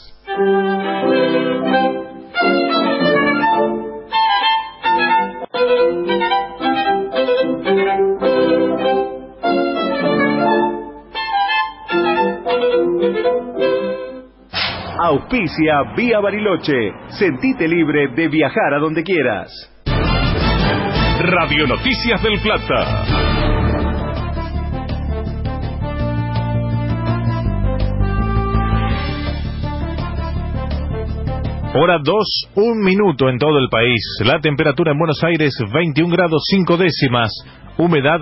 Auspicia Vía Bariloche. Sentite libre de viajar a donde quieras. Radio Noticias del Plata. Hora 2, 1 minuto en todo el país. La temperatura en Buenos Aires 21 grados 5 décimas, humedad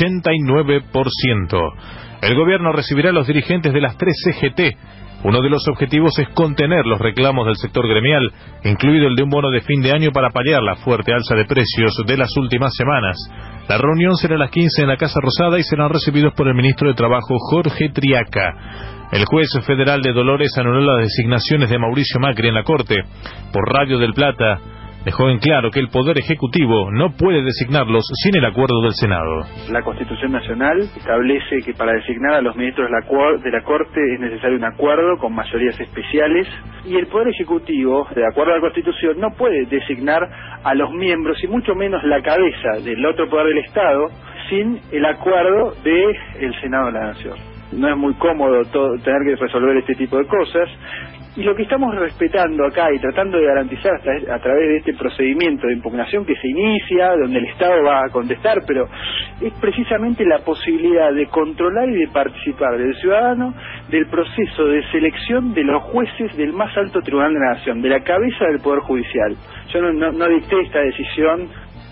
89%. El gobierno recibirá a los dirigentes de las 3 CGT. Uno de los objetivos es contener los reclamos del sector gremial, incluido el de un bono de fin de año para paliar la fuerte alza de precios de las últimas semanas. La reunión será a las 15 en la Casa Rosada y serán recibidos por el ministro de Trabajo, Jorge Triaca. El juez federal de Dolores anuló las designaciones de Mauricio Macri en la Corte. Por Radio del Plata dejó en claro que el Poder Ejecutivo no puede designarlos sin el acuerdo del Senado. La Constitución Nacional establece que para designar a los ministros de la Corte es necesario un acuerdo con mayorías especiales, y el Poder Ejecutivo, de acuerdo a la Constitución, no puede designar a los miembros y mucho menos la cabeza del otro poder del Estado sin el acuerdo del Senado de la Nación. No es muy cómodo tener que resolver este tipo de cosas. Y lo que estamos respetando acá y tratando de garantizar a través de este procedimiento de impugnación que se inicia, donde el Estado va a contestar, pero es precisamente la posibilidad de controlar y de participar del ciudadano del proceso de selección de los jueces del más alto tribunal de la Nación, de la cabeza del Poder Judicial. Yo no dicté esta decisión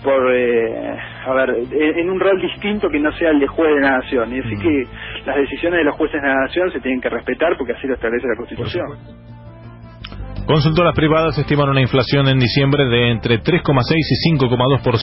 en un rol distinto que no sea el de juez de la Nación, y así que las decisiones de los jueces de la Nación se tienen que respetar porque así lo establece la Constitución. Consultoras privadas estiman una inflación en diciembre de entre 3,6 y 5,2%.